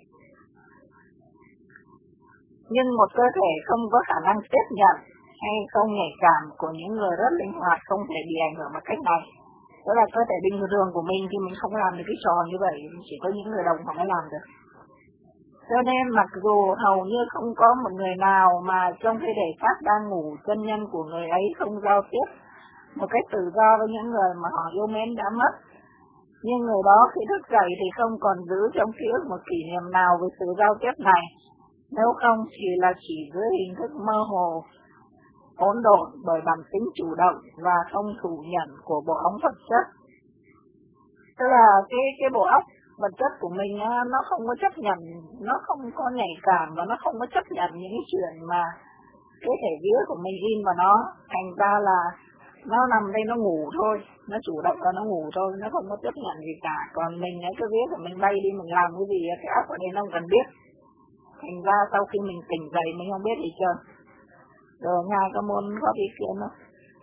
Speaker 2: Nhưng một cơ thể không có khả năng tiếp nhận hay không nhạy cảm của những người rất linh hoạt không thể bị ảnh hưởng bằng cách này. Đó là cơ thể bình thường của mình thì mình không làm được cái trò như vậy, chỉ có những người đồng họ mới làm được. Cho nên mặc dù hầu như không có một người nào mà trong cái thể xác đang ngủ, chân nhân của người ấy không giao tiếp một cách tự do với những người mà họ yêu mến đã mất. Nhưng người đó khi thức dậy thì không còn giữ trong ký ức một kỷ niệm nào về sự giao tiếp này. Nếu không chỉ là chỉ dưới hình thức mơ hồ, hỗn độn bởi bản tính chủ động và không thủ nhận của bộ óc vật chất. Tức là cái cái bộ óc vật chất của mình nó không có chấp nhận, nó không có nhạy cảm và nó không có chấp nhận những cái chuyện mà cái thể vía của mình in vào nó. Thành ra là nó nằm đây nó ngủ thôi, nó chủ động và nó ngủ thôi, nó không có chấp nhận gì cả. Còn mình ấy, cái vía của mình bay đi mình làm cái gì, cái óc ở đây nó không cần biết. Thành ra sau khi mình tỉnh dậy mình không biết gì trơn. Rồi ngài có muốn có ý kiến không?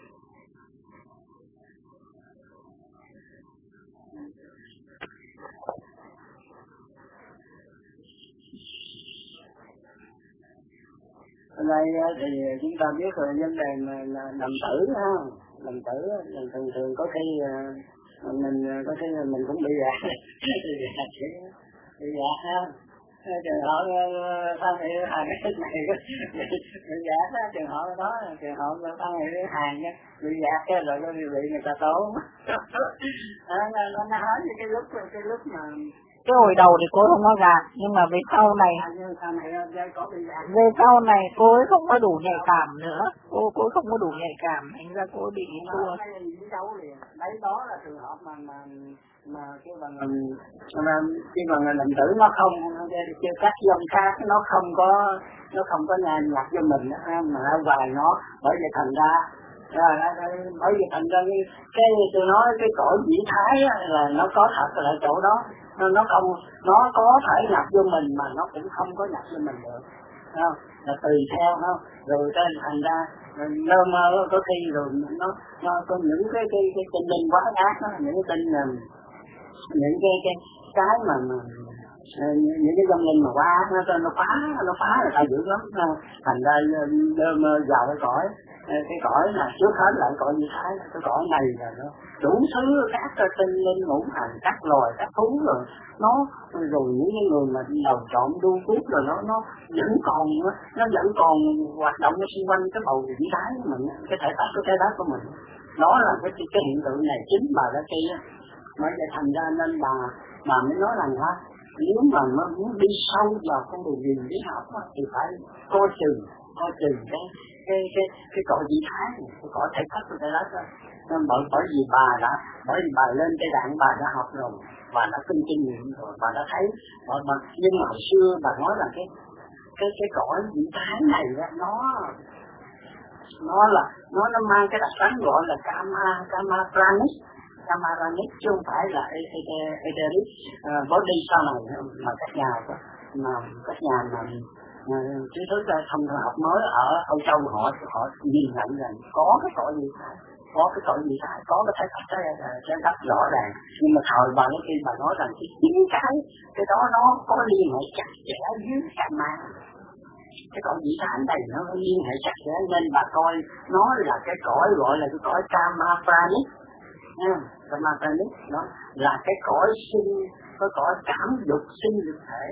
Speaker 3: Ở đây thì chúng ta biết rồi, vấn đề là, là đồng tử ha, đồng tử thường thường có khi mình có khi mình cũng bị vậy, bị vậy ha. Trường hợp phan thị hàng cái tích này bị gạt á, trường hợp đó trường hợp phan thị hàng á bị gạt cái rồi có bị người ta tố. Nó nói như cái lúc cái lúc mà
Speaker 2: cái hồi đầu thì cô không có gạt, nhưng mà về sau này về sau này cô ấy không có đủ nhạy cảm nữa, cô cô không có đủ nhạy cảm, thành ra cô bị thua.
Speaker 3: Đấy đó là trường hợp mà mà mà cái bằng mà cái bằng đồng tử nó không chưa các dòng khác nó không có nó không có nhàn nhạt cho mình mà nó vài nó, bởi vậy thành ra rồi bởi vì thành ra cái tôi nói cái cõi dĩ thái là nó có thật là chỗ đó, nó không nó có thể nhập vô mình mà nó cũng không có nhập vô mình được, không? Là tùy theo không, rồi cái thành ra lơ mơ có khi rồi nó nó có những cái cái cái tinh linh quá ác đó, những cái tinh những cái cái cái mà mà những cái tâm linh mà quá nó nó phá nó phá là ta dữ lắm, thành ra lơ mơ vào cái cõi cái cõi là trước hết lại cõi như thái, cái cõi này là nó đủ thứ các cái tinh linh ngũ hành các loài các thú rồi nó rồi những cái người mà đầu trộm đu cuốc rồi nó nó vẫn còn nó vẫn còn hoạt động ở xung quanh cái bầu vĩ thái của mình, cái thể xác cái trái đất của mình, đó là cái cái hiện tượng này chính bà đã kia. Bởi vậy thành ra nên bà bà mới nói rằng ha, Nếu mà nó muốn đi sâu vào con đường nhìn lý học á, thì phải coi chừng, coi chừng cái cái cái cái cõi vị thái, cái cõi thể chất của cái đó thôi. Nên bởi bởi vì bà đã bởi vì bà lên cái đạn bà đã học rồi, bà đã kinh kinh nghiệm rồi, bà đã thấy. Bà, bà, nhưng mà hồi xưa bà nói là cái cái cái cõi vị thái này đó, nó nó là nó nó mang cái đặc tính gọi là kama kama pranic kama pranic chứ không phải là etheric uh, body sau này mà các nhà mà các nhà mà trí thức thông thường học mới ở Âu Châu họ họ nhìn nhận rằng có cái cõi gì thái, có cái cõi gì thái, có cái thái thật cái cái đất rõ ràng. Nhưng mà thời bà nói khi bà nói rằng cái chính cái cái đó nó có liên hệ chặt chẽ với kama. Cái cõi vị thái này nó liên hệ chặt chẽ nên bà coi nó là cái cõi gọi là cái cõi kama pranic, kama pranic đó là cái cõi sinh, cái cõi cảm dục sinh lực thể.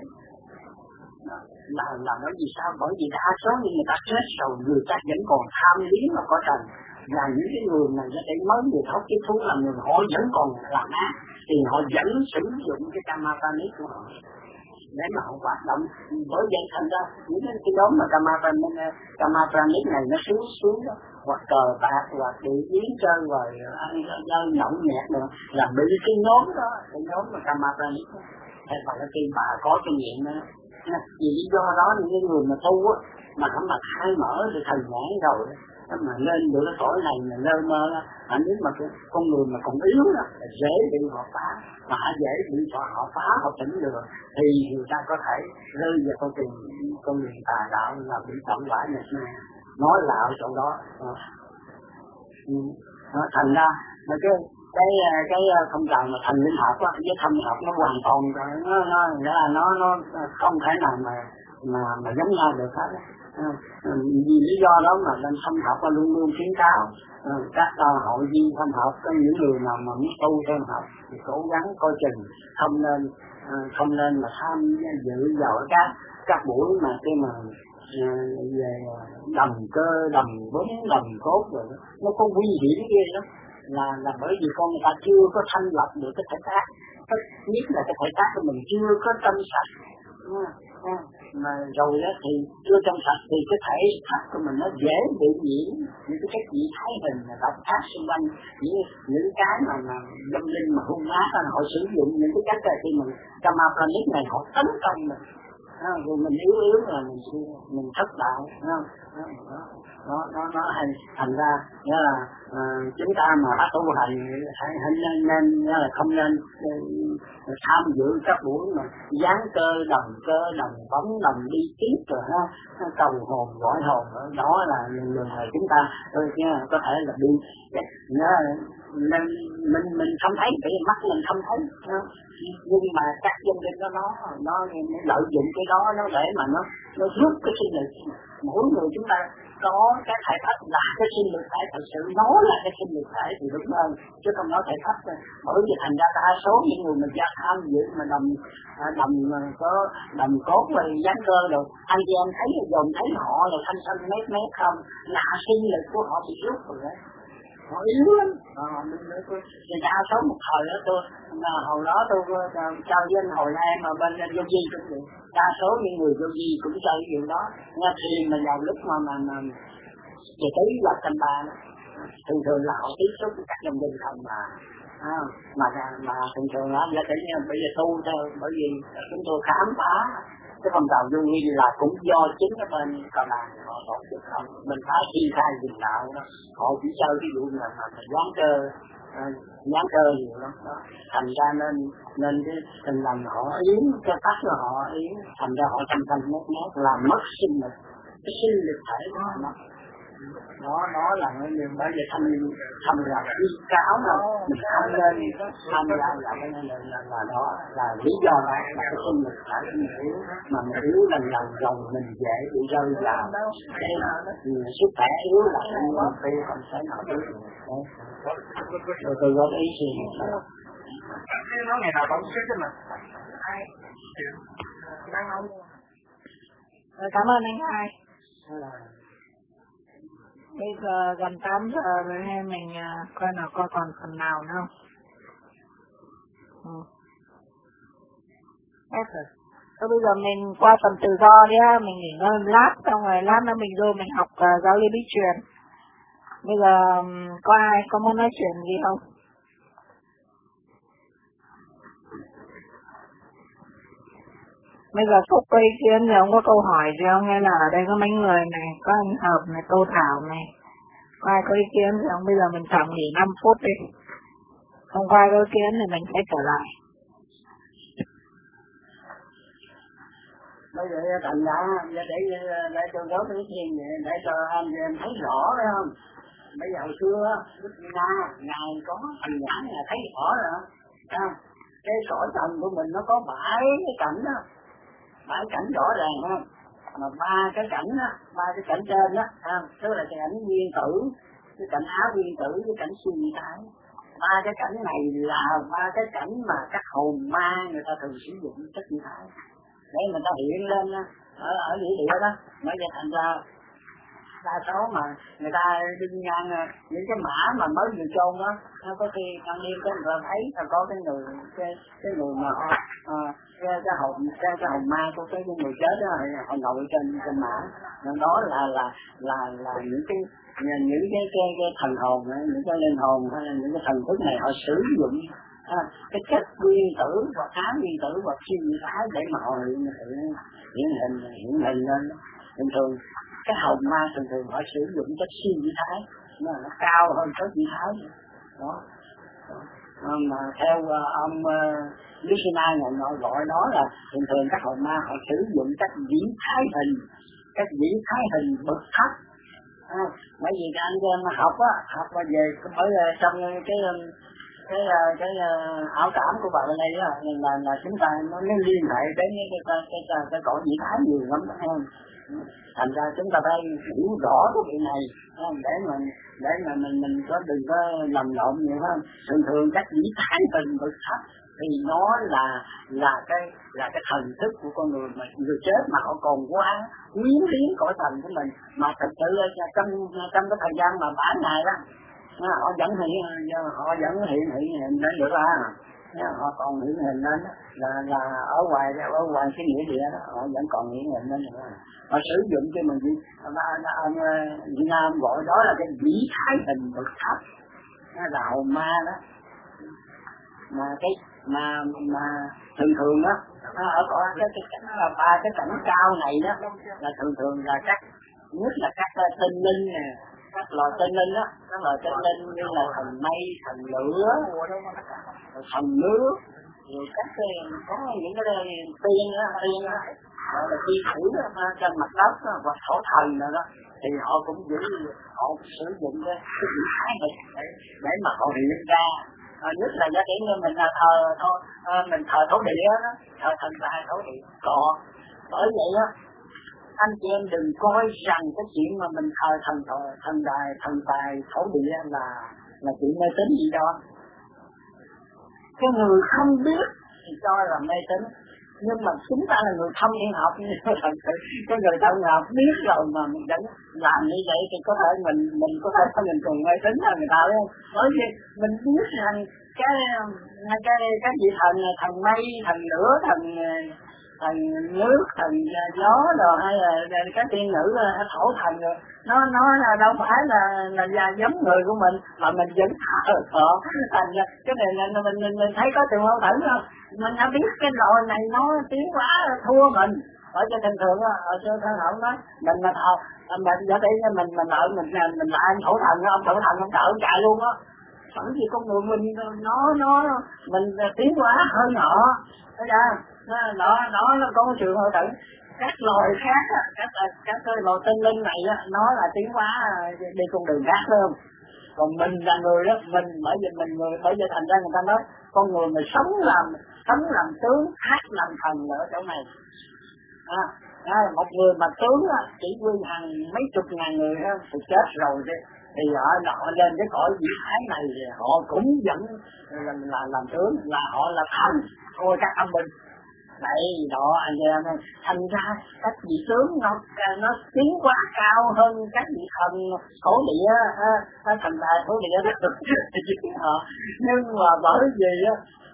Speaker 3: Là là bởi vì sao? Bởi vì đa số những người ta chết rồi, người ta vẫn còn tham lý mà có trần. Và những cái người này nó để mới người thấu cái thú là người họ vẫn còn làm ác, thì họ vẫn sử dụng cái kama pranic của họ để mà họ hoạt động. Bởi vậy thành ra những cái, cái nhóm mà kama pranic, kama pranic này nó xuống xuống đó, hoặc cờ bạc, hoặc bị yến chơi, rồi ăn chơi nhậu nhẹt nữa, là bị cái nhóm đó, cái nhóm mà kama pranic đó. Thế mà cái khi bà có kinh nghiệm đó, vì lý do đó những cái người mà tu á, mà không mà khai mở được thần nhãn rồi, mà lên được cái cõi này mà lơ mơ á, nếu mà cái con người mà còn yếu đó, là dễ bị họ phá, mà dễ bị họ, họ phá, họ tỉnh được, thì người ta có thể rơi vào con đường con đường tà đạo là bị tận quả nhật này, nói lạo chỗ đó. Ừ. Nó thành ra mà cái cái cái phong trào mà thành linh học á với thâm học nó hoàn toàn nó nó nghĩa là nó nó không thể nào mà mà mà giống nhau được hết á. Vì lý do đó mà bên thâm học luôn luôn khuyến cáo các hội viên thâm học, có những người nào mà muốn tu thâm học thì cố gắng coi chừng, không nên không nên mà tham dự vào các các buổi mà cái mà về đồng cơ, đồng vốn, đồng cốt rồi đó. Nó có nguy hiểm ghê lắm, là là bởi vì con người ta chưa có thanh lập được cái thể xác, tất nhất là cái thể xác của mình chưa có trong sạch, mà rồi đó thì chưa trong sạch thì cái thể xác của mình nó dễ bị nhiễm những cái chất dị thái hình là độc ác xung quanh, những những cái mà mà tâm linh mà hung ác, họ sử dụng những cái cách này khi mình kama pranic này họ tấn công mình. À, rồi mình yếu yếu là mình mình thất bại, không? Nó nó nó thành thành ra nghĩa là à, chúng ta mà đã tu hành hãy nên nên là không nên tham dự các buổi mà giáng cơ, đồng cơ, đồng bóng, đồng đi tiếp rồi ha, cầu hồn gọi hồn, đó là người này chúng ta tôi có thể là đi nên mình mình không thấy, bởi vì mắt mình không thấy, nhưng mà các dân linh đó nó nó lợi dụng cái đó nó để mà nó nó rút cái sinh lực. Mỗi người chúng ta có cái thể phách là cái sinh lực thể, thật sự nó là cái sinh lực thể thì đúng hơn, chứ không nói thể phách. Bởi vì thành ra đa số những người mình ra tham dự mà đồng đồng có đồng cốt và giáng cơ rồi, anh chị em thấy dồn thấy họ là thanh xanh mét mét không, là sinh lực của họ bị rút rồi đấy, họ yếu lắm. Ờ, thì đa số một thời đó tôi, hồi đó tôi chơi với anh Hồi Lan mà bên vô vi cũng vậy, đa số những người vô vi cũng chơi cái điều đó. Nghe thiền mà vào lúc mà mà mà về tới là trăm ba đó, thường thường là họ tiếp xúc với các dòng linh không mà à, mà mà thường thường đó là cái bây giờ tu theo, bởi vì chúng tôi khám phá cái phong trào vô vi là cũng do chính cái bên Cao Đà họ tổ chức không, mình phải thi khai dừng đạo đó, họ chỉ chơi cái vụ là mà giáng cơ, giáng cơ nhiều lắm đó, thành ra nên nên cái tình lòng họ yếu, cái phát của họ yếu, thành ra họ thành thành mét mét làm mất sinh lực, cái sinh lực thể của nó. Đó đó là những bây giờ thăm thăm là đi cáo mà mình không nên tham gia là cái là, là là đó là lý do đó là cái sinh lực phải mình yếu, mà mình yếu lần lần rồi mình dễ bị rơi vào cái sức khỏe yếu là mình phải không thể nào được. Rồi tôi góp ý gì
Speaker 1: nói ngày nào cũng xích cho mình.
Speaker 2: Cảm ơn anh hai. Bây giờ gần tám giờ rồi, hay mình uh, coi nào coi còn phần nào nữa không? Ừ. Hết rồi. Thôi bây giờ mình qua phần tự do đi á, mình nghỉ ngơi một lát, xong rồi lát nữa mình vô mình học uh, giáo lý bí truyền. Bây giờ um, có ai có muốn nói chuyện gì không? Bây giờ Phúc có ý kiến thì ông có câu hỏi gì không? Hay là ở đây có mấy người này, có anh Hợp này, Tô Thảo này. Có ai có ý kiến thì ông bây giờ mình tạm nghỉ năm phút đi. Không có ai có ý kiến thì mình sẽ trở lại.
Speaker 3: Bây giờ thành ra để để để cho đó cái gì để cho anh em thấy rõ phải không? Bây giờ hồi xưa lúc na ngày có thằng nhãn là thấy rõ rồi không? Cái cõi trần của mình nó có bảy cái cảnh đó, bảy cảnh rõ ràng không? Mà ba cái cảnh á, ba cái cảnh trên á, tức là cái cảnh nguyên tử, cái cảnh á nguyên tử, cái cảnh suy nghĩ thái. Ba cái cảnh này là ba cái cảnh mà các hồn ma người ta thường sử dụng chất như thái để mình ta hiện lên ở ở nghĩa địa đó, nói vậy thành ra đa số mà người ta đi ngang những cái mã mà mới vừa chôn đó, nó có khi ăn đêm có người ta thấy là có cái người cái cái người mà họ à, cái cái hồn cái cái hồn ma của cái người chết đó họ ngồi trên trên mã, đó là là là là những cái những cái cái, cái thần hồn, những cái linh hồn hay là những cái thần thức này họ sử dụng à, cái chất nguyên tử và ám nguyên tử và suy nghĩ thái để mà họ hiện hiện hiện hình hiện hình lên. Thường thường cái hồn ma thường thường họ sử dụng chất suy nghĩ thái nó, nó cao hơn chất suy thái đó. Đó. Mà theo uh, ông uh, Luciana ngày nội gọi đó là thường thường các hồn ma họ sử dụng các dĩ thái hình, các dĩ thái hình bậc thấp. À, bởi vì các anh em học á, học mà về mới trong cái cái cái uh, ảo cảm của bạn này á, là là chúng ta nó liên hệ đến cái cái cái cái, cái cõi dĩ thái nhiều lắm đó em. Thành ra chúng ta phải hiểu rõ cái chuyện này để mà để mà mình mình có đừng có lầm lộn nhiều hơn. Thường thường các dĩ thái hình bậc thấp thì nó là là cái là cái thần thức của con người mà người chết mà họ còn quá quyến luyến cõi thần của mình, mà thực sự trong trong cái thời gian mà bảy ngày đó họ vẫn hiện họ vẫn hiện hiện hiện đến được à, họ còn hiện hình lên đó, là là ở ngoài ở ngoài cái nghĩa địa đó họ vẫn còn hiện hình lên được à. Họ sử dụng cho mình gì ông Việt Nam gọi đó là cái vĩ thái hình bậc thấp, là hồn ma đó. Mà cái mà mà thường thường đó ở có cái cái cảnh là ba cái cảnh cao này đó là thường thường là các nhất là các tinh linh nè, các loài tinh linh đó, các loài tinh linh như là thần mây, thần lửa, thần nước, rồi các cái có những cái tiên đó, tiên đó, gọi là tiên thủy trên mặt đất đó, và thổ thần rồi đó, thì họ cũng giữ họ sử dụng cái cái vị thái này để để mà họ hiện ra. À, nhất là giá điểm như mình là thờ thờ à, mình thờ thổ địa đó, thờ thần tài thổ địa có. Bởi vậy á, anh chị em đừng coi rằng cái chuyện mà mình thờ thần thờ thần tài thần tài thổ địa là là chuyện mê tín gì đó. Cái người không biết thì cho là mê tín, nhưng mà chúng ta là người thông thiên học, thật sự cái người thông học biết rồi mà mình vẫn làm như vậy thì có thể mình mình có thể mình còn mê tín hơn người ta đấy. Bởi vì mình biết rằng cái cái cái vị thần thần mây, thần lửa, thần thần nước, thần gió rồi hay là các tiên nữ thổ thần rồi nó nó là đâu phải là là, là giống người của mình mà mình vẫn thờ họ. Thành ra cái này là mình mình mình thấy có trường mâu thuẫn không? Mình đã biết cái loài này nó tiến hóa thua mình. Ở trên thường thường á, ở trên thân hậu nói mình mà thờ mình giả tỷ như mình mình lợi mình mình lại anh thổ thần, ông thổ thần ông sợ ông chạy luôn á. Sẵn gì con người mình nó nó mình tiến hóa hơn họ, thấy chưa? Nó nó nó có một sự hậu thuẫn. Các loài khác á, các các cái loài tinh linh này á, nó là tiến hóa đi con đường khác hơn. Còn mình là người đó, mình bởi vì mình người bởi vì thành ra người ta nói con người mà sống làm sống làm tướng, hát làm thần ở chỗ này. À, à, một người mà tướng á, chỉ quy hàng mấy chục ngàn người đó, thì chết rồi đi. Thì họ, họ lên cái cõi vĩ thái này thì họ cũng vẫn là, là làm tướng, là họ là thần thôi các ông bình. Đấy đó anh em, thành ra các vị tướng nó nó tiến quá cao hơn các vị thần thổ địa, thần tài thổ địa đó. Nhưng mà bởi vì á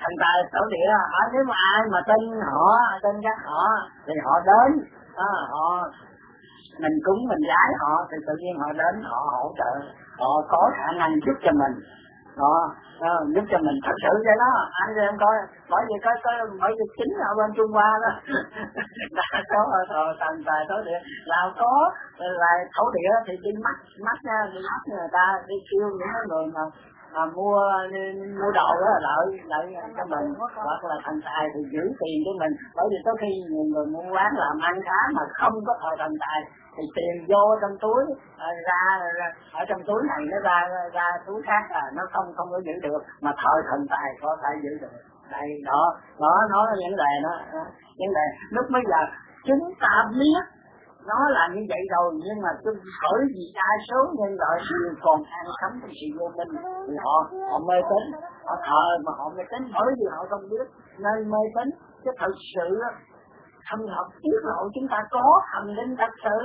Speaker 3: thần tài thổ địa. Ở nếu mà ai mà tin họ, tin các họ thì họ đến, à, họ mình cúng mình giái họ thì tự nhiên họ đến, họ hỗ trợ, họ có khả năng giúp cho mình, họ uh, giúp cho mình thật sự vậy đó. Anh em coi, bởi vì có có bởi vì chính ở bên Trung Hoa đó đã có thần tài thổ địa, nào có là thổ địa thì đi mắt mắt nha, đi mắt người ta đi kêu những người mà mà mua mua đồ đó lợi lợi cho mình, hoặc là thần tài thì giữ tiền cho mình. Bởi vì có khi nhiều người mua quán làm ăn khá mà không có thờ thần tài thì tiền vô trong túi ra, ra ở trong túi này nó ra ra túi khác là nó không không có giữ được, mà thờ thần tài có thể giữ được. Đây đó đó nói vấn đề đó, vấn đề lúc bây giờ chúng ta biết nó là như vậy rồi, nhưng mà tôi bởi vì đa số nhân loại đều còn ăn sống trong sự vô minh thì họ họ mê tín, họ thờ mà họ mê tín bởi vì họ không biết nên mê tín. Chứ thật sự thần học tiết lộ chúng ta có thần linh thật sự.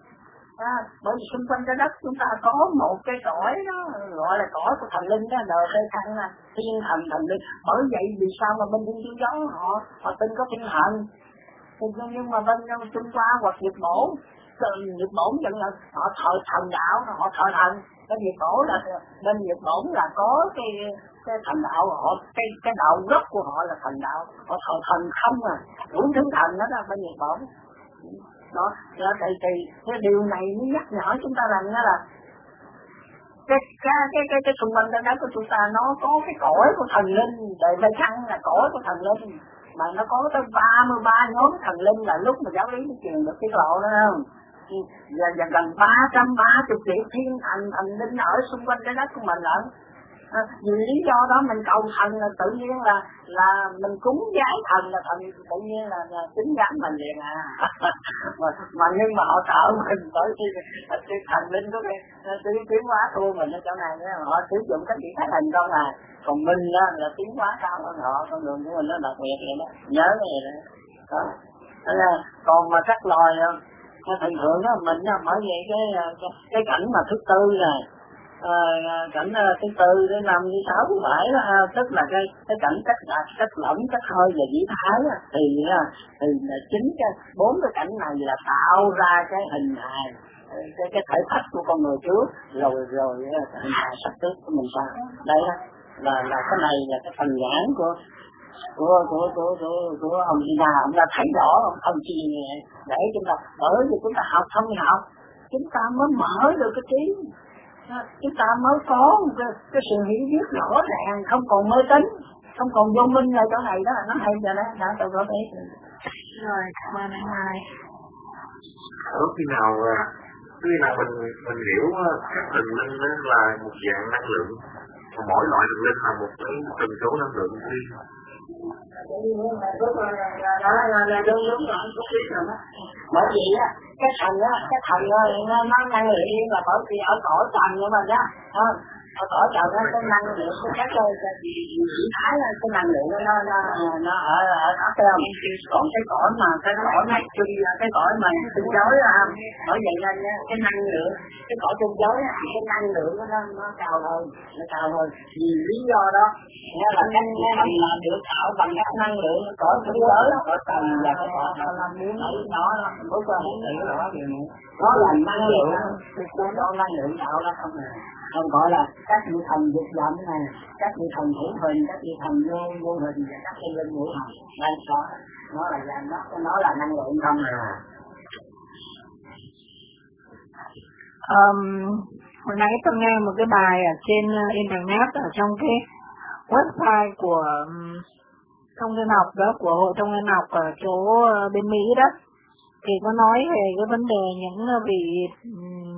Speaker 3: À, bởi vì xung quanh trái đất chúng ta có một cái cõi đó gọi là cõi của thần linh đó, đời tây thăng là thiên thần thần linh. Bởi vậy vì sao mà bên thiên chúa giáo họ họ tin có thiên thần, nhưng mà bên Trung Hoa hoặc Nhật Bản, Nhật Bản vẫn là họ thờ thần đạo, họ thờ thần. Bên Nhật Bản là bên Nhật Bản là có cái cái thần đạo, họ cái cái đạo gốc của họ là thần đạo, họ thờ thần không à, đủ thứ thần đó đó bên Nhật Bản. Đó, đó thì, thì cái điều này mới nhắc nhở chúng ta rằng đó là cái cái cái cái cái xung quanh đó của chúng ta nó có cái cõi của thần linh, đời Tây Thăng là cõi của thần linh, mà nó có tới ba mươi ba nhóm thần linh là lúc mà giáo lý nó truyền được tiết lộ đó không? Và, và gần ba trăm ba mươi triệu thiên thần thần linh ở xung quanh trái đất của mình lận. À, vì lý do đó mình cầu thần là tự nhiên là là mình cúng giái thần là thần tự nhiên là, là tính giám mình liền à. mà, mà nhưng mà họ sợ mình bởi vì cái thần linh có cái tiến tiến hóa thua mình ở chỗ này đó, họ sử dụng các vị thái hình con à, còn mình đó là tiến hóa cao hơn họ, con đường của mình nó đặc biệt vậy đó, nhớ cái này đó. Đó. Là, còn mà các loài thường thường đó mình đó, bởi vậy cái, cái cái cảnh mà thứ tư này. À, cảnh uh, thứ tư đến năm thứ sáu thứ bảy đó, uh, tức là cái cái cảnh cách đạt cách lỏng cách hơi và dĩ thái đó, thì uh, thì là chính cái bốn cái cảnh này là tạo ra cái hình hài cái cái thể phách của con người trước, rồi rồi uh, hình hài sắp tới của mình sao. Đây đó là là cái này là cái phần nhãn của của của của của, của ông Sina, ông đã thấy rõ ông chi để chúng ta, bởi vì chúng ta học thông học chúng ta mới mở được cái trí, chúng ta mới có cái, cái sự hiểu biết rõ ràng, không còn mê tín, không còn vô minh ở chỗ này đó, nó hay rồi đó, đã tôi có biết rồi. Cảm ơn anh hai.
Speaker 1: Ở khi nào khi nào mình mình hiểu các thần linh là một dạng năng lượng, mỗi loại thần linh là một cái tần số năng lượng riêng.
Speaker 3: Đó là là đúng đúng rồi, anh có biết rồi đó. Bởi vì á cái thần á cái thần nó nó năng lượng là bởi vì ở cõi trần của mình đó, ở cõi trần đó cái năng lượng của các cái gì gì thái là cái năng lượng nó nó nó ở ở đó không. Còn cái cõi mà cái cõi này chung cái cõi mà trung giới á, bởi vậy nên cái năng lượng cái cõi trung giới á, cái năng lượng nó nó cao hơn, nó cao hơn. Vì lý do đó nghĩa là cái thần là được tạo bằng các năng lượng cõi trung giới, cõi trần và cái cõi là muốn ấy nó nó có muốn hiểu rõ điều này. Nó là năng lượng, nó do năng lượng tạo ra không à. Không gọi là các vị thần dục vọng này, các vị thần hữu hình, các vị thần vô vô hình và các vị linh hữu hình. Đây đó, nó là nó nó là năng lượng không à.
Speaker 2: Um, hồi nãy tôi nghe một cái bài ở trên internet, ở trong cái website của thông tin học đó, của hội thông tin học ở chỗ bên Mỹ đó, thì có nói về cái vấn đề những vị um,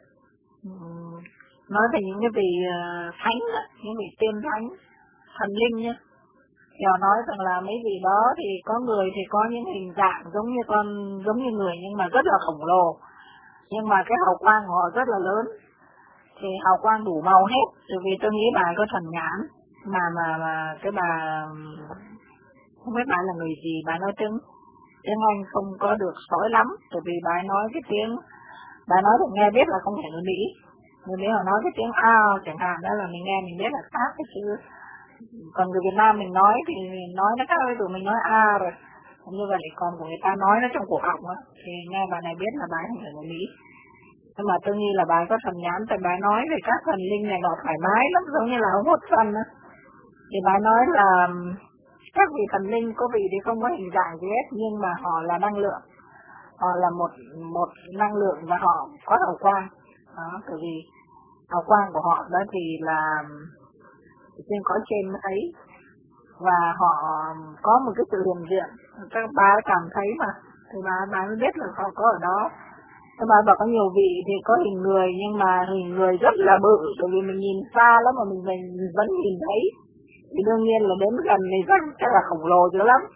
Speaker 2: nói về những cái vị uh, thánh, những vị tiên thánh, thần linh nhé. Họ nói rằng là mấy vị đó thì có người thì có những hình dạng giống như con, giống như người nhưng mà rất là khổng lồ, nhưng mà cái hào quang của họ rất là lớn, thì hào quang đủ màu hết. Từ vì tôi nghĩ bà có thần nhãn, mà mà mà cái bà không biết bà là người gì, bà nói tiếng tiếng Anh không có được sói lắm, bởi vì bà nói cái tiếng, bà nói được nghe biết là không phải người Mỹ. Người Mỹ họ nói cái tiếng ao chẳng hạn, đó là mình nghe mình biết là khác cái chữ Còn người Việt Nam mình nói thì nói nó khác với tụi mình nói a rồi. Như vậy còn của người ta nói nó trong cổ họng á, thì nghe bà này biết là bà không phải người Mỹ. Nhưng mà tôi nghĩ là bà có thần nhãn, tại bà nói về các thần linh này nó thoải mái lắm, giống như là ông hốt phân á. Thì bà nói là các vị thần linh có vị thì không có hình dạng gì hết, nhưng mà họ là năng lượng. Họ là một một năng lượng và họ có hào quang. Đó, bởi vì hào quang của họ đó thì là trên có trên mới thấy. Và họ có một cái sự hiện diện, các bà cảm thấy mà, thì bà, bà mới biết là họ có ở đó. Các bà bảo có nhiều vị thì có hình người, nhưng mà hình người rất là bự, bởi vì mình nhìn xa lắm mà mình, mình vẫn nhìn thấy. Thì đương nhiên là đến gần thì chắc, chắc là khổng lồ dữ lắm.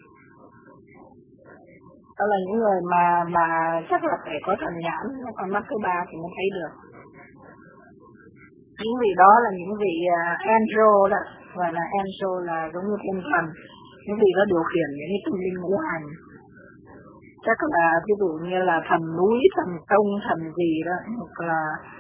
Speaker 2: Đó là những người mà mà chắc là phải có thần nhãn, còn mắt thứ ba thì mới thấy được. Những vị đó là những vị uh, angel đó, gọi là angel là giống như thiên thần. Những vị đó điều khiển những cái tinh linh ngũ hành. Chắc là ví dụ như là thần núi, thần sông, thần gì đó, hoặc là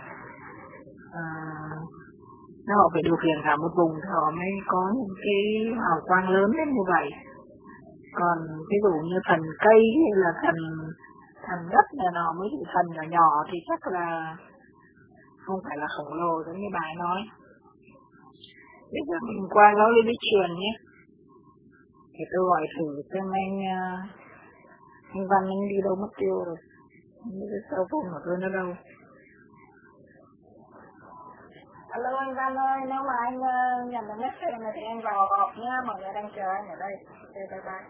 Speaker 2: uh, nếu họ phải điều khiển cả một vùng thì họ mới có những cái hào quang lớn đến như vậy. Còn ví dụ như thần cây hay là thần thần đất này nó mới chỉ thần nhỏ nhỏ thì chắc là không phải là khổng lồ giống như bà nói. Bây giờ mình qua giáo lý bí truyền nhé. Thì tôi gọi thử xem anh anh Văn anh đi đâu mất tiêu rồi. Những cái cell phone của tôi nó đâu. Alo anh Văn ơi, nếu mà anh uh, nhận được message này thì anh vào họp nhá, mọi người đang chờ anh ở đây. Ok, bye bye.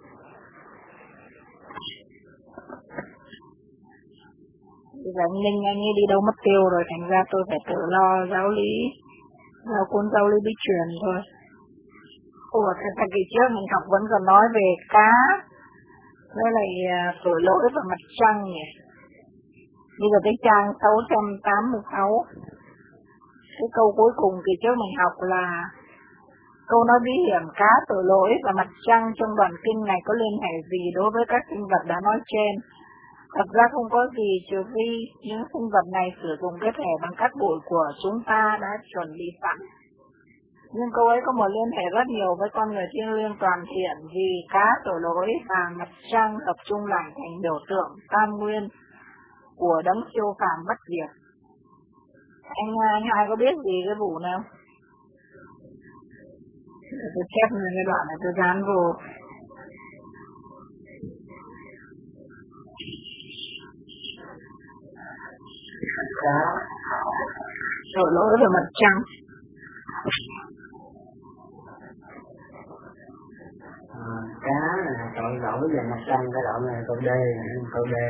Speaker 2: Bây giờ anh Linh anh ấy đi đâu mất tiêu rồi, thành ra tôi phải tự lo giáo lý, giáo cuốn giáo lý bí truyền thôi. Ủa, thật kỳ trước mình học vẫn còn nói về cá, với lại uh, tội lỗi và mặt trăng nhỉ. Bây giờ tới trang sáu trăm tám mươi sáu. Cái câu cuối cùng kỳ trước mình học là câu nói bí hiểm cá, tội lỗi và mặt trăng trong đoạn kinh này có liên hệ gì đối với các sinh vật đã nói trên? Thật ra không có gì, trừ phi những sinh vật này sử dụng cái thể bằng các bụi của chúng ta đã chuẩn bị sẵn. Nhưng câu ấy có một liên hệ rất nhiều với con người thiêng liêng toàn thiện, vì cá, tội lỗi và mặt trăng tập trung lại thành biểu tượng tam nguyên của đấng siêu phàm bất diệt. Anh, anh hai có biết gì cái vụ này không? Tôi chép cái đoạn này tôi dán vô. Cá, tội lỗi về mặt trăng.
Speaker 3: À, cá là tội lỗi về mặt trăng, cái đoạn này câu D, câu D.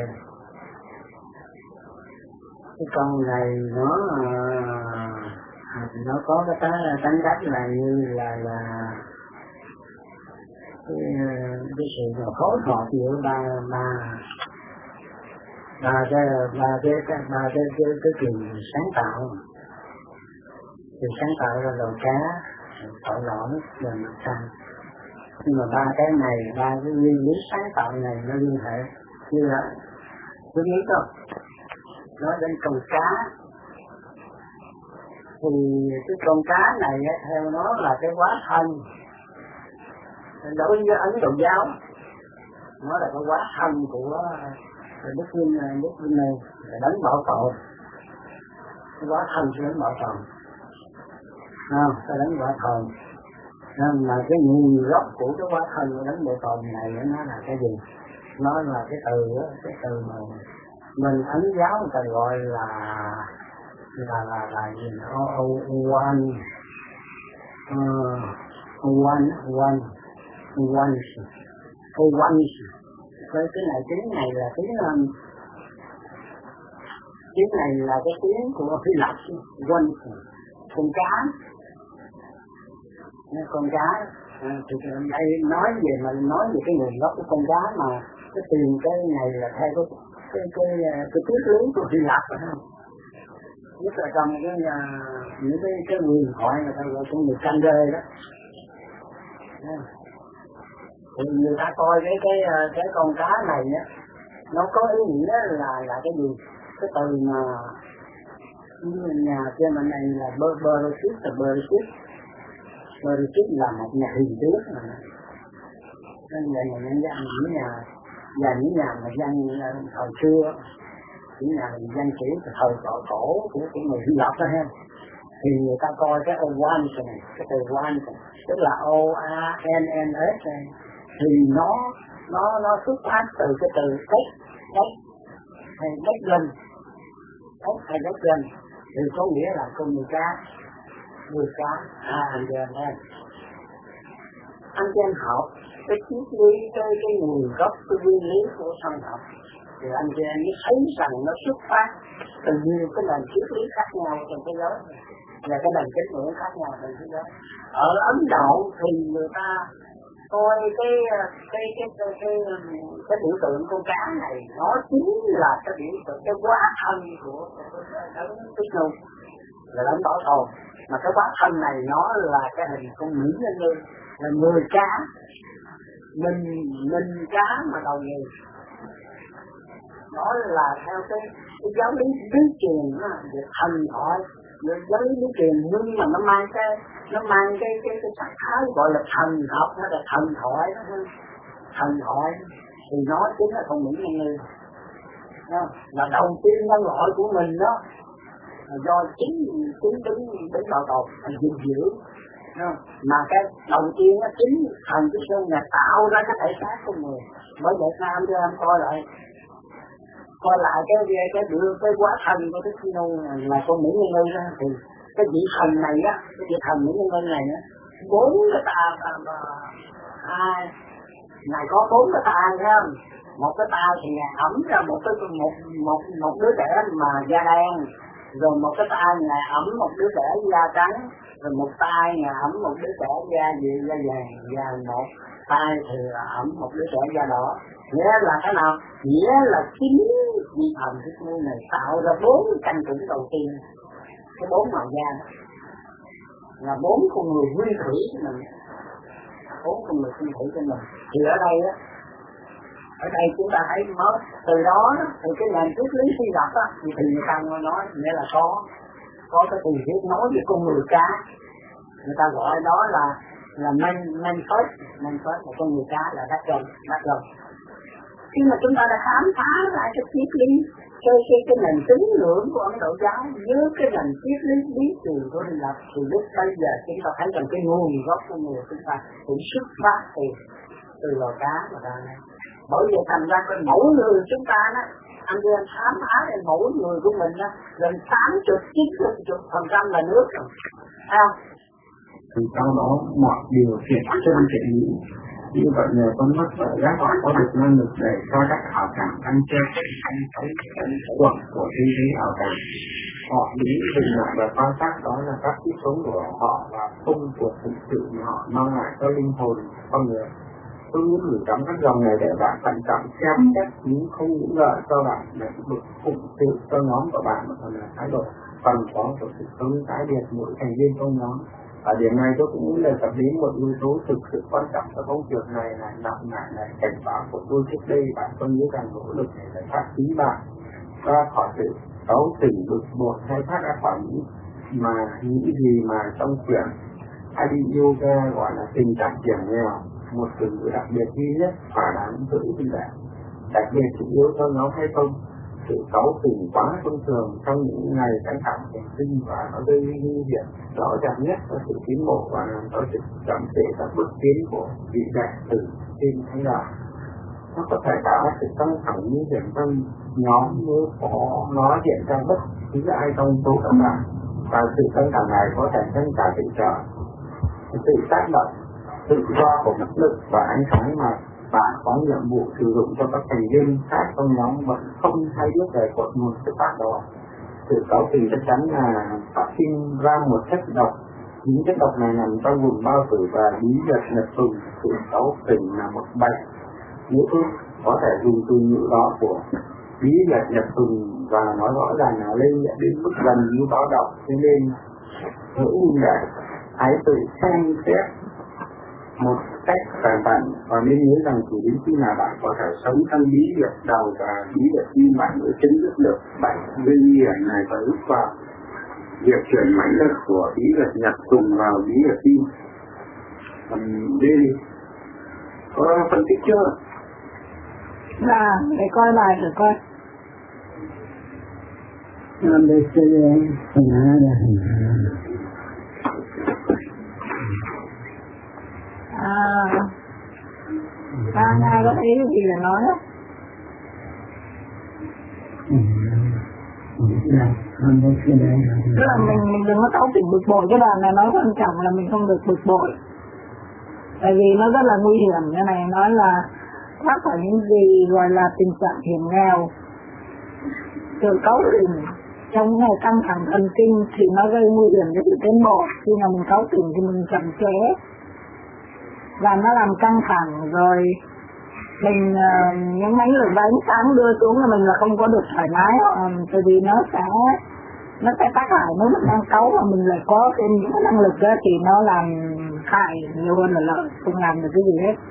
Speaker 3: Cái con này nó nó có cái tánh cách là như là là cái, cái sự phối hợp giữa ba ba ba cái ba cái ba cái cái cái kỳ sáng tạo, kỳ sáng tạo ra loài cá, tội lỗi về mặt trăng. Nhưng mà ba cái này, ba cái nguyên lý sáng tạo này nó liên hệ như là tôi biết không? Nói đến con cá thì cái con cá này theo nó là cái hóa thân. Đối với Ấn Độ giáo nó là cái hóa thân của Đức Vinh Đức Vinh này là đánh bảo tội, cái hóa thân của đánh bảo tội, không? Cái đánh bảo tội. Nên mà cái nguồn gốc của cái hóa thân của đánh bảo tội này nó là cái gì? Nó là cái từ đó, cái từ mà mình Ấn giáo người ta gọi là là là là gì? One, one, one, one, one. Với cái này tiếng này là tiếng tiếng này là cái tiếng của Hy Lạp, one, con cá, con cá. Thì đây nói về mình nói về cái nguồn gốc của con cá mà cái tìm cái này là theo cái cái cái cái triết lý của Hy Lạp phải không? Nhất là trong cái những cái cái huyền thoại người ta gọi con người canh rê đó. Thì người ta coi cái cái cái con cá này á, nó có ý nghĩa là là cái gì? Cái từ mà nhà trên bên này là Bereshit, là Bereshit, Rồi trước là một nhà hiền trước mà. Nên vậy là nhân dân những nhà và những nhà mà dân thời xưa, những nhà dân chỉ thời cổ cổ của của người Hy Lạp đó ha, thì người ta coi cái oan này, cái từ oan tức là O A N N S này, thì nó nó nó xuất phát từ cái từ cách cách hay cách gần cách hay cách gần thì có nghĩa là con người cá người cá à anh chị em anh chị em học cái triết lý cái cái nguồn gốc cái nguyên lý của sân học thì anh chị em mới thấy rằng nó xuất phát từ nhiều cái nền triết lý khác nhau trên thế giới và cái nền tín ngưỡng khác nhau trên thế giới. Ở Ấn Độ thì người ta coi cái cái cái cái cái, cái biểu tượng con cá này nó chính là cái biểu tượng cái quá thân của Đấng Vishnu là Đấng Bảo Tồn, mà cái quá thân này nó là cái hình con nữ nhân ngư là người cá, mình mình cá mà đầu người, đó là theo cái, cái giáo lý bí truyền á, về thần thoại, về giáo lý bí truyền nhưng mà nó mang cái nó mang cái cái cái sắc thái gọi là thần học hay là thần thoại đó thôi, thần thoại thì nó chính là con nữ nhân ngư, là đầu tiên nhân loại của mình đó là do chính chính đứng đứng bảo tồn thành dinh dưỡng. Mà cái đầu tiên nó chính thần cái sâu nhà tạo ra cái thể xác của người. Bởi vậy Nam cho em coi lại coi lại cái cái cái bữa cái quá thần của cái Sino là con nữ nhân ngư đó, thì cái vị thần này á, cái vị thần nữ nhân ngư này á, bốn cái ta hai này có bốn cái ta thấy không? Một cái ta thì nhà ẩm ra một cái một một một đứa trẻ mà da đen, rồi một cái ta nhà ẩm một đứa trẻ da trắng, rồi một tay nhà ẩm một đứa trẻ da gì da vàng, và một tay thì ẩm một đứa trẻ da đỏ. Nghĩa là cái nào? Nghĩa là chính vị thần thức môn này tạo ra bốn căn chủng đầu tiên, cái bốn màu da đó là bốn con người nguyên thủy của mình, bốn con người nguyên thủy của mình. Thì ở đây á, ở đây chúng ta thấy nó từ đó thì cái nền triết lý Hy Lạp á, thì người ta nói nghĩa là có có cái tình tiết nói về con người cá, người ta gọi đó là là men men phết men phết là con người cá là đắc rồng đắc rồng. Khi mà chúng ta đã khám phá lại cái triết lý cái cái cái nền tín ngưỡng của Ấn Độ giáo với cái nền triết lý bí truyền của Hy Lạp, thì lúc bây giờ chúng ta thấy rằng cái nguồn gốc của người chúng ta cũng xuất phát từ từ loài cá mà ra này. Bởi vì thành ra cái mỗi người chúng ta đó, anh đi khám phá thì mỗi người của mình đó gần tám mươi chín mươi phần trăm là nước rồi, thấy không?
Speaker 1: Thì sau đó mọi điều kiện chân thiện mỹ như vậy nhờ con mắt và giác quan có được năng lực để cho các ảo cảm ăn chơi ăn thấy cảnh quẩn của thế giới ảo cảm. Họ lý dừng lại và quan sát đó là các kiếp sống của họ và không của thực sự mà họ mang lại cho linh hồn con người. Tôi muốn gửi gắm các dòng này để bạn cẩn trọng xem xét những không những lợi cho bạn để được phụng sự cho nhóm của bạn mà còn là thái độ cần có của sự sống tái biệt mỗi thành viên trong nhóm. Ở điểm này tôi cũng muốn đề cập đến một yếu tố thực sự quan trọng cho công việc này là nặng nại này cảnh báo của tôi trước đây. Bạn có nhớ rằng nỗ lực để giải thoát chính bạn ra khỏi sự cáu tỉnh bực bội hay thoát ra khỏi những mà những gì mà trong quyển Adi Yoga gọi là tình trạng kiểm nghèo, một từ ngữ đặc biệt duy nhất và đáng giữ như vậy. Đặc biệt chủ yếu cho nó hay không? Sự cáu tỉnh quá thông thường trong những ngày căng thẳng thần kinh và nó gây nguy hiểm rõ ràng nhất là sự tiến bộ và làm cho sự chậm trễ các bước tiến của vị đại tử trên thánh đạo. Nó có thể tạo ra sự căng thẳng nguy hiểm trong nhóm nếu có nó hiện ra bất cứ ai trong số các bạn, và sự căng thẳng này có thể ngăn cả tự trợ, sự tác động tự do của mặt lực và ánh sáng mà bạn có nhiệm vụ sử dụng cho các thành viên khác trong nhóm vẫn không hay biết về cội nguồn xuất phát đó. Sự cáu kỉnh chắc chắn là phát sinh ra một chất độc. Những chất độc này nằm trong vùng bao tử và bí vật nhật tùng. Sự cáu kỉnh là một bệnh ngữ thuốc có thể dùng từ ngữ đó của bí vật nhật tùng và nói rõ ràng là lên nhận đến mức gần như báo động, cho nên ngữ để hãy tự xem xét một cách cẩn thận và nên nhớ rằng chỉ đến khi nào bạn có thể sống trong bí vật đầu và bí vật tim bạn mới chấm dứt được bệnh gây nguy hiểm này và rút vào việc chuyển mãnh lực của bí vật nhật tùng vào bí vật tim. Phần D có phân tích chưa?
Speaker 2: Là để coi bài thử coi.
Speaker 3: Năm đây sẽ phần A là phần A.
Speaker 2: À, ba Nga có thấy cái gì là nói không?
Speaker 3: Năm đây sẽ đây.
Speaker 2: Tức là mình mình đừng có cáu kỉnh bực bội, cái đoạn này nói quan trọng là mình không được bực bội. Tại vì nó rất là nguy hiểm. Cái này nói là thoát khỏi những gì gọi là tình trạng hiểm nghèo, sự cáu kỉnh trong những ngày căng thẳng thần kinh thì nó gây nguy hiểm cho sự tiến bộ. Khi mà mình cáu kỉnh thì mình chậm trễ và nó làm căng thẳng rồi mình uh, những mánh lực và ánh sáng đưa xuống là mình là không có được thoải mái, um, tại vì nó sẽ nó sẽ tác hại. Nếu mình đang cáu mà mình lại có thêm những năng lực đó, thì nó làm hại nhiều hơn là lợi, không làm được cái gì hết.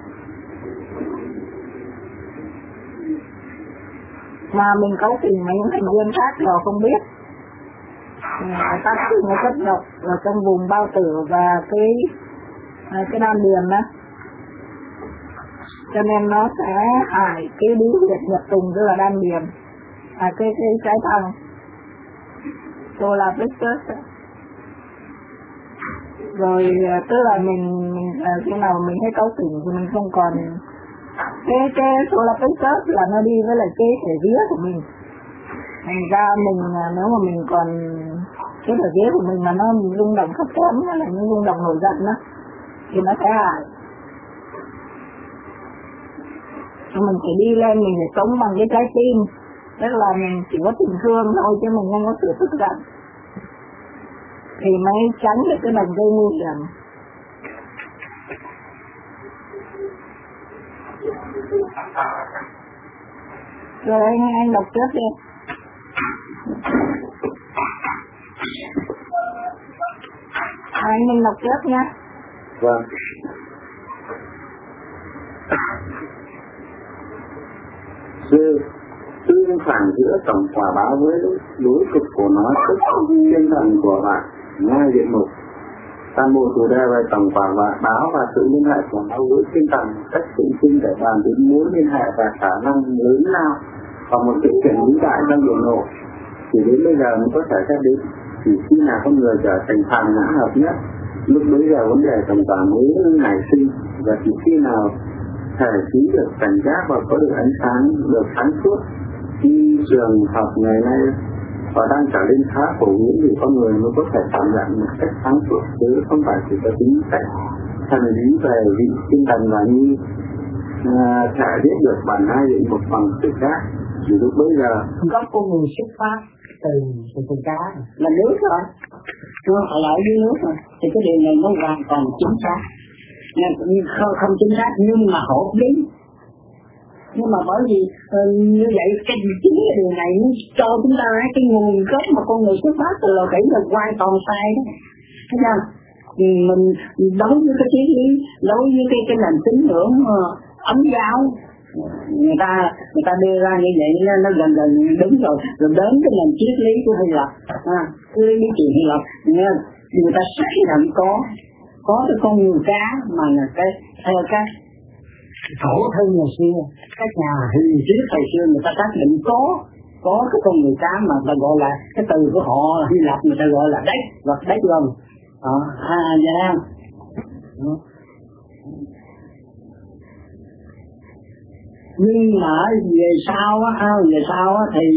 Speaker 2: Mà mình cáu kỉnh mà những thành viên khác đều không biết. Ta cứ nó chất độc ở trong vùng bao tử và cái cái đan điền đó, cho nên nó sẽ hại cái bí huyệt nhập trùng, tức là đan điền, à, cái cái trái thăng solar plexus. Rồi tức là mình, mình khi nào mình thấy cáu kỉnh thì mình không còn cái cái solar plexus là nó đi với lại cái thể vía của mình. Thành ra mình nếu mà mình còn cái thể vía của mình mà nó rung động thấp kém, nó là những rung động nổi giận đó, thì nó sẽ hại. Mình phải đi lên, mình phải sống bằng cái trái tim, tức là mình chỉ có tình thương thôi chứ mình không có sự tức giận, thì mới tránh được cái lần gây nguy hiểm. Rồi anh, anh đọc tiếp đi. Anh mình đọc tiếp nhé.
Speaker 1: Vâng. Sư, tương phản giữa tổng quả báo với đối cực của nó, tức thiên thần của bạn ngay diện mục. Tam bộ chủ đề về tổng quả và báo và sự liên hệ của nó với thiên thần cách tự sinh để bàn đến mối liên hệ và khả năng lớn lao và một sự chuyển lý đại trong diện nộ. Chỉ đến bây giờ mới có thể xét đến, chỉ khi nào con người trở thành phàm ngã hợp nhất, lúc bây giờ vấn đề tổng quả mới nảy sinh, và chỉ khi nào thể trí được cảnh giác và có được ánh sáng, được sáng suốt như trường học ngày nay và đang trở nên khá phổ biến, thì con người mới có thể cảm nhận một cách sáng suốt, chứ không phải chỉ có tính cách thần lý về vị tinh thần và như à, thể biết được bản hai diện một bằng sự khác. Chỉ lúc bây giờ
Speaker 3: có con người xuất phát từ từ từ cá là nước rồi, nó phải ở dưới nước rồi, thì cái điều này nó hoàn toàn chính xác, không, không chính xác nhưng mà hợp lý. Nhưng mà bởi vì uh, như vậy cái chính cái điều này nó cho chúng ta cái nguồn gốc mà con người xuất phát từ lò kỹ là hoàn toàn sai đó, thấy không? Mình đối với cái triết lý, đối với cái cái nền tín ngưỡng uh, ấm giáo, người ta người ta đưa ra như vậy nó, nó gần gần đúng rồi, rồi đến cái nền triết lý của Hy Lạp, à, cái lý chuyện Hy Lạp, người ta xác nhận có có cái con người cá mà là cái theo các phổ thân ngày xưa, các nhà huyền triết thời xưa người ta xác định có có cái con người cá mà ta gọi là cái từ của họ Hy Lạp người ta gọi là đất vật đất gần, à, à, dạ. Nhưng mà về sau á, về sau á thì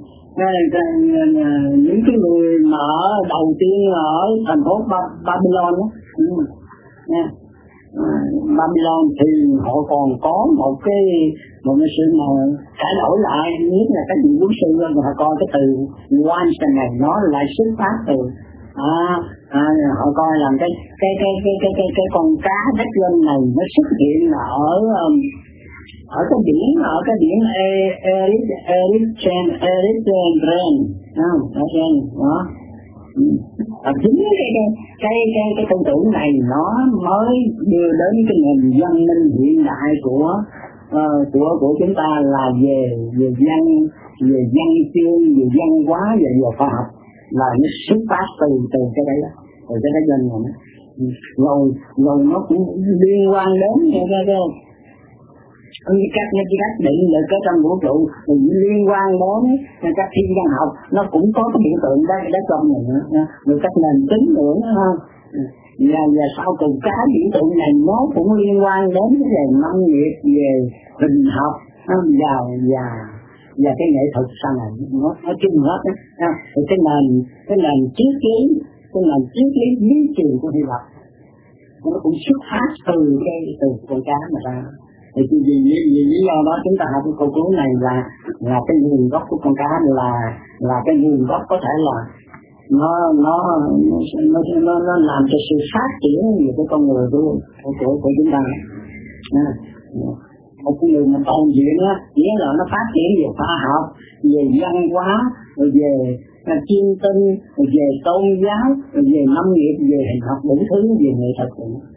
Speaker 3: những cái người mà ở đầu tiên ở thành phố Babylon á, nha, Babylon thì họ còn có một cái một cái sự mà cải đổi lại, nhất là các vị giáo sư họ coi cái từ Weinstein này nó lại xuất phát từ à, à, họ coi làm cái cái cái cái cái cái cái con cá đất lên này nó xuất hiện ở ở cái biển ở cái biển Eritrean Eritrean không ở trên đó. Và chính cái cái cái cái cái tư tưởng này nó mới đưa đến cái nền văn minh hiện đại của uh, của của chúng ta là về về văn về văn chương, về văn hóa và về khoa học, là nó xuất phát từ từ cái đấy đó, từ cái đấy lên rồi đó. rồi rồi nó cũng liên quan đến nghe ra không? Như các như các định lực ở trong vũ trụ thì liên quan đến các thiên văn học nó cũng có cái hiện tượng đó đó trong mình rồi các nền tính nữa không? Và, và sau cùng cái hiện tượng này nó cũng liên quan đến về nông nghiệp, về hình học và và và cái nghệ thuật sau này nó nó chung hết á. Thì cái nền cái nền triết lý cái nền triết lý lý truyền của Hy Lạp nó cũng xuất phát từ cái từ con cá mà ra. Thì vì vì vì lý do đó chúng ta học cái câu cuối này là là cái nguồn gốc của con cá là là cái nguồn gốc có thể là nó nó nó nó nó làm cho sự phát triển nhiều cái con người của của của, của chúng ta. À, một con người mà toàn diện á, nghĩa là nó phát triển về khoa học, về văn hóa, rồi về chiêm tinh, rồi về tôn giáo, rồi về nông nghiệp, về hình học đủ thứ, về nghệ thuật.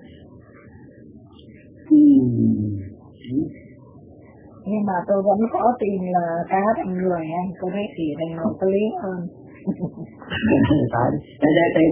Speaker 2: Nhưng mà tôi vẫn khó tin là cá thành người anh, tôi thấy chỉ thành một cái lý hơn.
Speaker 3: Tại tại tại tại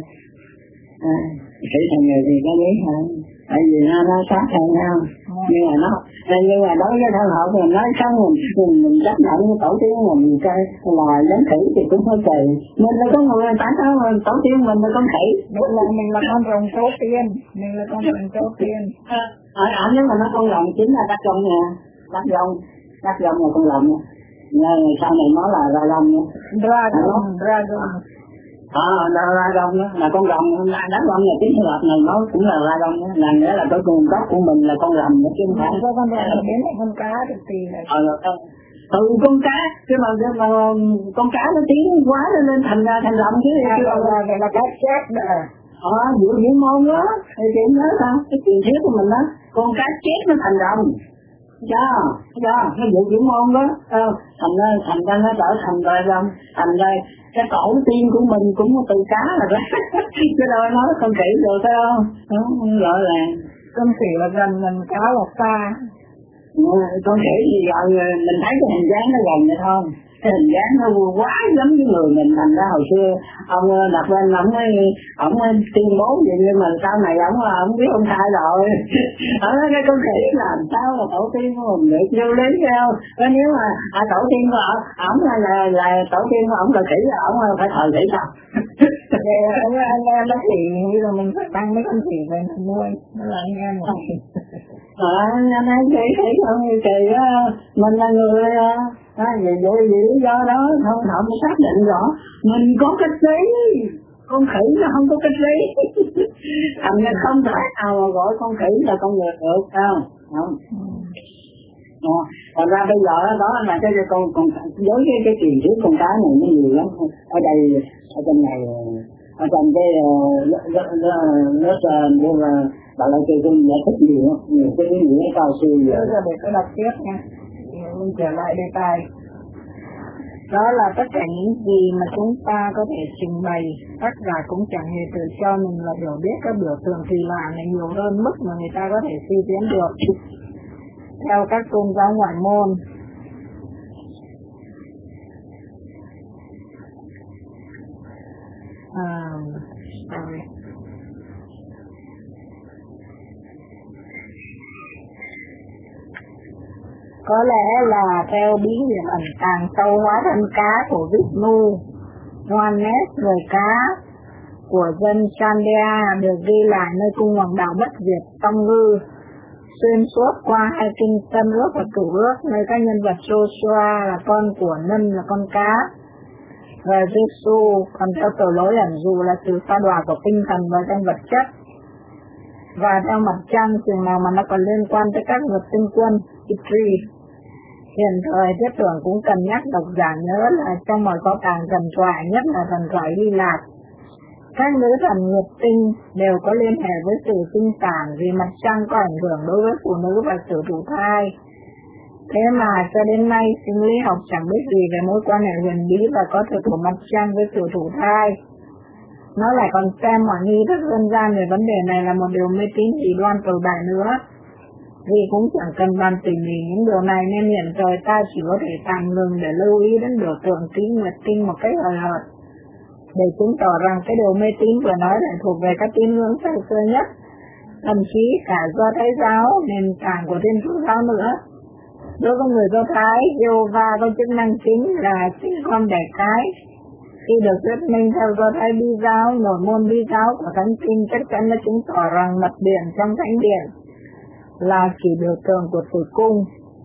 Speaker 3: thấy thành người thì có lý hơn, tại vì nó nó sát hơn nhau, nhưng mà nó nhưng mà đối với thân học mình nói xong mình mình mình chấp nhận cái tổ tiên mình cái là lớn khỉ thì cũng hơi kỳ, mình là có người tại sao mà tổ tiên mình là con khỉ,
Speaker 2: đúng là mình là con rồng số tiên, mình là con rồng số tiên.
Speaker 3: Ở ảnh nếu mà nó con rồng chính là đắc rồng nè, đắc rồng, đắc rồng là con rồng nha. Nên sau này nó là ra rồng nha.
Speaker 2: Dragon, dragon.
Speaker 3: À, là ra rồng đó, là con rồng, đắc rồng là tiếng Hy Lạp này nó cũng là ra rồng đó, là nghĩa là cái nguồn gốc của mình là con rồng chứ không phải.
Speaker 2: Có con rồng biến thành con cá được thì là.
Speaker 3: Ờ, từ con cá, chứ mà, mà con cá nó tiến quá nó nên thành ra thành rồng chứ.
Speaker 2: À, là, là, là, là cá chết đó.
Speaker 3: Ờ, dụ dụ môn đó, thì chị nhớ sao, cái truyền thuyết của mình đó, con cá chết nó thành rồng. Dạ, dạ, cái vụ dụ môn đó, ờ, thành ra, thành ra nó trở thành ra rồng, thành ra cái tổ tiên của mình cũng từ cá là ra, chứ đâu nói con khỉ rồi phải không? Đó, gọi là
Speaker 2: con khỉ là gần gần cá là xa.
Speaker 3: Con khỉ thì gọi mình thấy cái hình dáng nó gần vậy thôi, cái hình dáng nó quá giống với người mình, thành ra hồi xưa ông đặt lên ông ấy ông ấy tuyên bố vậy, nhưng mà sau này ông ông biết ông sai rồi. Ở cái con khỉ làm sao là tổ tiên của mình được vô lý theo, cái nếu mà à, tổ tiên của ông ông là, là là tổ tiên của ông là khỉ là ông phải thờ khỉ sao?
Speaker 2: Vậy anh anh em nó khỉ như là mình phải tăng mấy con khỉ về mình nuôi, nó là anh em một khỉ.
Speaker 3: Ờ, anh ấy khỉ khỉ không kỳ á, mình là người à, vì vậy vì lý do đó không không xác định rõ mình có cách lý, con khỉ nó không có cách lý. Thành ra không thể nào mà gọi con khỉ là con người được không? Không. À, còn ra bây giờ đó là cái con con với cái cái truyền thuyết con cá này nó nhiều lắm. Ở đây ở trong này ở trong cái lớp lớp lớp lớp là bạn lại chơi tôi giải thích nhiều nhiều cái ý nghĩa cao siêu.
Speaker 2: Bây giờ để tôi đọc tiếp nha, mình trở lại đề tài. Đó là tất cả những gì mà chúng ta có thể trình bày, tất cả cũng chẳng hề tự cho mình là hiểu biết các biểu tượng kỳ lạ này nhiều hơn mức mà người ta có thể suy tiến được. Theo các tôn giáo ngoại môn, à, sorry. Có lẽ là theo bí hiểm ẩn tàng sâu hóa thân cá của Vishnu, Oneness người cá của dân Chandya được ghi lại nơi cung hoàng đạo bất diệt Tông Ngư, xuyên suốt qua hai kinh Tân Ước và Cửu Ước, nơi các nhân vật Joshua là con của Nân là con cá, và Giêsu còn theo tổ lối ẩn dụ là sự sa đọa của tinh thần và danh vật chất. Và theo mặt trăng, chừng nào mà nó còn liên quan tới các vật tinh quân Itri. Hiện thời thiết tưởng cũng cần nhắc độc giả nhớ là trong mọi kho tàng thần thoại, nhất là thần thoại Hy Lạp, các nữ thần nguyệt tinh đều có liên hệ với sự sinh sản, vì mặt trăng có ảnh hưởng đối với phụ nữ và sự thụ thai. Thế mà cho đến nay sinh lý học chẳng biết gì về mối quan hệ huyền bí và có thực của mặt trăng với sự thụ thai. Nó lại còn xem mọi nghi thức dân gian về vấn đề này là một điều mê tín dị đoan tồi bại nữa. Vì cũng chẳng cần bàn tỉ mỉ những điều này, nên hiện thời ta chỉ có thể tạm ngừng để lưu ý đến biểu tượng ký nguyệt tinh một cách hời hợt. để chứng tỏ rằng cái điều mê tín vừa nói lại thuộc về các tín ngưỡng xa xưa nhất, thậm chí cả Do Thái giáo, nền tảng của Thiên Chúa giáo nữa. Đối với người Do Thái, Giê-hô-va có chức năng chính là sinh con đẻ cái. Khi được thuyết minh theo Do Thái Bi giáo, nội môn Bi giáo của Thánh Kinh chắc chắn đã chứng tỏ rằng mật điện trong thánh điện là chỉ biểu tượng của tử cung.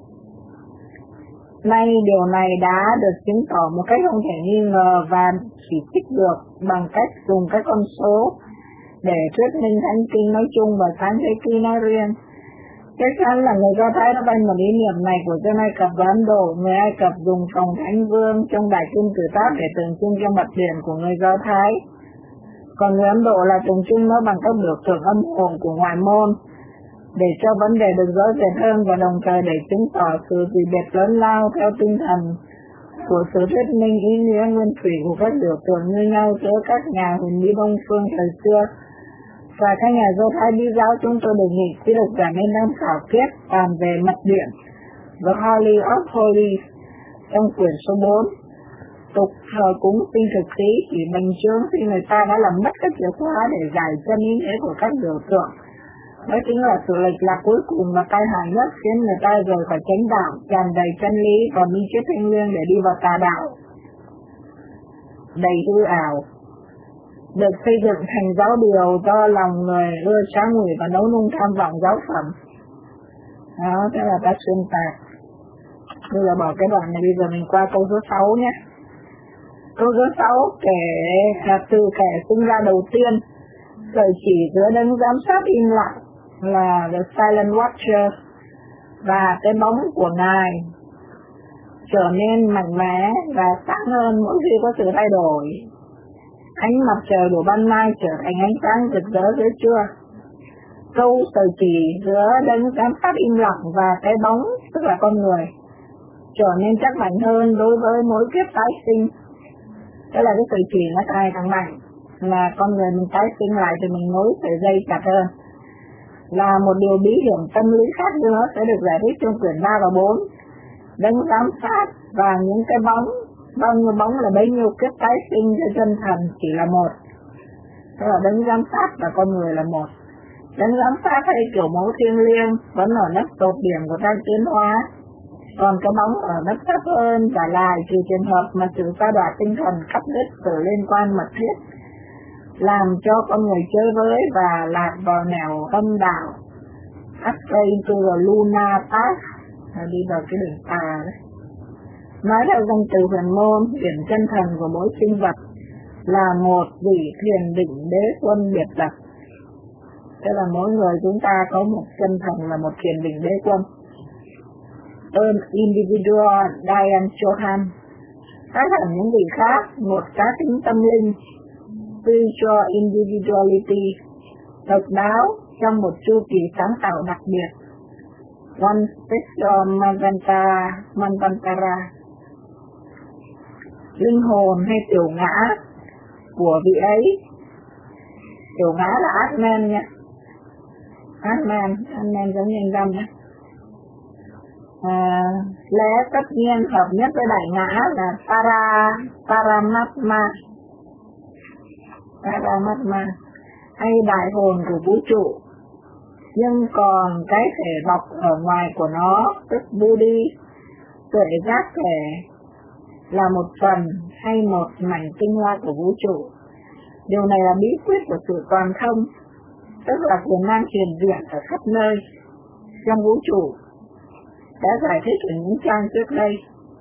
Speaker 2: Nay điều này đã được chứng tỏ một cách không thể nghi ngờ và chỉ trích được bằng cách dùng các con số để thuyết minh Thánh Kinh nói chung và Sáng Thế Ký nói riêng. Chắc chắn là người Do Thái đã banh một ý niệm này của dân Ai Cập và Ấn Độ. Người Ai Cập dùng phòng thánh vương trong đại kim tự tháp để tượng trưng cho mật điện của người Do Thái. Còn người Ấn Độ là tượng trưng nó bằng các biểu tượng âm hồn của ngoại môn, để cho vấn đề được rõ rệt hơn và đồng thời để chứng tỏ sự dị biệt lớn lao theo tinh thần của sự thuyết minh ý nghĩa nguyên thủy của các biểu tượng như nhau giữa các nhà huyền bí Đông phương thời xưa. Và các nhà Do Thái Bí giáo chúng tôi đề nghị quý độc giả nên tham khảo tiếp bàn về mật điện The Holy of Holies trong quyển số bốn. Tục thờ cúng sinh thực khí chỉ bình chướng khi người ta đã làm mất các chìa khóa để giải chân ý nghĩa của các biểu tượng. Đó chính là sự lệch lạc cuối cùng và tai hại nhất, khiến người ta rời khỏi chánh đạo, tràn đầy chân lý và minh triết thiêng liêng để đi vào tà đạo đầy hư ảo, được xây dựng thành giáo điều do lòng người ưa trá ngụy và nấu nung tham vọng giáo phẩm. Đó, thế là ta xuyên tạc. Bây giờ bỏ cái đoạn này, bây giờ mình qua câu số sáu nhé. Câu số sáu kể là từ kẻ sinh ra đầu tiên, sợi chỉ giữa đấng giám sát im lặng là The Silent Watcher và cái bóng của Ngài trở nên mạnh mẽ và sáng hơn mỗi khi có sự thay đổi. Ánh mặt trời của ban mai trở thành ánh sáng rực rỡ dưới trưa. Câu sợi chỉ giữa đấng giám sát im lặng và cái bóng, tức là con người, trở nên chắc mạnh hơn đối với mỗi kiếp tái sinh. Tức là cái sợi chỉ nó càng càng mạnh, là con người mình tái sinh lại thì mình nối sợi dây chặt hơn. Là một điều bí hiểm tâm lý khác nữa sẽ được giải thích trong quyển ba và bốn. Đấng giám sát và những cái bóng, bao nhiêu bóng là bấy nhiêu kiếp tái sinh cho chân thần chỉ là một. Tức là đấng giám sát và con người là một. Đấng giám sát hay kiểu mẫu thiêng liêng vẫn ở nấc tột điểm của thang tiến hóa, còn cái bóng ở nấc thấp hơn cả lại, trừ trường hợp mà sự sa đọa tinh thần cắt đứt sự liên quan mật thiết, làm cho con người chơi với và lạc vào nẻo âm đạo, astray into the lunar path, đi vào cái đường tà đấy. Nói theo danh từ huyền môn, điểm chân thần của mỗi sinh vật là một vị thiền định đế quân biệt lập. Tức là mỗi người chúng ta có một chân thần là một thiền định đế quân. An individual Diane Johan, khác hẳn những vị khác, một cá tính tâm linh, spiritual individuality, độc đáo trong một chu kỳ sáng tạo đặc biệt. One special Manvantara, Manvantara, linh hồn hay tiểu ngã của vị ấy. Tiểu ngã là Atman nhé. Atman, Atman giống như anh Lâm nhé. À, lẽ tất nhiên hợp nhất với đại ngã là Para, Paramatma, Paramatma, hay đại hồn của vũ trụ. Nhưng còn cái thể bọc ở ngoài của nó, tức Buddhi, tuệ giác thể, là một phần hay một mảnh tinh hoa của vũ trụ. Điều này là bí quyết của sự toàn thông, tức là quyền năng truyền diện ở khắp nơi trong vũ trụ, đã giải thích ở những trang trước đây.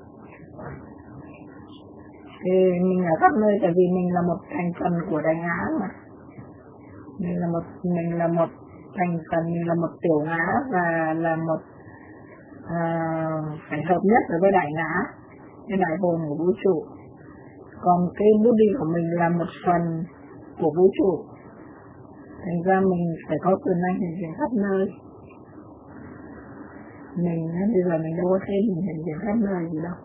Speaker 2: Thì mình ở khắp nơi tại vì mình là một thành phần của đại ngã mà. Mình là một mình là một thành phần, mình là một tiểu ngã và là một à, phải hợp nhất với đại ngã, cái đại hồn của vũ trụ. Còn cái Buddhi của mình là một phần của vũ trụ. Thành ra mình phải có quyền năng hiện diện khắp nơi. Mình bây giờ mình đâu có thấy mình hiện diện khắp nơi gì đâu.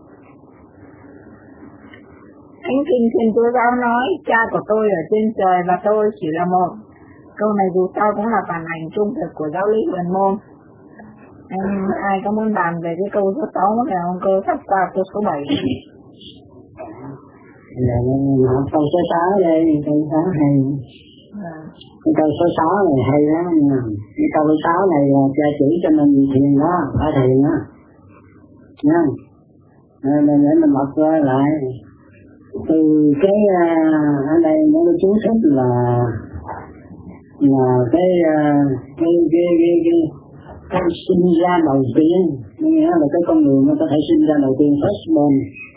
Speaker 2: Thánh Kinh Thiên Chúa Giáo nói cha của tôi ở trên trời và tôi chỉ là một. Câu này dù sao cũng là phản ảnh trung thực của giáo lý huyền môn. Em, ai có muốn bàn về cái câu số sáu thì ông cơ sắp qua câu số bảy.
Speaker 3: Là học câu số sáu đây, câu sáu hay. Cái câu số sáu này hay lắm. Cái câu số sáu này là cha chỉ cho mình thiền đó, phải thiền đó. Nha. Nên để mình đọc lại. Từ cái ở đây nó có chú thích là là cái cái cái cái cái cái sinh ra đầu tiên, nghĩa là cái con người nó có thể sinh ra đầu tiên, firstborn.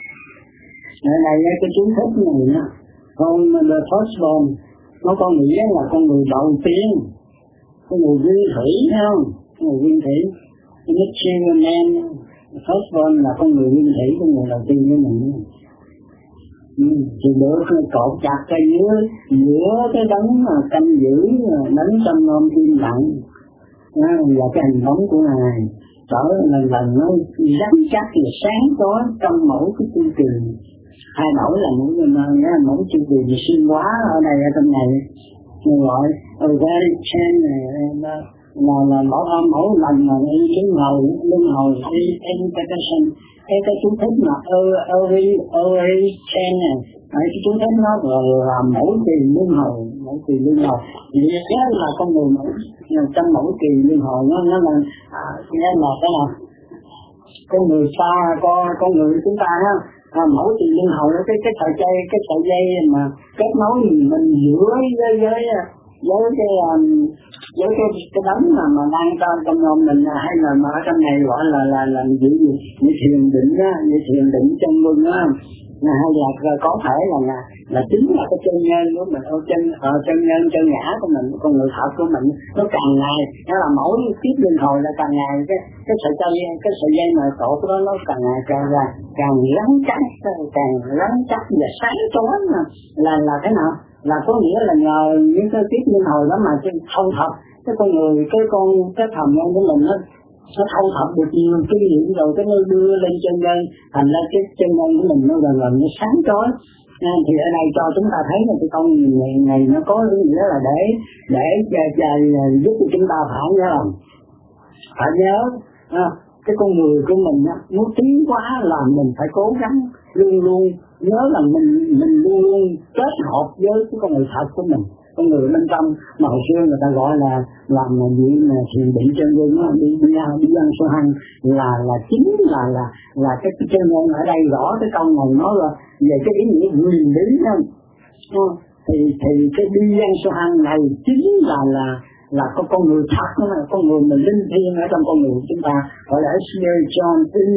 Speaker 3: Ở đây cái chú thích này nó con the firstborn, nó có nghĩa là con người đầu tiên, con người nguyên thủy, thấy không? Con người nguyên thủy, cái material man, firstborn là con người nguyên thủy, con người đầu tiên của mình. Ừ, thì được cột chặt cái giữa giữa cái đấng mà canh giữ đấng trong nom tim lặng là cái hành bóng của ngài trở lần lần nó rắn chắc và sáng tối trong mỗi cái chu kỳ. Hai mẫu là mỗi người mẫu chu kỳ và xuyên hóa ở đây ở trong này người gọi organic chain này là là mẫu âm mẫu lần mà đi luân hồi luân hồi đi interpretation. Cái cái chú thích mà early early chain này, cái chú thích nó gọi là mẫu kỳ luân hồi, mẫu kỳ luân hồi. Nghĩa là con người mẫu trong mẫu kỳ luân hồi nó nó là à, nghĩa là cái nào con người ta con con người chúng ta á, à, mẫu kỳ luân hồi cái cái sợi dây cái sợi dây mà kết nối mình giữa với với với cái với cái cái đấng mà mà đang trong trong lòng mình, hay là mà ở trong này gọi là là là giữ gì như thiền định á, như thiền định chân luân á, hay là có thể là là là chính là cái chân nhân của mình, ở chân ở chân nhân chân ngã của mình, con người thật của mình nó càng ngày nó là mỗi kiếp luân hồi là càng ngày cái cái sợi dây cái sợi dây mà tổ của nó nó càng ngày càng là càng rắn chắc, càng rắn chắc và sáng chói là là cái nào là có nghĩa là nhờ những cái kiếp luân hồi đó mà cái thâu thập cái con người cái con cái thầm nhân của mình nó nó thâu thập được nhiều kinh nghiệm rồi cái nó đưa lên chân nhân, thành ra cái chân nhân của mình nó dần dần nó sáng chói. À, thì ở đây cho chúng ta thấy là cái con này, này nó có ý nghĩa là để để để, để, để giúp cho chúng ta phải nhớ lòng phải nhớ à, cái con người của mình á, muốn tiến hóa là mình phải cố gắng luôn luôn nhớ là mình mình luôn luôn kết hợp với cái con người thật của mình, con người bên trong mà hồi xưa người ta gọi là làm mà gì mà thiền định chân luân á, đi đi ra đi ăn sơ hăng là là chính là là là cái chân luân. Ở đây rõ cái câu này nói là về cái ý nghĩa quyền lý đó. À, thì thì cái đi ăn sơ hăng này chính là là là có con người thật đó, con người mình linh thiêng ở trong con người của chúng ta, gọi là spiritual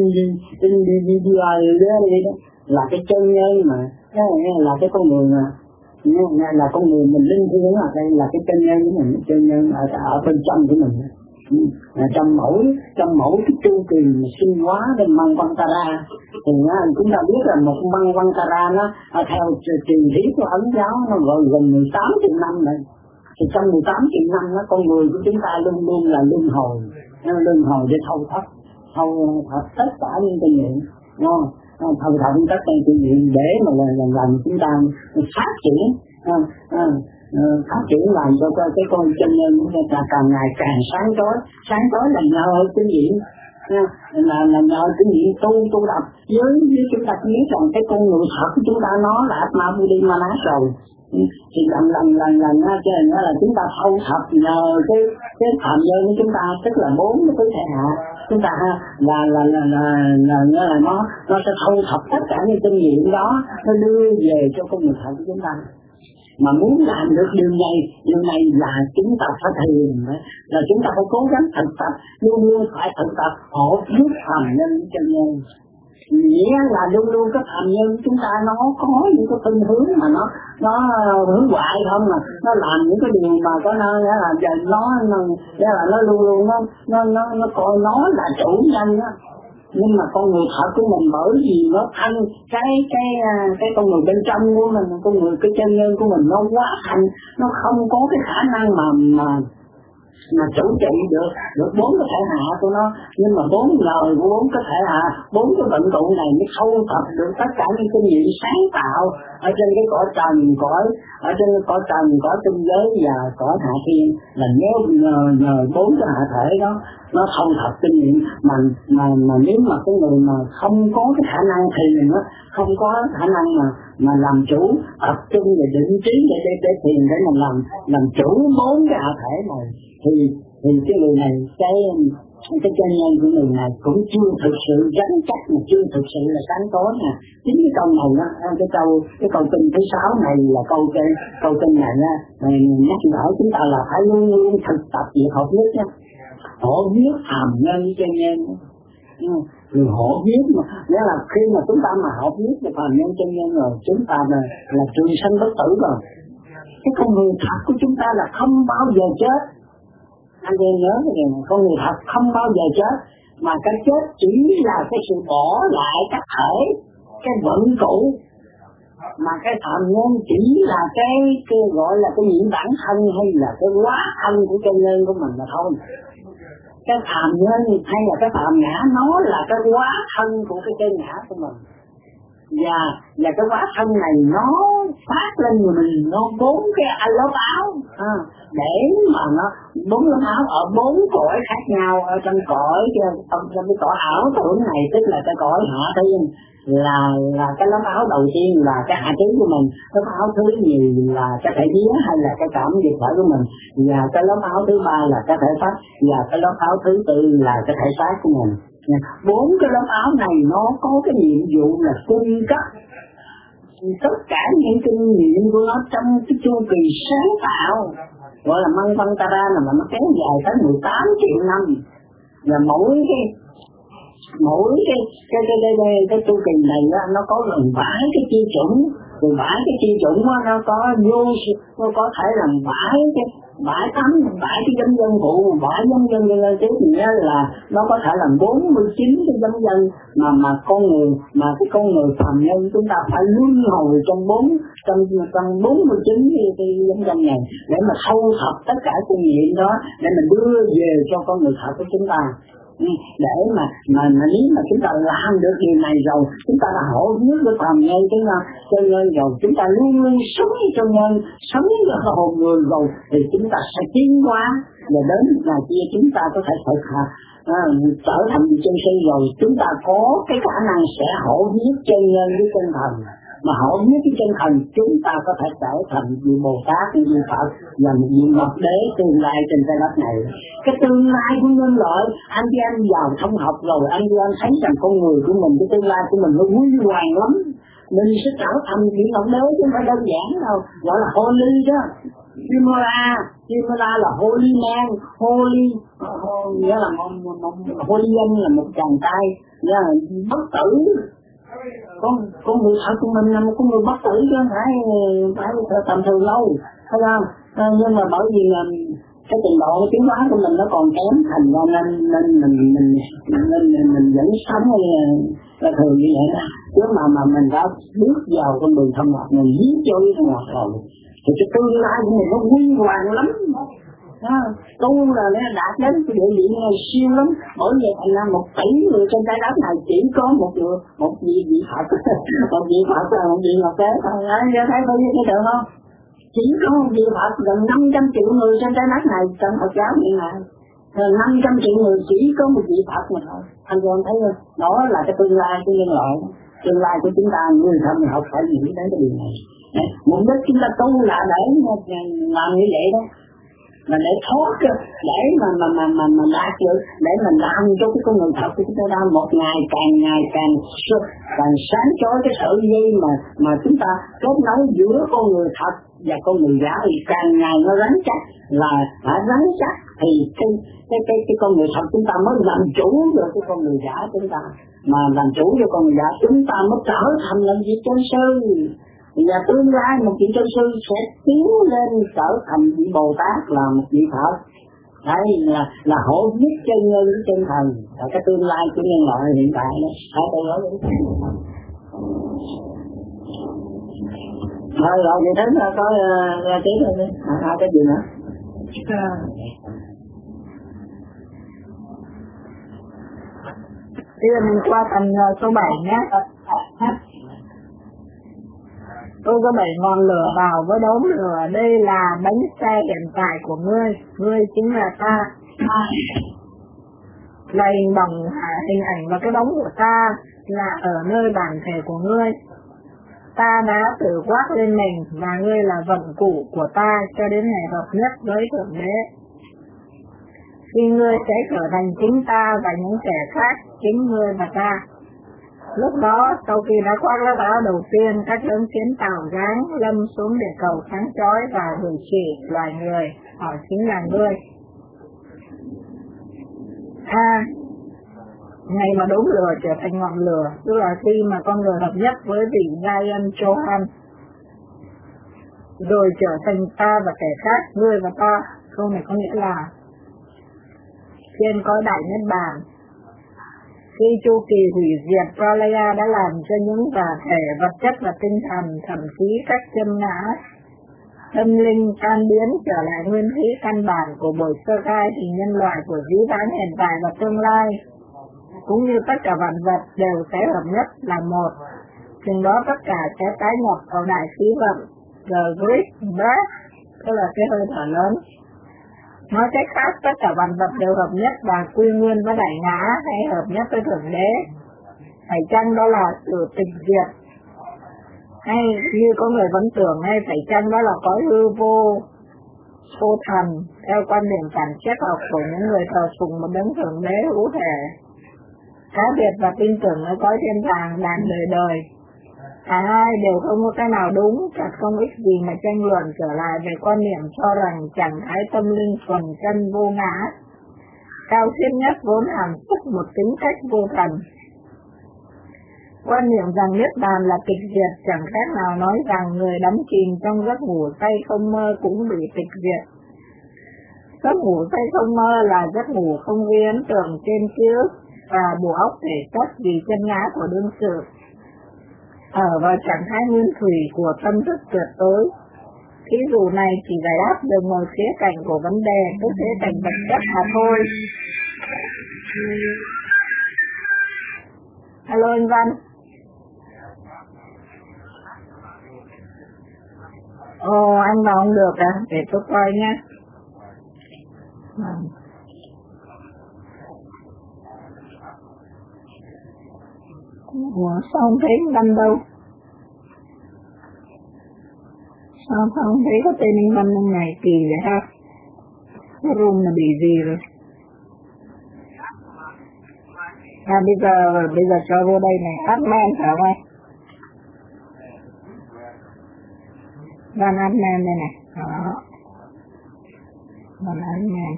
Speaker 3: individuality đó, là cái chân nhân mà là cái con người mà là con người mình linh thiêng ở đây, là cái chân nhân của mình, chân nhân ở, ở bên trong của mình. À, trong mỗi trong mỗi cái chu kỳ sinh hóa bên Măng Văn Tara thì á, chúng ta biết là một Măng Văn Tara nó theo truyền thuyết của Ấn giáo nó gọi gần mười tám triệu năm này. Thì trong mười tám triệu năm đó, con người của chúng ta luôn luôn là luân hồi, luân hồi để thâu thập thâu thập tất cả những kinh nghiệm, đúng không? Thâu thập tất cả những kinh nghiệm để mà lần lần lần chúng ta phát triển à, à, phát triển làm cho cái, cái con chân nhân của chúng ta càng ngày càng sáng chói. Sáng chói là nhờ kinh nghiệm, là là nhờ kinh nghiệm tu tu tập. Với với chúng ta biết rằng cái con người thật của chúng ta nó là Atma Buddhi Manas rồi, thì lần lần lần lần ha, cho nên là chúng ta thâu thập nhờ cái cái phạm nhân của chúng ta, tức là bốn cái thứ thể hạ chúng ta ha, là là là là là, là, là nó nó sẽ thâu thập tất cả những kinh nghiệm đó, nó đưa về cho con người thật của chúng ta. Mà muốn làm được điều này, điều này là chúng ta phải thiền, là chúng ta phải cố gắng thực tập, luôn luôn phải thực tập hộ giúp phạm nhân chân nhân. Nghĩa là luôn luôn cái phạm nhân chúng ta nó có những cái phương hướng mà nó nó hướng ngoại không, mà nó làm những cái điều mà có nó là giờ nó nó là nó luôn luôn nó nó nó nó coi nó là chủ nhân á. Nhưng mà con người thật của mình bởi vì nó thành cái cái cái con người bên trong của mình, con người cái chân nhân của mình nó quá thành, nó không có cái khả năng mà mà mà chủ trị được được bốn cái thể hạ của nó. Nhưng mà bốn lời của bốn cái thể hạ, bốn cái vận tụ này mới thâu thập được tất cả những kinh nghiệm sáng tạo ở trên cái cõi trần, cõi ở trên cái cõi trần, cõi tinh giới và cõi hạ thiên, là nhớ nhờ nhờ bốn cái hạ thể đó nó thâu thập kinh nghiệm. Mà mà mà nếu mà cái người mà không có cái khả năng thiền đó, không có khả năng mà mà làm chủ tập trung và định trí để để để thiền để mình làm làm chủ bốn cái hạ thể này thì thì cái người này cái cái chân nhân của người này cũng chưa thực sự gắn chắc, mà chưa thực sự là sáng tối nè. Chính cái câu này đó, cái câu cái câu kinh thứ sáu này là câu cái câu kinh này á, nhắc nhở chúng ta là phải luôn luôn thực tập việc học nhất á, hộ viết hàm nhân chân nhân. Rồi hộ viết mà nghĩa là khi mà chúng ta mà học viết được hàm nhân chân nhân rồi, chúng ta là, là trường sanh bất tử rồi. Cái con người thật của chúng ta là không bao giờ chết. Anh em nhớ cái điều này, con người thật không bao giờ chết, mà cái chết chỉ là cái sự bỏ lại các thể, cái vận cụ, mà cái phạm nhân chỉ là cái, cái gọi là cái nhiễm bản thân hay là cái quá thân của chân nhân của mình mà thôi. Cái phạm nhân hay là cái phạm ngã nó là cái quá thân của cái chân ngã của mình, và và cái quá thân này nó phát lên người mình, nó bốn cái anh lớp áo à, để mà nó bốn lớp áo ở bốn cõi khác nhau. Ở trong cõi trong, trong cái cõi ảo tưởng này, tức là cái cõi hạ thiên, là là cái lớp áo đầu tiên là cái hạ trí của mình, lớp áo thứ nhì là cái thể vía hay là cái cảm nghiệp thể của mình, và cái lớp áo thứ ba là cái thể pháp, và cái lớp áo thứ tư là cái thể xác của mình. Bốn cái lớp áo này nó có cái nhiệm vụ là cung cấp tất cả những kinh nghiệm của nó trong cái chu kỳ sáng tạo, gọi là măng văn tara, mà nó kéo dài tới mười tám triệu năm, và mỗi cái mỗi cái cái cái cái, cái, cái chu kỳ này đó, nó có gần bảy cái chi chủng, rồi bảy cái chi chủng đó, nó có vô nó có thể làm bảy cái bảy tám bảy cái giống dân phụ, bảy giống dân dân tiếp nghĩa là nó có thể làm bốn mươi chín cái giống dân mà mà con người mà cái con người phàm nhân chúng ta phải luân hồi trong bốn trong trong bốn mươi chín cái, cái giống dân này để mà thu thập tất cả kinh nghiệm đó để mình đưa về cho con người thật của chúng ta. Để mà mà mà nếu mà chúng ta làm được điều này rồi, chúng ta đã hộ biết với phàm nhân chúng ta cho nên rồi chúng ta luôn luôn sống cho nhân, sống cho hồn người rồi thì chúng ta sẽ tiến hóa, và đến ngày kia chúng ta có thể thực hành à, trở thành chân sư rồi, chúng ta có cái khả năng sẽ hộ biết chân nhân với chân thần, mà hộ biết cái chân thần chúng ta có thể trở thành vị Bồ Tát, vị Phật và một vị Ngọc Đế tương lai trên trái đất này. Cái tương lai của nhân loại, anh chị em vào thông học rồi, anh chị em thấy rằng con người của mình, cái tương lai của mình nó huy hoàng lắm. Mình sẽ trở thành vị Ngọc Đế chứ không phải đơn giản đâu, gọi là holy đó. Himala, Himala là holy man, holy, nghĩa là một, một, một holy nhân là một chàng trai, nghĩa là bất tử. Con con người thật của mình là một con người bất tử chứ không phải phải tầm thường lâu, thấy không? À, nhưng mà bởi vì là cái trình độ tiến hóa của mình nó còn kém, thành ra nên nên mình mình nên mình, mình vẫn sống là thường như vậy đó. Chứ mà mà mình đã bước vào con đường thông học, mình giết cho cái thông học rồi thì cái tương lai của mình nó huy hoàng lắm. À, tu là nó đạt đến cái địa vị này siêu lắm, bởi vậy thành ra một tỷ người trên trái đất này chỉ có một người, một vị vị Phật, một vị Phật là một vị Ngọc Đế thôi. Anh thấy bao nhiêu cái được không? Chỉ có một vị Phật gần năm trăm triệu người trên trái đất này trong Phật giáo hiện nay, năm trăm triệu người chỉ có một vị Phật mà thôi. Anh em thấy không? Đó là cái tương lai của nhân loại, tương lai của chúng ta người thân học phải nghĩ đến cái điều này. Mục đích chúng ta tu là để làm như vậy đó, mà để thoát, để mà mà mà mà mà đạt được, để mình làm cho cái con người thật của chúng ta đang một ngày càng ngày càng càng sáng chói cái sợi dây mà mà chúng ta kết nối giữa con người thật và con người giả thì càng ngày nó rắn chắc, là phải rắn chắc thì cái cái cái cái con người thật chúng ta mới làm chủ được cái con người giả chúng ta, mà làm chủ cho con người giả chúng ta mới trở thành làm vị chân sư. Và tương lai một vị chân sư sẽ tiến lên trở thành vị Bồ Tát, là một vị Phật. Đấy là là hộ biết chân nhân với chân thần, là cái tương lai của nhân loại hiện tại đó. Hãy tôi nói đến thôi rồi, vậy đến là có ra tiếp rồi đi. À, cái gì nữa?
Speaker 2: Bây giờ mình qua phần số bảy nhé. Tôi có bảy ngọn lửa vào với đốm lửa, đây là bánh xe hiện tại của ngươi, ngươi chính là ta. Là hình bóng hình ảnh và cái bóng của ta là ở nơi bản thể của ngươi. ta đã tự quát lên mình, và ngươi là vận cụ của ta cho đến ngày hợp nhất với Thượng Đế. Khi ngươi sẽ trở thành chính ta và những kẻ khác, chính ngươi và ta. Lúc đó, sau khi đã khoác lớp áo đầu tiên, các đấng chiến tàu giáng lâm xuống địa cầu sáng chói và hủy trị loài người, họ chính là ngươi. A. À, ngày mà đốm lửa trở thành ngọn lửa, tức là khi mà con người hợp nhất với vị Ryan Johan, rồi trở thành ta và kẻ khác, ngươi và ta. Câu này có nghĩa là trên cõi đại niết bàn, khi chu kỳ hủy diệt Pralaya đã làm cho những vật thể vật chất và tinh thần, thậm chí các chân ngã tâm linh tan biến trở lại nguyên khí căn bản của buổi sơ khai, thì nhân loại của dĩ vãng hiện tại và tương lai cũng như tất cả vạn vật đều sẽ hợp nhất là một. Chừng đó tất cả sẽ tái nhập vào đại khí vận, the Great Breath, tức là cái hơi thở lớn. Nói cách khác, tất cả vạn vật đều hợp nhất và quy nguyên với đại ngã, hay hợp nhất với Thượng Đế. Phải chăng đó là sự tịch diệt, hay như có người vẫn tưởng, hay phải chăng đó là cõi hư vô vô thần, theo quan điểm phản triết học của những người thờ phụng một đấng Thượng Đế hữu thể, cá biệt và tin tưởng ở cõi thiên đàng đàn đời đời. Cả hai đều không có cái nào đúng, chẳng không ích gì mà tranh luận trở lại về quan niệm cho rằng trạng thái tâm linh thuần chân vô ngã, cao siêu nhất vốn hàm sức một tính cách vô thần. Quan niệm rằng niết bàn là tịch diệt chẳng khác nào nói rằng người đắm chìm trong giấc ngủ say không mơ cũng bị tịch diệt. Giấc ngủ say không mơ là giấc ngủ không ghi ấn tượng trên ký ức và bộ óc thể chất vì chân ngã của đương sự, ở vào trạng thái nguyên thủy của tâm thức tuyệt đối. Thí dụ này chỉ giải đáp được một khía cạnh của vấn đề, tức khía cạnh vật chất mà thôi. Alo anh Văn. Ồ, anh vào không được à? Để tôi coi nhé. Ủa, sao không thấy anh Văn đâu? Sao không thấy có tên anh Văn trong này, kỳ vậy ha? Cái room là bị gì rồi? À bây giờ, bây giờ cho vô đây này, admin phải không anh? Văn admin đây này, đó. Văn admin.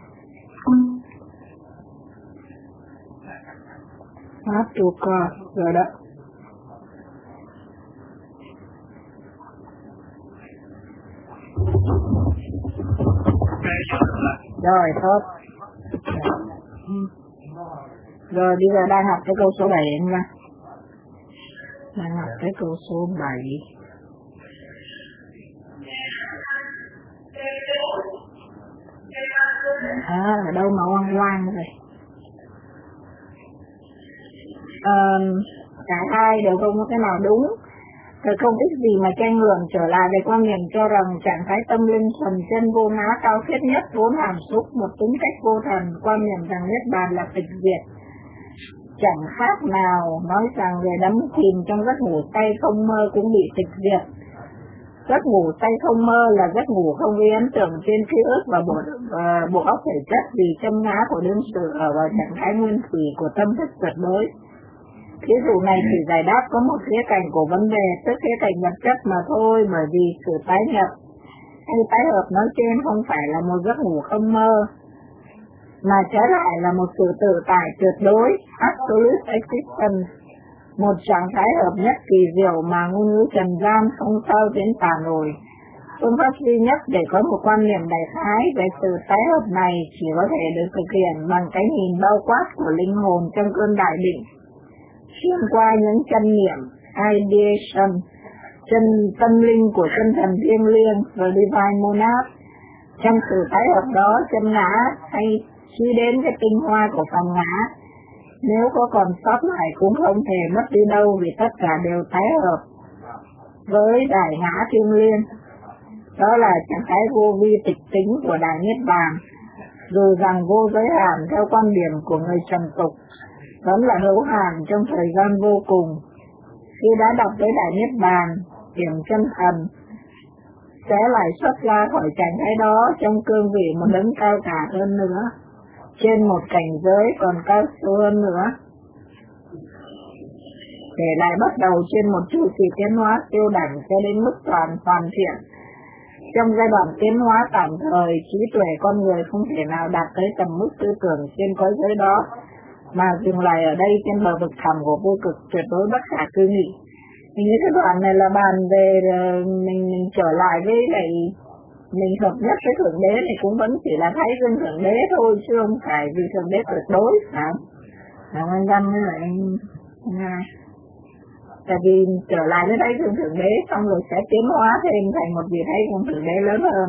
Speaker 2: Add to cart, rồi đó. Rồi, tốt. Rồi, bây giờ đang học cái câu số bảy anh Văn. Đang học cái câu số bảy. À, ở đâu mà oan oan rồi. À, cả hai đều không có cái nào đúng. Rồi không ích gì mà tranh luận trở lại về quan niệm cho rằng trạng thái tâm linh thuần chân vô ngã cao khiết nhất vốn hàm xúc một tính cách vô thần, quan niệm rằng niết bàn là tịch diệt. Chẳng khác nào nói rằng người đắm chìm trong giấc ngủ say không mơ cũng bị tịch diệt. Giấc ngủ say không mơ là giấc ngủ không ghi ấn tượng trên ký ức và bộ, uh, bộ óc thể chất vì châm ngã của đương sự ở vào trạng thái nguyên thủy của tâm thức tuyệt đối. Ví dụ này chỉ giải đáp có một khía cạnh của vấn đề, tức khía cạnh vật chất mà thôi, bởi vì sự tái nhập hay tái hợp nói trên không phải là một giấc ngủ không mơ, mà trái lại là một sự tự tại tuyệt đối, absolute existence, một trạng thái hợp nhất kỳ diệu mà ngôn ngữ trần gian không sao diễn tả nổi. Phương pháp duy nhất để có một quan niệm đại khái về sự tái hợp này chỉ có thể được thực hiện bằng cái nhìn bao quát của linh hồn trong cơn đại định, xuyên qua những chân niệm, ideation, chân tâm linh của chân thần thiêng liêng và divine monad. Trong sự tái hợp đó, chân ngã hay suy đến cái tinh hoa của phần ngã, nếu có còn sót lại cũng không thể mất đi đâu, vì tất cả đều tái hợp với đại ngã thiêng liêng. Đó là trạng thái vô vi tịch tính của đại niết bàn, dù rằng vô giới hạn theo quan điểm của người trần tục, vẫn là hữu hạn trong thời gian vô cùng. Khi đã đọc tới đại niết bàn, điểm chân thần sẽ lại xuất ra khỏi trạng thái đó trong cương vị một đấng cao cả hơn nữa, trên một cảnh giới còn cao siêu hơn nữa, để lại bắt đầu trên một chu kỳ tiến hóa siêu đẳng cho đến mức toàn hoàn thiện. Trong giai đoạn tiến hóa tạm thời, trí tuệ con người không thể nào đạt tới tầm mức tư tưởng trên cõi giới đó, mà dừng lại ở đây trên bờ vực thẳm của vô cực tuyệt đối bất khả tư nghị. Thì những cái đoạn này là bàn về mình, mình trở lại với lại mình hợp nhất với Thượng Đế thì cũng vẫn chỉ là thấy dân Thượng Đế thôi, chứ không phải vì Thượng Đế tuyệt đối. Hả? Làm anh Văn với lại anh Nga. Tại vì trở lại với thấy dân Thượng Đế xong rồi sẽ tiến hóa thêm thành một vị thấy con Thượng Đế lớn hơn.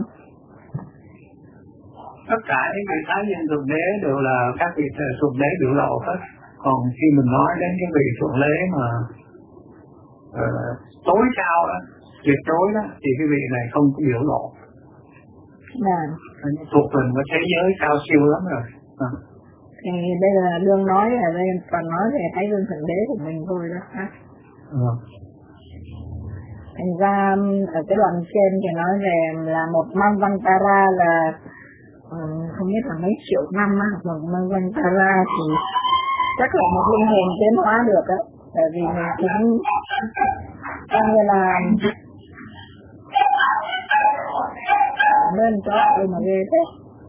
Speaker 3: Tất cả những vị thái nhân Thượng Đế đều là các vị Thượng Đế biểu lộ hết. Còn khi mình nói đến cái vị Thượng Đế mà uh, tối cao đó, tuyệt đối đó, thì cái vị này không có biểu lộ.
Speaker 2: Dạ.
Speaker 3: Thuộc về một thế giới cao siêu lắm rồi. À.
Speaker 2: Thì đây là đương nói ở đây còn nói về thái dương Thượng Đế của mình thôi đó. À.
Speaker 3: À.
Speaker 2: Thành ra ở cái đoạn trên thì nói về là một Manvantara là um, không biết là mấy triệu năm á, một Manvantara thì chắc là một linh hồn tiến hóa được á, tại vì mình cũng coi như là nên chó ơi mà ghê thế.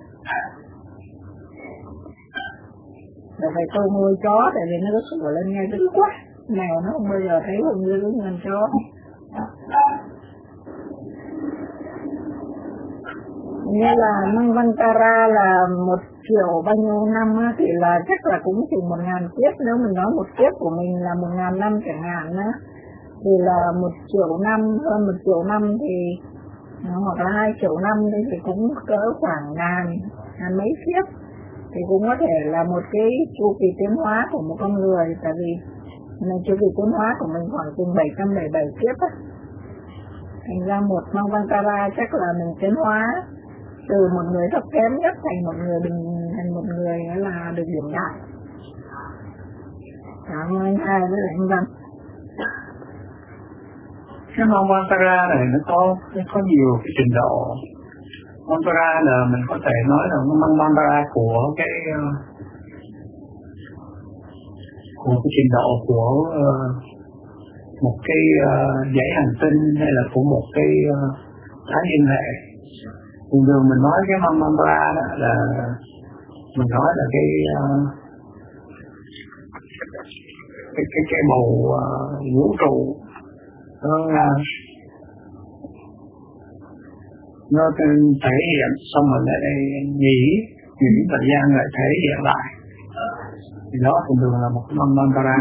Speaker 2: Rồi phải tôi nuôi chó tại vì nó có sủa lên nghe dữ quá. Mèo nó không bao giờ thấy hồn như lúc ngân chó. Như là Manvantara là một triệu bao nhiêu năm á, thì là chắc là cũng chỉ một ngàn kiếp. Nếu mình nói một kiếp của mình là một ngàn năm chẳng hạn á, thì là một triệu năm, hơn một triệu năm thì hoặc là hai triệu năm thì cũng cỡ khoảng ngàn, ngàn mấy kiếp, thì cũng có thể là một cái chu kỳ tiến hóa của một con người, tại vì chu kỳ tiến hóa của mình khoảng chừng bảy trăm bảy mươi bảy kiếp á. Thành ra một Manvantara chắc là mình tiến hóa từ một người thấp kém nhất thành một người bình, thành một người là được điểm đại. Cảm ơn anh hai với anh Văn.
Speaker 3: Cái Manvantara này nó có nó có nhiều cái trình độ. Manvantara là mình có thể nói là Manvantara của cái của cái trình độ của uh, một cái uh, dãy hành tinh hay là của một cái uh, thái nhân hệ. Thường thường mình nói cái Manvantara đó là mình nói là cái uh, cái cái cái bầu uh, vũ trụ nó uh, nó thể hiện xong rồi lại nghỉ nghỉ thời gian lại thể hiện lại, thì đó thường thường là một cái Manvantara.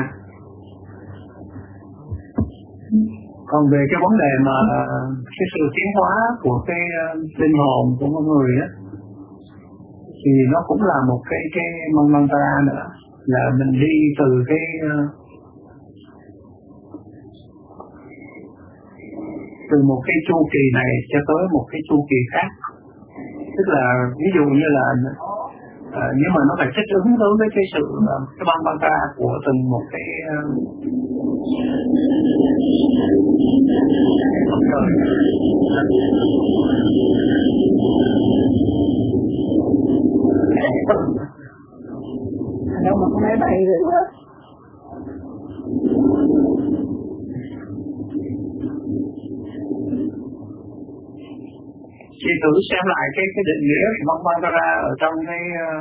Speaker 3: Còn về cái vấn đề mà cái sự tiến hóa của cái linh hồn của con người á, thì nó cũng là một cái cái Manvantara nữa, là mình đi từ cái từ một cái chu kỳ này cho tới một cái chu kỳ khác. Tức là ví dụ như là à, nhưng mà nó phải thích ứng đối với cái sự cái Manvantara của từng một cái
Speaker 2: đâu mà có máy bay rồi đó.
Speaker 3: Chị thử xem lại cái cái định nghĩa của Manvantara ở trong cái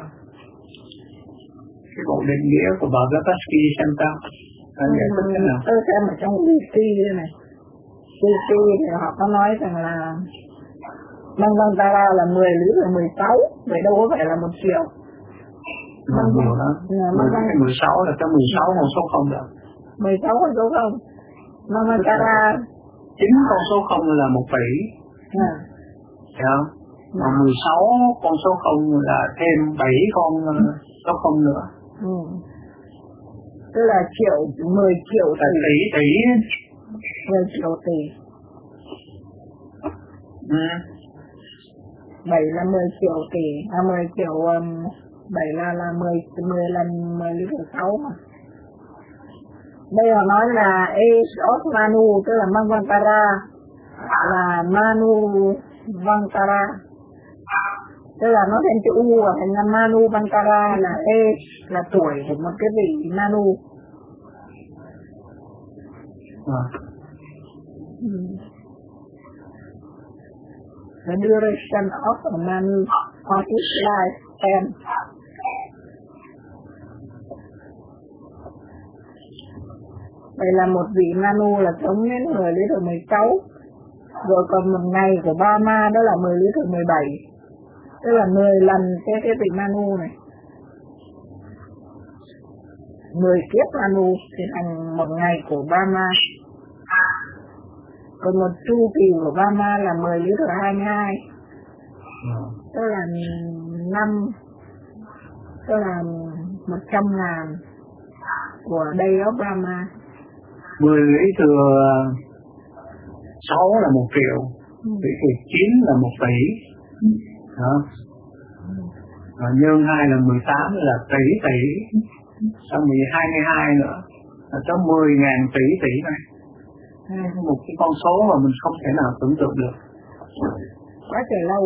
Speaker 3: cái bộ định nghĩa của bà Blavatsky xem sao. Anh giải thích thế nào?
Speaker 2: Tôi xem ở trong bê xê đây này. bê xê thì họ có nói rằng là Manvantara là mười lứa là mười sáu, vậy đâu có phải là một triệu.
Speaker 3: Mà nhiều đó. mười sáu là cho mười sáu con số không được.
Speaker 2: mười sáu con số không. Manvantara
Speaker 3: chính con số không là một tỷ.
Speaker 2: À.
Speaker 3: Thấy không? Mà mười sáu con số không là thêm bảy con số không nữa.
Speaker 2: Ừ. Tức là triệu, mười triệu tỷ.
Speaker 3: Tỷ, tỷ.
Speaker 2: mười triệu tỷ.
Speaker 3: Ừ.
Speaker 2: bảy là mười triệu tỷ, à mười triệu, um, bảy là là mười, mười lần mười lứa sáu mà. Đây họ nói là Ace of Manu, tức là Manvantara, là Manu Vantara, tức là nó thêm chữ U và thành là Manu Vantara, là Ace, là tuổi của một cái vị Manu.
Speaker 3: À.
Speaker 2: Hmm. The duration of a Manu of his lifespan. Đây là một vị Manu là sống đến mười lý thứ mười sáu. Rồi còn một ngày của Brahma đó là mười lý thứ mười bảy. Tức là mười lần cái cái vị Manu này. mười kiếp Manu thì thành một ngày của Brahma. Còn một chu kỳ của Brahma là mười lý thứ hai mươi hai. Tức là năm, tức là một trăm ngàn của Day of Brahma.
Speaker 3: Mười lý thừa sáu là một triệu, lý thừa chín là một tỷ, đó. Và nhân hai là mười tám là tỷ tỷ, xong rồi hai mươi hai nữa là có mười ngàn tỷ tỷ này. Một cái con số mà mình không thể nào tưởng tượng được.
Speaker 2: Quá trời lâu.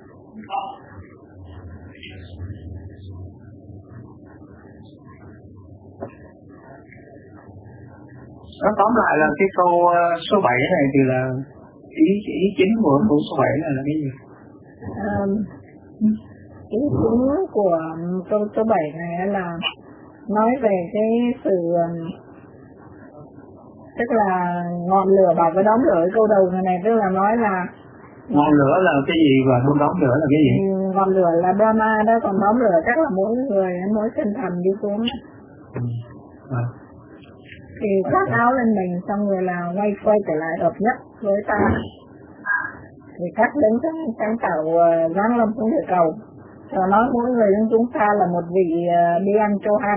Speaker 3: Nó tóm lại là cái câu số bảy này thì là ý ý chính của câu số bảy này là cái gì?
Speaker 2: Um, ý chính của câu số bảy này là nói về cái sự tức là ngọn lửa bảo cái đóm lửa. Cái câu đầu này, này tức là nói là
Speaker 3: ngọn lửa là cái gì và không đóm lửa là cái gì?
Speaker 2: Ngọn lửa là Brahma đó, còn đóm lửa chắc là mỗi người mỗi chân thần đi xuống.
Speaker 3: Ừ. À.
Speaker 2: Thì khoác áo lên mình xong rồi là quay quay trở lại hợp nhất với ta. Thì các đến sáng, sáng tạo uh, giáng lâm xuống địa cầu. Rồi nói mỗi người trong chúng ta là một vị uh, đi ăn cho ăn.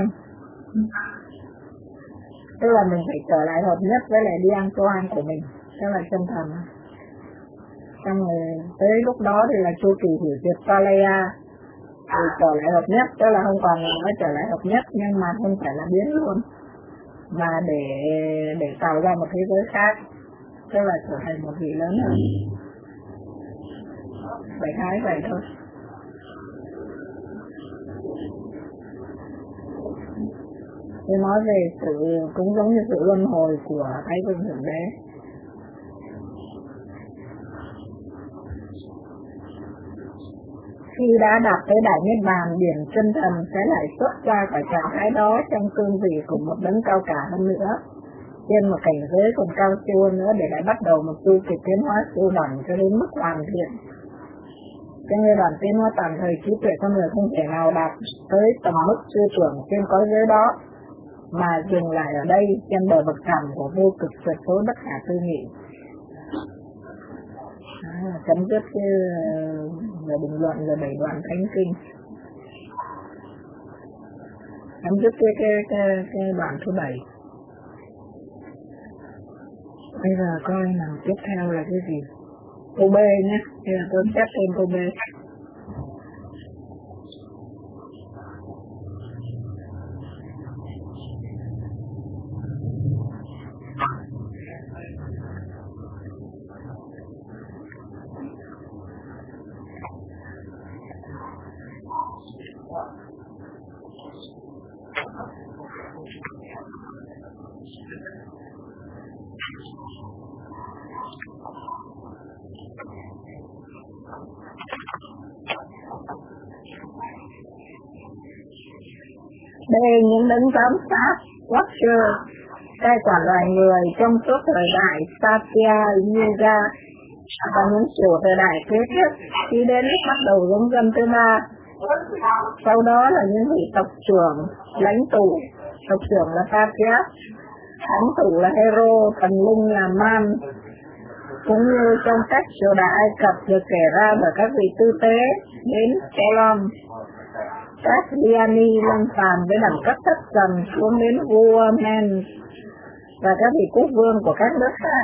Speaker 2: Tức là mình phải trở lại hợp nhất với lại đi ăn cho ăn của mình, tức là chân thần. Xong rồi tới lúc đó thì là chu kỳ hủy diệt Pralaya, thì trở lại hợp nhất, tức là không còn mới trở lại hợp nhất nhưng mà không phải là biến luôn, mà để để tạo ra một thế giới khác, tức là trở thành một vị lớn hơn. Vậy nói vậy thôi. Thì nói về sự cũng giống như sự luân hồi của Thái Vương Thượng Đế. Khi đã đạt tới đại niết bàn, điểm chân thần sẽ lại xuất ra khỏi trạng thái đó trong cương vị của một đấng cao cả hơn nữa, trên một cảnh giới còn cao siêu nữa, để lại bắt đầu một chu kỳ tiến hóa siêu đẳng cho đến mức hoàn thiện. Trong giai đoạn tiến hóa tạm thời, trí tuệ con người không thể nào đạt tới tầm mức siêu tưởng trên cõi giới đó, mà dừng lại ở đây trên bờ vực thẳm của vô cực tuyệt đối bất khả tư nghị. À, chấm dứt cái uh, bình luận về bảy đoạn thánh kinh, chấm dứt cái cái cái, cái đoạn thứ bảy. Bây giờ coi nào tiếp theo là cái gì? Câu B nhé, bây giờ tôi xét thêm câu B. Đây những đấng giám sát, Watcher, cai quản loài người trong suốt thời đại Satya Yuga và những kiểu thời đại kế tiếp, khi đến lúc bắt đầu giống dân thứ ba. Sau đó là những vị tộc trưởng, lãnh tụ. Tộc trưởng là Satya, lãnh tụ là Hero, thần linh là Man. Cũng như trong sách triều đại Ai Cập được kể ra bởi các vị tư tế đến Solon, các Diani lâm phàm với đẳng cấp thấp dần xuống đến vua Men và các vị quốc vương của các nước khác.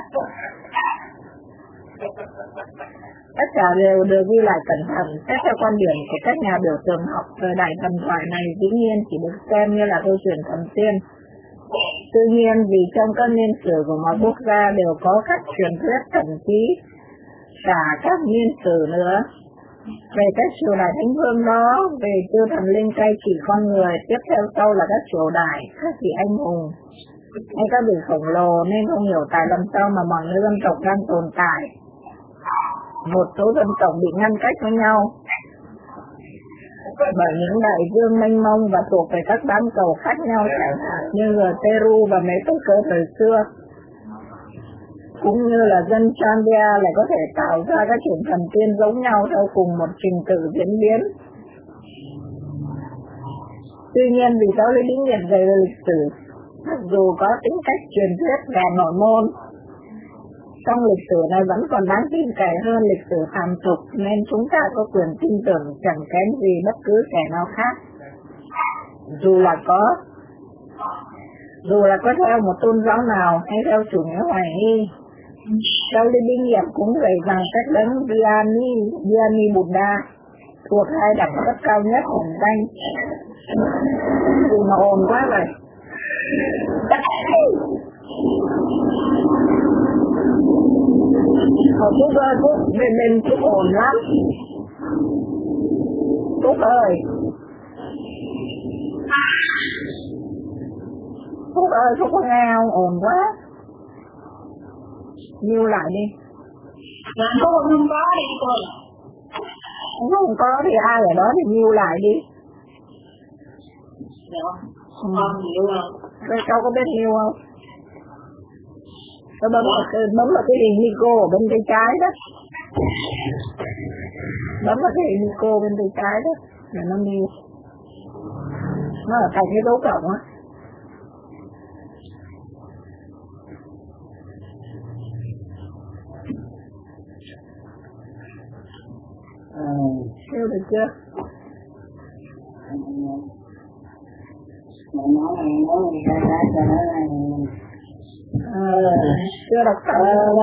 Speaker 2: Tất cả đều được ghi lại cẩn thận. Xét theo quan điểm của các nhà biểu tượng học, thời đại thần thoại này dĩ nhiên chỉ được xem như là câu chuyện thần tiên. Tuy nhiên vì trong các niên sử của mọi quốc gia đều có các truyền thuyết, thậm chí cả các niên sử nữa về các triều đại thánh vương đó, về chư thần linh cai trị con người, tiếp theo sau là các triều đại, các vị anh hùng hay các vị khổng lồ, nên không hiểu tại làm sao mà mọi người dân tộc đang tồn tại. Một số dân tộc bị ngăn cách với nhau bởi những đại dương mênh mông và thuộc về các bán cầu khác nhau, chẳng hạn như người Peru và mấy tộc cơ thời xưa, cũng như là dân Chambia lại có thể tạo ra các chủng thần tiên giống nhau theo cùng một trình tự diễn biến. Tuy nhiên vì giáo lý lý nghiệm về lịch sử, mặc dù có tính cách truyền thuyết và nội môn, trong lịch sử này vẫn còn đáng tin cậy hơn lịch sử phàm tục, nên chúng ta có quyền tin tưởng chẳng kém gì bất cứ kẻ nào khác. Dù là có dù là có theo một tôn giáo nào hay theo chủ nghĩa hoài nghi, giáo lý lý nghiệm cũng dạy rằng các đấng Vyani, Vyani Buddha thuộc hai đẳng cấp cao nhất ẩn danh. Dù mà ồn quá vậy. Ở Phúc ơi, Phúc, bên bên Phúc ồn lắm. Phúc ơi. Phúc ơi, Phúc có nghe không? Ồn quá. Nhiêu lại đi. Phúc không có đi cô. Không có thì ai ở đó thì nhiêu lại đi. Dạ, không có nhiêu đâu. Rồi cháu có biết nhiêu không? Nó bấm vào cái, bấm vào cái hình micro ở bên tay trái đó. Bấm vào cái hình micro bên tay trái đó. Là nó nhiêu. Nó ở cạnh cái dấu cộng á.
Speaker 3: À,
Speaker 2: Kêu được chưa?
Speaker 3: mẹ nói là nói là cái cái cho nó là
Speaker 2: Ờ, chưa đọc
Speaker 3: ờ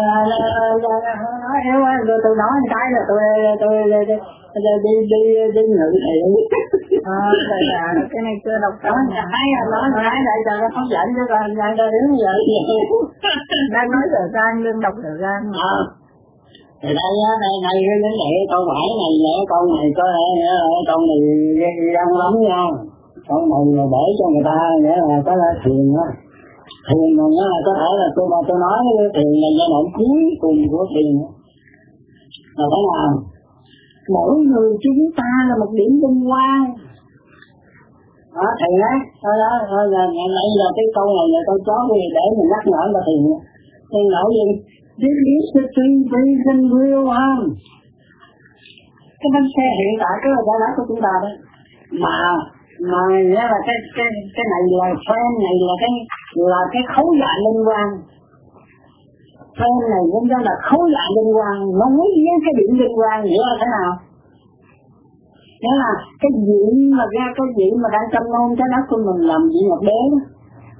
Speaker 3: hiểu ơi, rồi tôi nói cái là tôi tôi đi đi đi ngự thiện.
Speaker 2: Ờ, rồi dạ, cái này chưa đọc xong.
Speaker 3: Nói cái nói cái này cho nó không dẫn cho con ra đây đứng vậy.
Speaker 2: Đang nói dở dang, đừng đọc dở dang.
Speaker 3: Ờ. Thì đây á, đây đây cái vấn đề câu hỏi này nè, câu này có lẽ câu này đang lắm nha. Câu này là để cho người ta nghĩa là có là thiền á. Thiền mà nghĩa là có thể là tôi mà tôi nói cái thiền là giai đoạn cuối cùng của thiền á. Là thế nào? Mỗi người chúng ta là một điểm tinh quang. Đó, thiền á, thôi đó, thôi là ngày nay là cái câu này là câu chó gì để mình nhắc nhở là thiền. Thiền nổi gì? This is the true reason real one. Cái bánh xe hiện tại cái là giải của chúng ta đấy. Mà mà nghĩa là cái cái cái này là frame này là cái là cái khấu dạ linh quan. Frame này cũng đó là khấu dạ linh quan, nó nối với cái điểm linh quan nghĩa là thế nào? Nghĩa là cái diện mà ra cái diện mà đang châm nôn trái đất của mình làm gì một đế đó.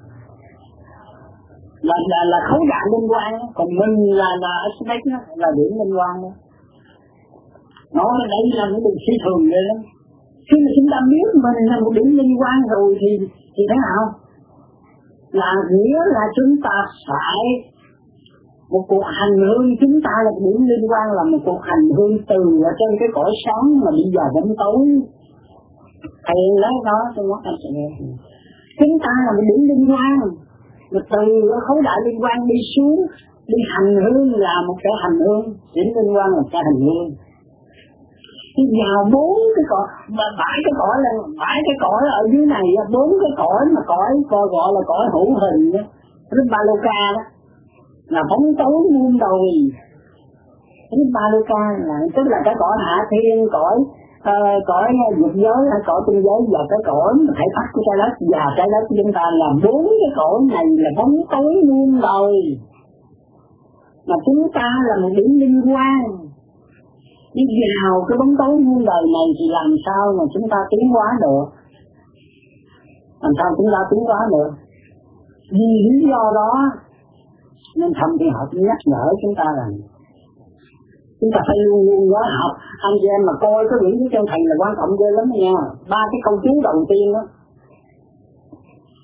Speaker 3: là là là khấu dạ linh quan, còn mình là là aspect đó, là điểm linh quan đó. Nói đây là một điều phi thường vậy đó. Khi mà chúng ta biết mình là một điểm linh quan rồi thì thì thế nào? Là nghĩa là chúng ta phải một cuộc hành hương, chúng ta là một điểm linh quan, là một cuộc hành hương từ ở trên cái cõi sáng mà bây giờ vẫn tối. Thầy lấy đó tôi nói anh sẽ nghe. Chúng ta là một điểm linh quan, mà từ khấu đại linh quan đi xuống, đi hành hương là một cái hành hương, điểm linh quan là một cái hành hương. Thì vào bốn cái cõi, và bảy cái cõi là bảy cái cõi ở dưới này, bốn cái cõi mà cõi coi gọi là cõi hữu hình đó, Ribaloka đó, là bóng tối muôn đời. Ribaloka là tức là cái cõi hạ thiên, cõi uh, cõi dục giới, hay cõi tinh giới, và cái cõi thể pháp của trái đất, và trái đất của chúng ta là bốn cái cõi này là bóng tối muôn đời. Mà chúng ta là một điểm linh quan. Đi vào cái bóng tối muôn đời này thì làm sao mà chúng ta tiến hóa được? Làm sao chúng ta tiến hóa được? Vì lý do đó nên thâm thì họ cũng nhắc nhở chúng ta rằng chúng ta phải luôn luôn nhớ học. Anh chị em mà coi cái quyển của chân thầy là quan trọng ghê lắm nha. Ba cái câu chú đầu tiên đó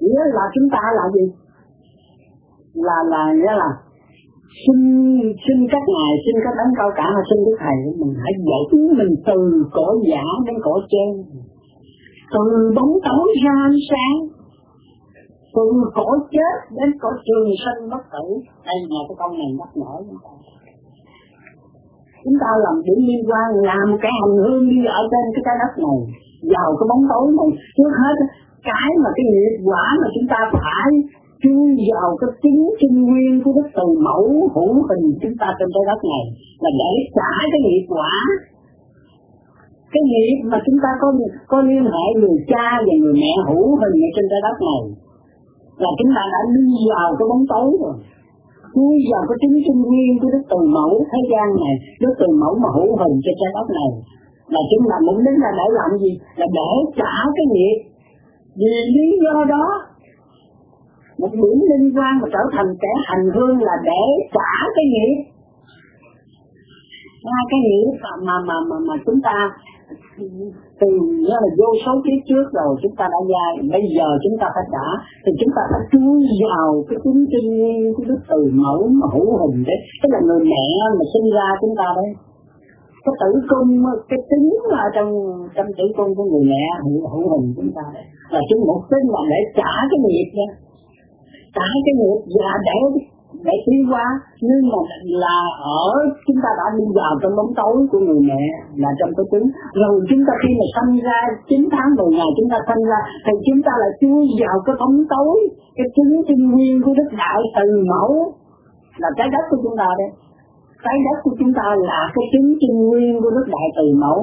Speaker 3: Nghĩa là chúng ta là gì? Là là nghĩa là xin xin các ngài, xin các đấng cao cả, xin các thầy mình hãy dạy mình từ cõi giả đến cõi trên, từ bóng tối ra ánh sáng, từ cõi chết đến cõi trường sinh bất tử. Đây là cái câu này nhắc nhở chúng ta. Chúng ta làm điểm liên quan, làm cái hành hương đi ở trên cái trái đất này, vào cái bóng tối này. Trước hết cái mà cái nghiệp quả mà chúng ta phải chui vào cái chính chân nguyên của Đức Từ Mẫu hữu hình chúng ta trên trái đất này là để trả cái nghiệp quả. Cái nghiệp mà chúng ta có có liên hệ người cha và người mẹ hữu hình ở trên trái đất này là chúng ta đã đi vào cái bóng tối rồi. Chui vào cái chính chân nguyên của Đức Từ Mẫu thế gian này, Đức Từ Mẫu mà hữu hình trên trái đất này là chúng ta mục đích là để làm gì? Là để trả cái nghiệp. Vì lý do đó một điểm liên quan mà trở thành kẻ hành hương là để trả cái nghiệp. Hai cái nghiệp mà mà mà mà chúng ta từ là vô số kiếp trước rồi chúng ta đã ra, bây giờ chúng ta phải trả thì chúng ta phải chui vào cái chính chân nguyên của Đức Từ Mẫu mà hữu hình đấy, tức là người mẹ mà sinh ra chúng ta đấy. Cái tử cung, cái tính ở trong trong tử cung của người mẹ hữu, hữu hình chúng ta đấy là chúng một tính là để trả cái nghiệp đó, trả cái nghiệp và để để tiến hóa. Nhưng mà là ở chúng ta đã đi vào trong bóng tối của người mẹ là trong cái trứng rồi, chúng ta khi mà sinh ra chín tháng mười ngày chúng ta sinh ra thì chúng ta lại chui vào cái bóng tối, cái trứng chân nguyên của Đức Đại Từ Mẫu là trái đất của chúng ta đấy. Trái đất của chúng ta là cái trứng chân nguyên của Đức Đại Từ Mẫu.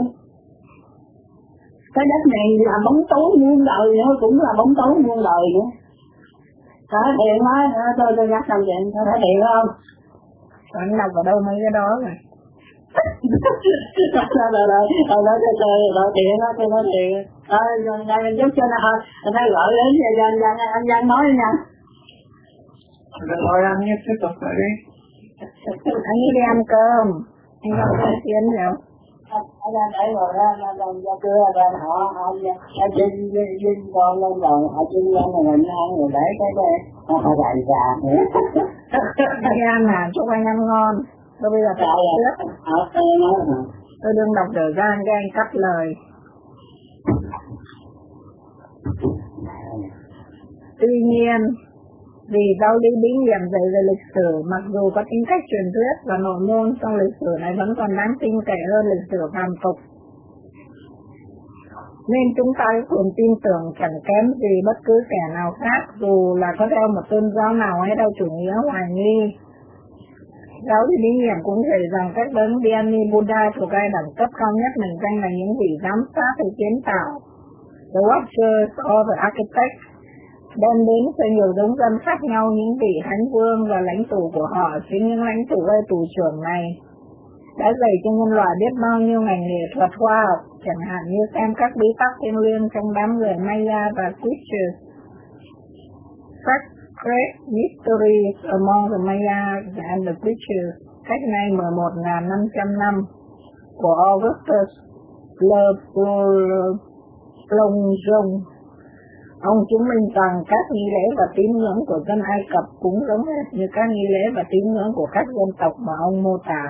Speaker 3: Trái đất này là bóng tối muôn đời nữa, cũng là bóng tối muôn đời nữa. Có điện nói, tôi tôi nhắc xong chuyện, có thấy điện không?
Speaker 2: Anh đọc ở đâu mấy cái đó rồi?
Speaker 3: Rồi rồi rồi, rồi nói cho tôi, rồi điện đó, tôi nói điện. Thôi, rồi mình giúp cho nó thôi, anh thấy gọi đến, giờ anh Giang, anh Giang nói nha.
Speaker 1: Rồi thôi anh nhất tiếp tục rồi đi.
Speaker 2: Anh đi ăn cơm, anh không có tiền nào.
Speaker 3: Anh đang đẩy rồi đó, anh đang ra cưa, anh họ, anh Vinh, Vinh con lên rồi, họ Vinh lên rồi mình ăn rồi để cái đây, họ phải đại già nữa.
Speaker 2: Anh ăn à, chúc anh ăn ngon. Tôi bây giờ phải trước. Tôi đừng đọc thời gian cho anh cắt lời. Tuy nhiên, vì giáo lý bí nghiệm dạy về lịch sử, mặc dù có tính cách truyền thuyết và nội môn, trong lịch sử này vẫn còn đáng tin cậy hơn lịch sử phàm tục. Nên chúng ta cùng tin tưởng chẳng kém gì bất cứ kẻ nào khác, dù là có theo một tôn giáo nào hay theo chủ nghĩa hoài nghi. Giáo lý bí nghiệm cũng thầy rằng các đấng Dhyani Buddha thuộc hai đẳng cấp cao nhất mình danh là những vị giám sát hay kiến tạo, the watchers or the architects, đem đến cho nhiều giống dân khác nhau những vị thánh vương và lãnh tụ của họ. Chính những lãnh tụ hay tù trưởng này đã dạy cho nhân loại biết bao nhiêu ngành nghệ thuật khoa học, chẳng hạn như xem các bí tắc thiêng liêng trong đám người Maya và Creatures, Sacred Mysteries among the Maya and the Creatures, cách nay mười một nghìn năm trăm năm của Augustus Le Plongeon. Ông chứng minh rằng các nghi lễ và tín ngưỡng của dân Ai Cập cũng giống như các nghi lễ và tín ngưỡng của các dân tộc mà ông mô tả.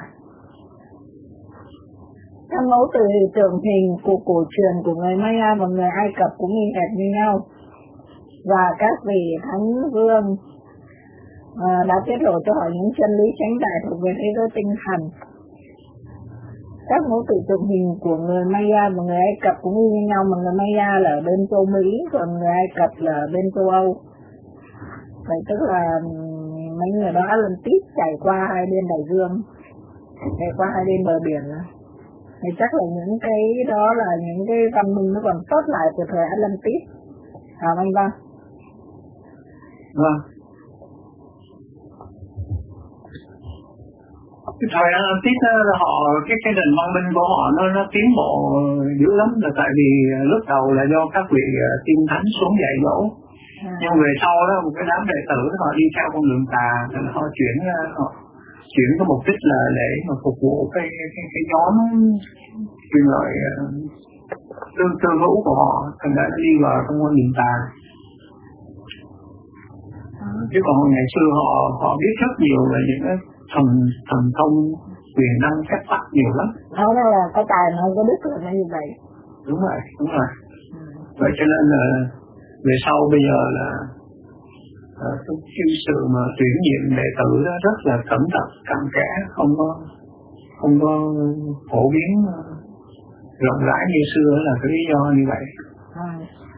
Speaker 2: Các mẫu từ tượng hình của cổ truyền của người Maya và người Ai Cập cũng y hệt như nhau. Và các vị thánh vương à, đã tiết lộ cho họ những chân lý chánh đại thuộc về thế giới tinh thần. Các mẫu tự tượng hình của người Maya và người Ai Cập cũng như nhau, mà người Maya là ở bên châu Mỹ, còn người Ai Cập là ở bên châu Âu. Vậy tức là mấy người đó Atlantis trải qua hai bên đại dương, trải qua hai bên bờ biển. Thì chắc là những cái đó là những cái văn minh nó còn sót lại từ thời Atlantis. À anh Văn.
Speaker 1: Vâng. Cái thời Atlantis họ cái cái nền văn minh của họ nó nó tiến bộ dữ lắm, là tại vì lúc đầu là do các vị tiên thánh xuống dạy dỗ, à. Nhưng về sau đó một cái đám đệ tử họ đi theo con đường tà, họ chuyển họ chuyển cái mục đích là để mà phục vụ cái cái cái nhóm quyền lợi tương tương hữu của họ, thành ra nó đi vào trong con đường tà.
Speaker 3: À, chứ còn ngày xưa họ họ biết rất nhiều về những cái thần thần thông quyền năng phép tắc nhiều lắm.
Speaker 2: Đó là cái tài mà không có biết là nó như vậy.
Speaker 3: Đúng rồi, đúng rồi. Ừ. Vậy cho nên là về sau bây giờ là uh, cái sự mà tuyển nhiệm đệ tử đó rất là cẩn thận, cặn kẽ, không có không có phổ biến rộng rãi như xưa là cái lý do như vậy.
Speaker 2: À.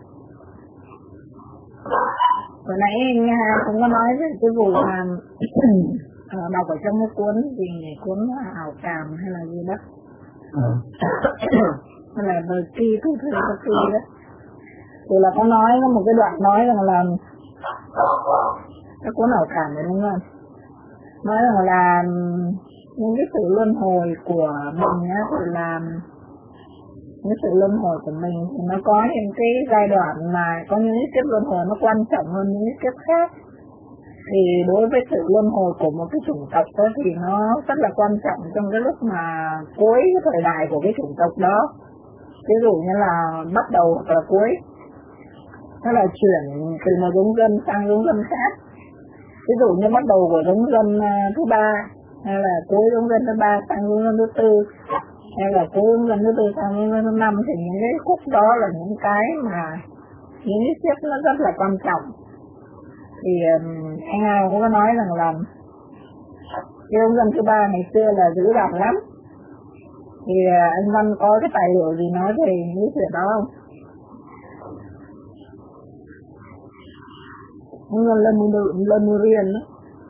Speaker 2: Hồi nãy anh cũng có nói về cái vụ mà đọc ở trong cái cuốn gì cuốn ảo cảm hay là gì đó.
Speaker 3: Ừ.
Speaker 2: Hay là đời chi thu thư có chi đó. Thì là có nói, có một cái đoạn nói rằng là cái cuốn ảo cảm này đúng không? Nói rằng là những cái sự luân hồi của mình á, thì là những sự luân hồi của mình thì nó có những cái giai đoạn mà có những cái kiếp luân hồi nó quan trọng hơn những cái kiếp khác. Thì đối với sự luân hồi của một cái chủng tộc đó thì nó rất là quan trọng trong cái lúc mà cuối cái thời đại của cái chủng tộc đó. Ví dụ như là bắt đầu hoặc là cuối, nó là chuyển từ một giống dân sang giống dân khác. Ví dụ như bắt đầu của giống dân thứ ba, hay là cuối giống dân thứ ba sang giống dân thứ tư, hay là cuối giống dân thứ tư sang giống dân thứ năm, thì những cái khúc đó là những cái mà những cái kiếp nó rất là quan trọng. Thì um, anh nào cũng có nói rằng là cái ông dân thứ ba ngày xưa là dữ dằn lắm. Thì uh, anh Văn có cái tài liệu gì nói về những cái chuyện đó không? Ông dân Lemurian đó.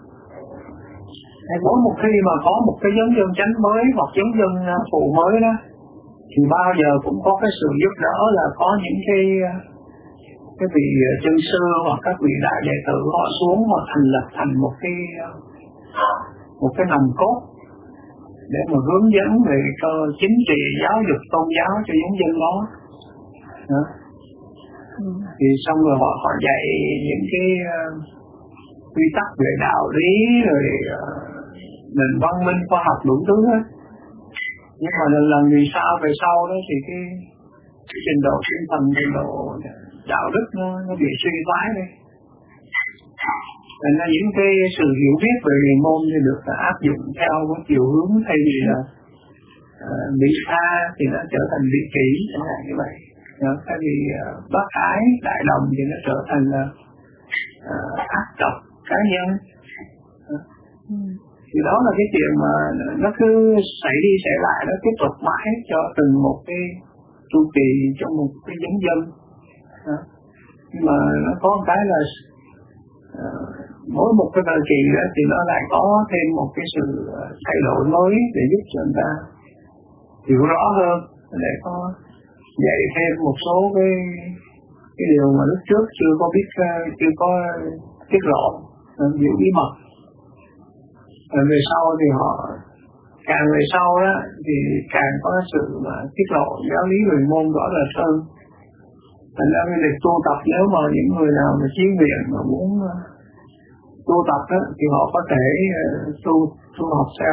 Speaker 3: Có một khi mà có một cái giống dân chánh mới hoặc giống dân phụ mới đó, thì bao giờ cũng có cái sự giúp đỡ, là có những cái cái vị chân sư hoặc các vị đại đệ tử họ xuống và thành lập thành một cái một cái nòng cốt để mà hướng dẫn về cơ chính trị, giáo dục, tôn giáo cho những dân đó. Đó. Ừ. Thì xong rồi họ họ dạy những cái uh, quy tắc về đạo lý, rồi uh, nền văn minh khoa học đủ thứ hết. Nhưng mà lần lần vì sao về sau đó thì cái, cái trình độ tinh thần, trình độ đạo đức nó, nó bị suy thoái đi. Nên là những cái sự hiểu biết về huyền môn thì được áp dụng theo cái chiều hướng thay vì là uh, bị xa thì nó trở thành vị kỷ, chẳng hạn như vậy. Đó, thay vì uh, bác ái, đại đồng thì nó trở thành là uh, ác độc, cá nhân. Đó. Ừ. Thì đó là cái chuyện mà nó cứ xảy đi xảy lại, nó tiếp tục mãi cho từng một cái chu kỳ trong một cái giống dân. Đó. Nhưng mà nó có một cái là uh, mỗi một cái thời kỳ đó thì nó lại có thêm một cái sự thay đổi mới để giúp cho người ta hiểu rõ hơn, để có dạy thêm một số cái cái điều mà lúc trước chưa có biết, chưa có tiết lộ, giữ bí mật. Rồi về sau thì họ càng về sau đó thì càng có sự mà tiết lộ giáo lý huyền môn rõ rệt hơn. Thành ra cái việc tu tập, nếu mà những người nào mà chí nguyện mà muốn tu tập đó, thì họ có thể tu tu học theo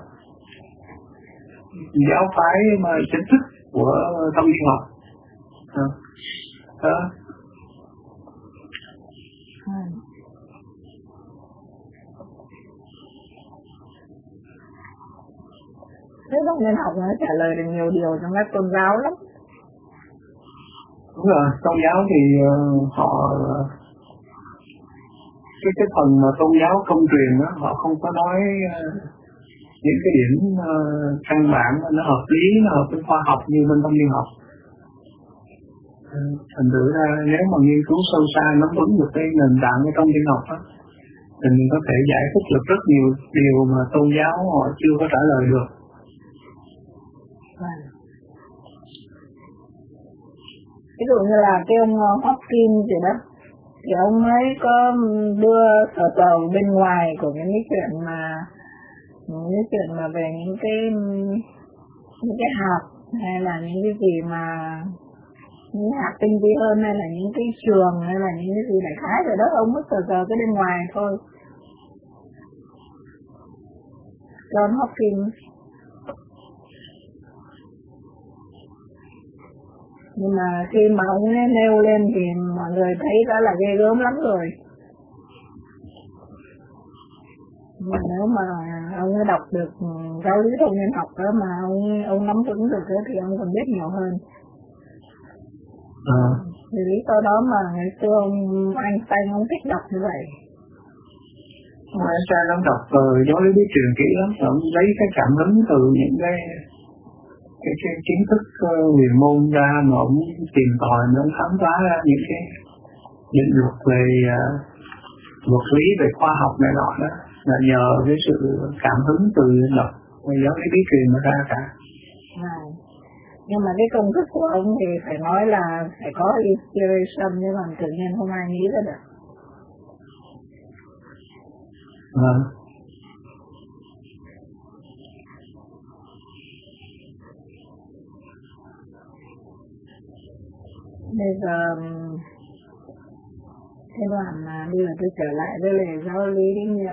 Speaker 3: giáo phái mà chính thức của tâm linh học. Đó. Đó.
Speaker 2: Thế bác nên học nó trả lời được nhiều điều trong các tôn giáo lắm.
Speaker 3: Đúng rồi, tôn giáo thì uh, họ cái cái phần mà tôn giáo công truyền đó, họ không có nói uh, những cái điểm uh, căn bản nó hợp lý, nó hợp với khoa học như bên tâm linh học. Uh, thành thử ra nếu mà nghiên cứu sâu xa, nắm vững được cái nền tảng của tâm linh học đó, thì mình có thể giải thích được rất nhiều điều mà tôn giáo họ chưa có trả lời được.
Speaker 2: Ví dụ như là cái ông Hopkins gì đó, thì ông ấy có đưa sở tờ bên ngoài của những cái chuyện mà những cái chuyện mà về những cái những cái hạt, hay là những cái gì mà những hạt tinh vi hơn, hay là những cái trường, hay là những cái gì đại khái rồi đó, ông mới sở tờ cái bên ngoài thôi. John Hopkins. Nhưng mà khi mà ông ấy nêu lên thì mọi người thấy đã là ghê gớm lắm rồi. Nhưng nếu mà ông ấy đọc được giáo lý thông nhân học đó mà ông ông nắm vững được đó, thì ông còn biết nhiều hơn.
Speaker 3: À.
Speaker 2: Vì lý do đó mà ngày xưa ông Einstein ông thích đọc như vậy.
Speaker 3: Ông Einstein ông đọc từ giáo lý bí truyền kỹ lắm, ông lấy cái cảm hứng từ những cái cái, cái kiến thức huyền uh, môn ra mà ông tìm tòi, mà ông khám phá ra những cái định luật về uh, luật lý về khoa học này nọ đó, là nhờ cái sự cảm hứng từ đọc giáo lý bí truyền mà ra cả.
Speaker 2: À. Nhưng mà cái công thức của ông thì phải nói là phải có inspiration, nhưng mà tự nhiên không ai nghĩ ra được.
Speaker 3: À.
Speaker 2: Bây giờ cái đoạn mà bây giờ tôi trở lại với lời giáo lý kinh nghiệm.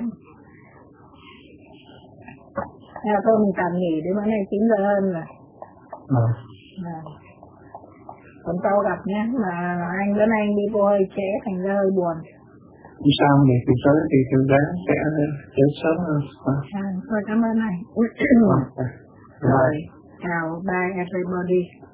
Speaker 2: Theo tôi mình tạm nghỉ đến bữa nay chín giờ hơn rồi.
Speaker 3: À.
Speaker 2: À. Còn sau gặp nhé, mà anh bữa nay anh đi vô hơi trễ thành ra hơi buồn.
Speaker 3: Không sao, để từ tới thì từ đấy sẽ đến sớm hơn. À.
Speaker 2: À, thôi cảm ơn anh.
Speaker 3: Okay.
Speaker 2: Rồi, chào, bye everybody.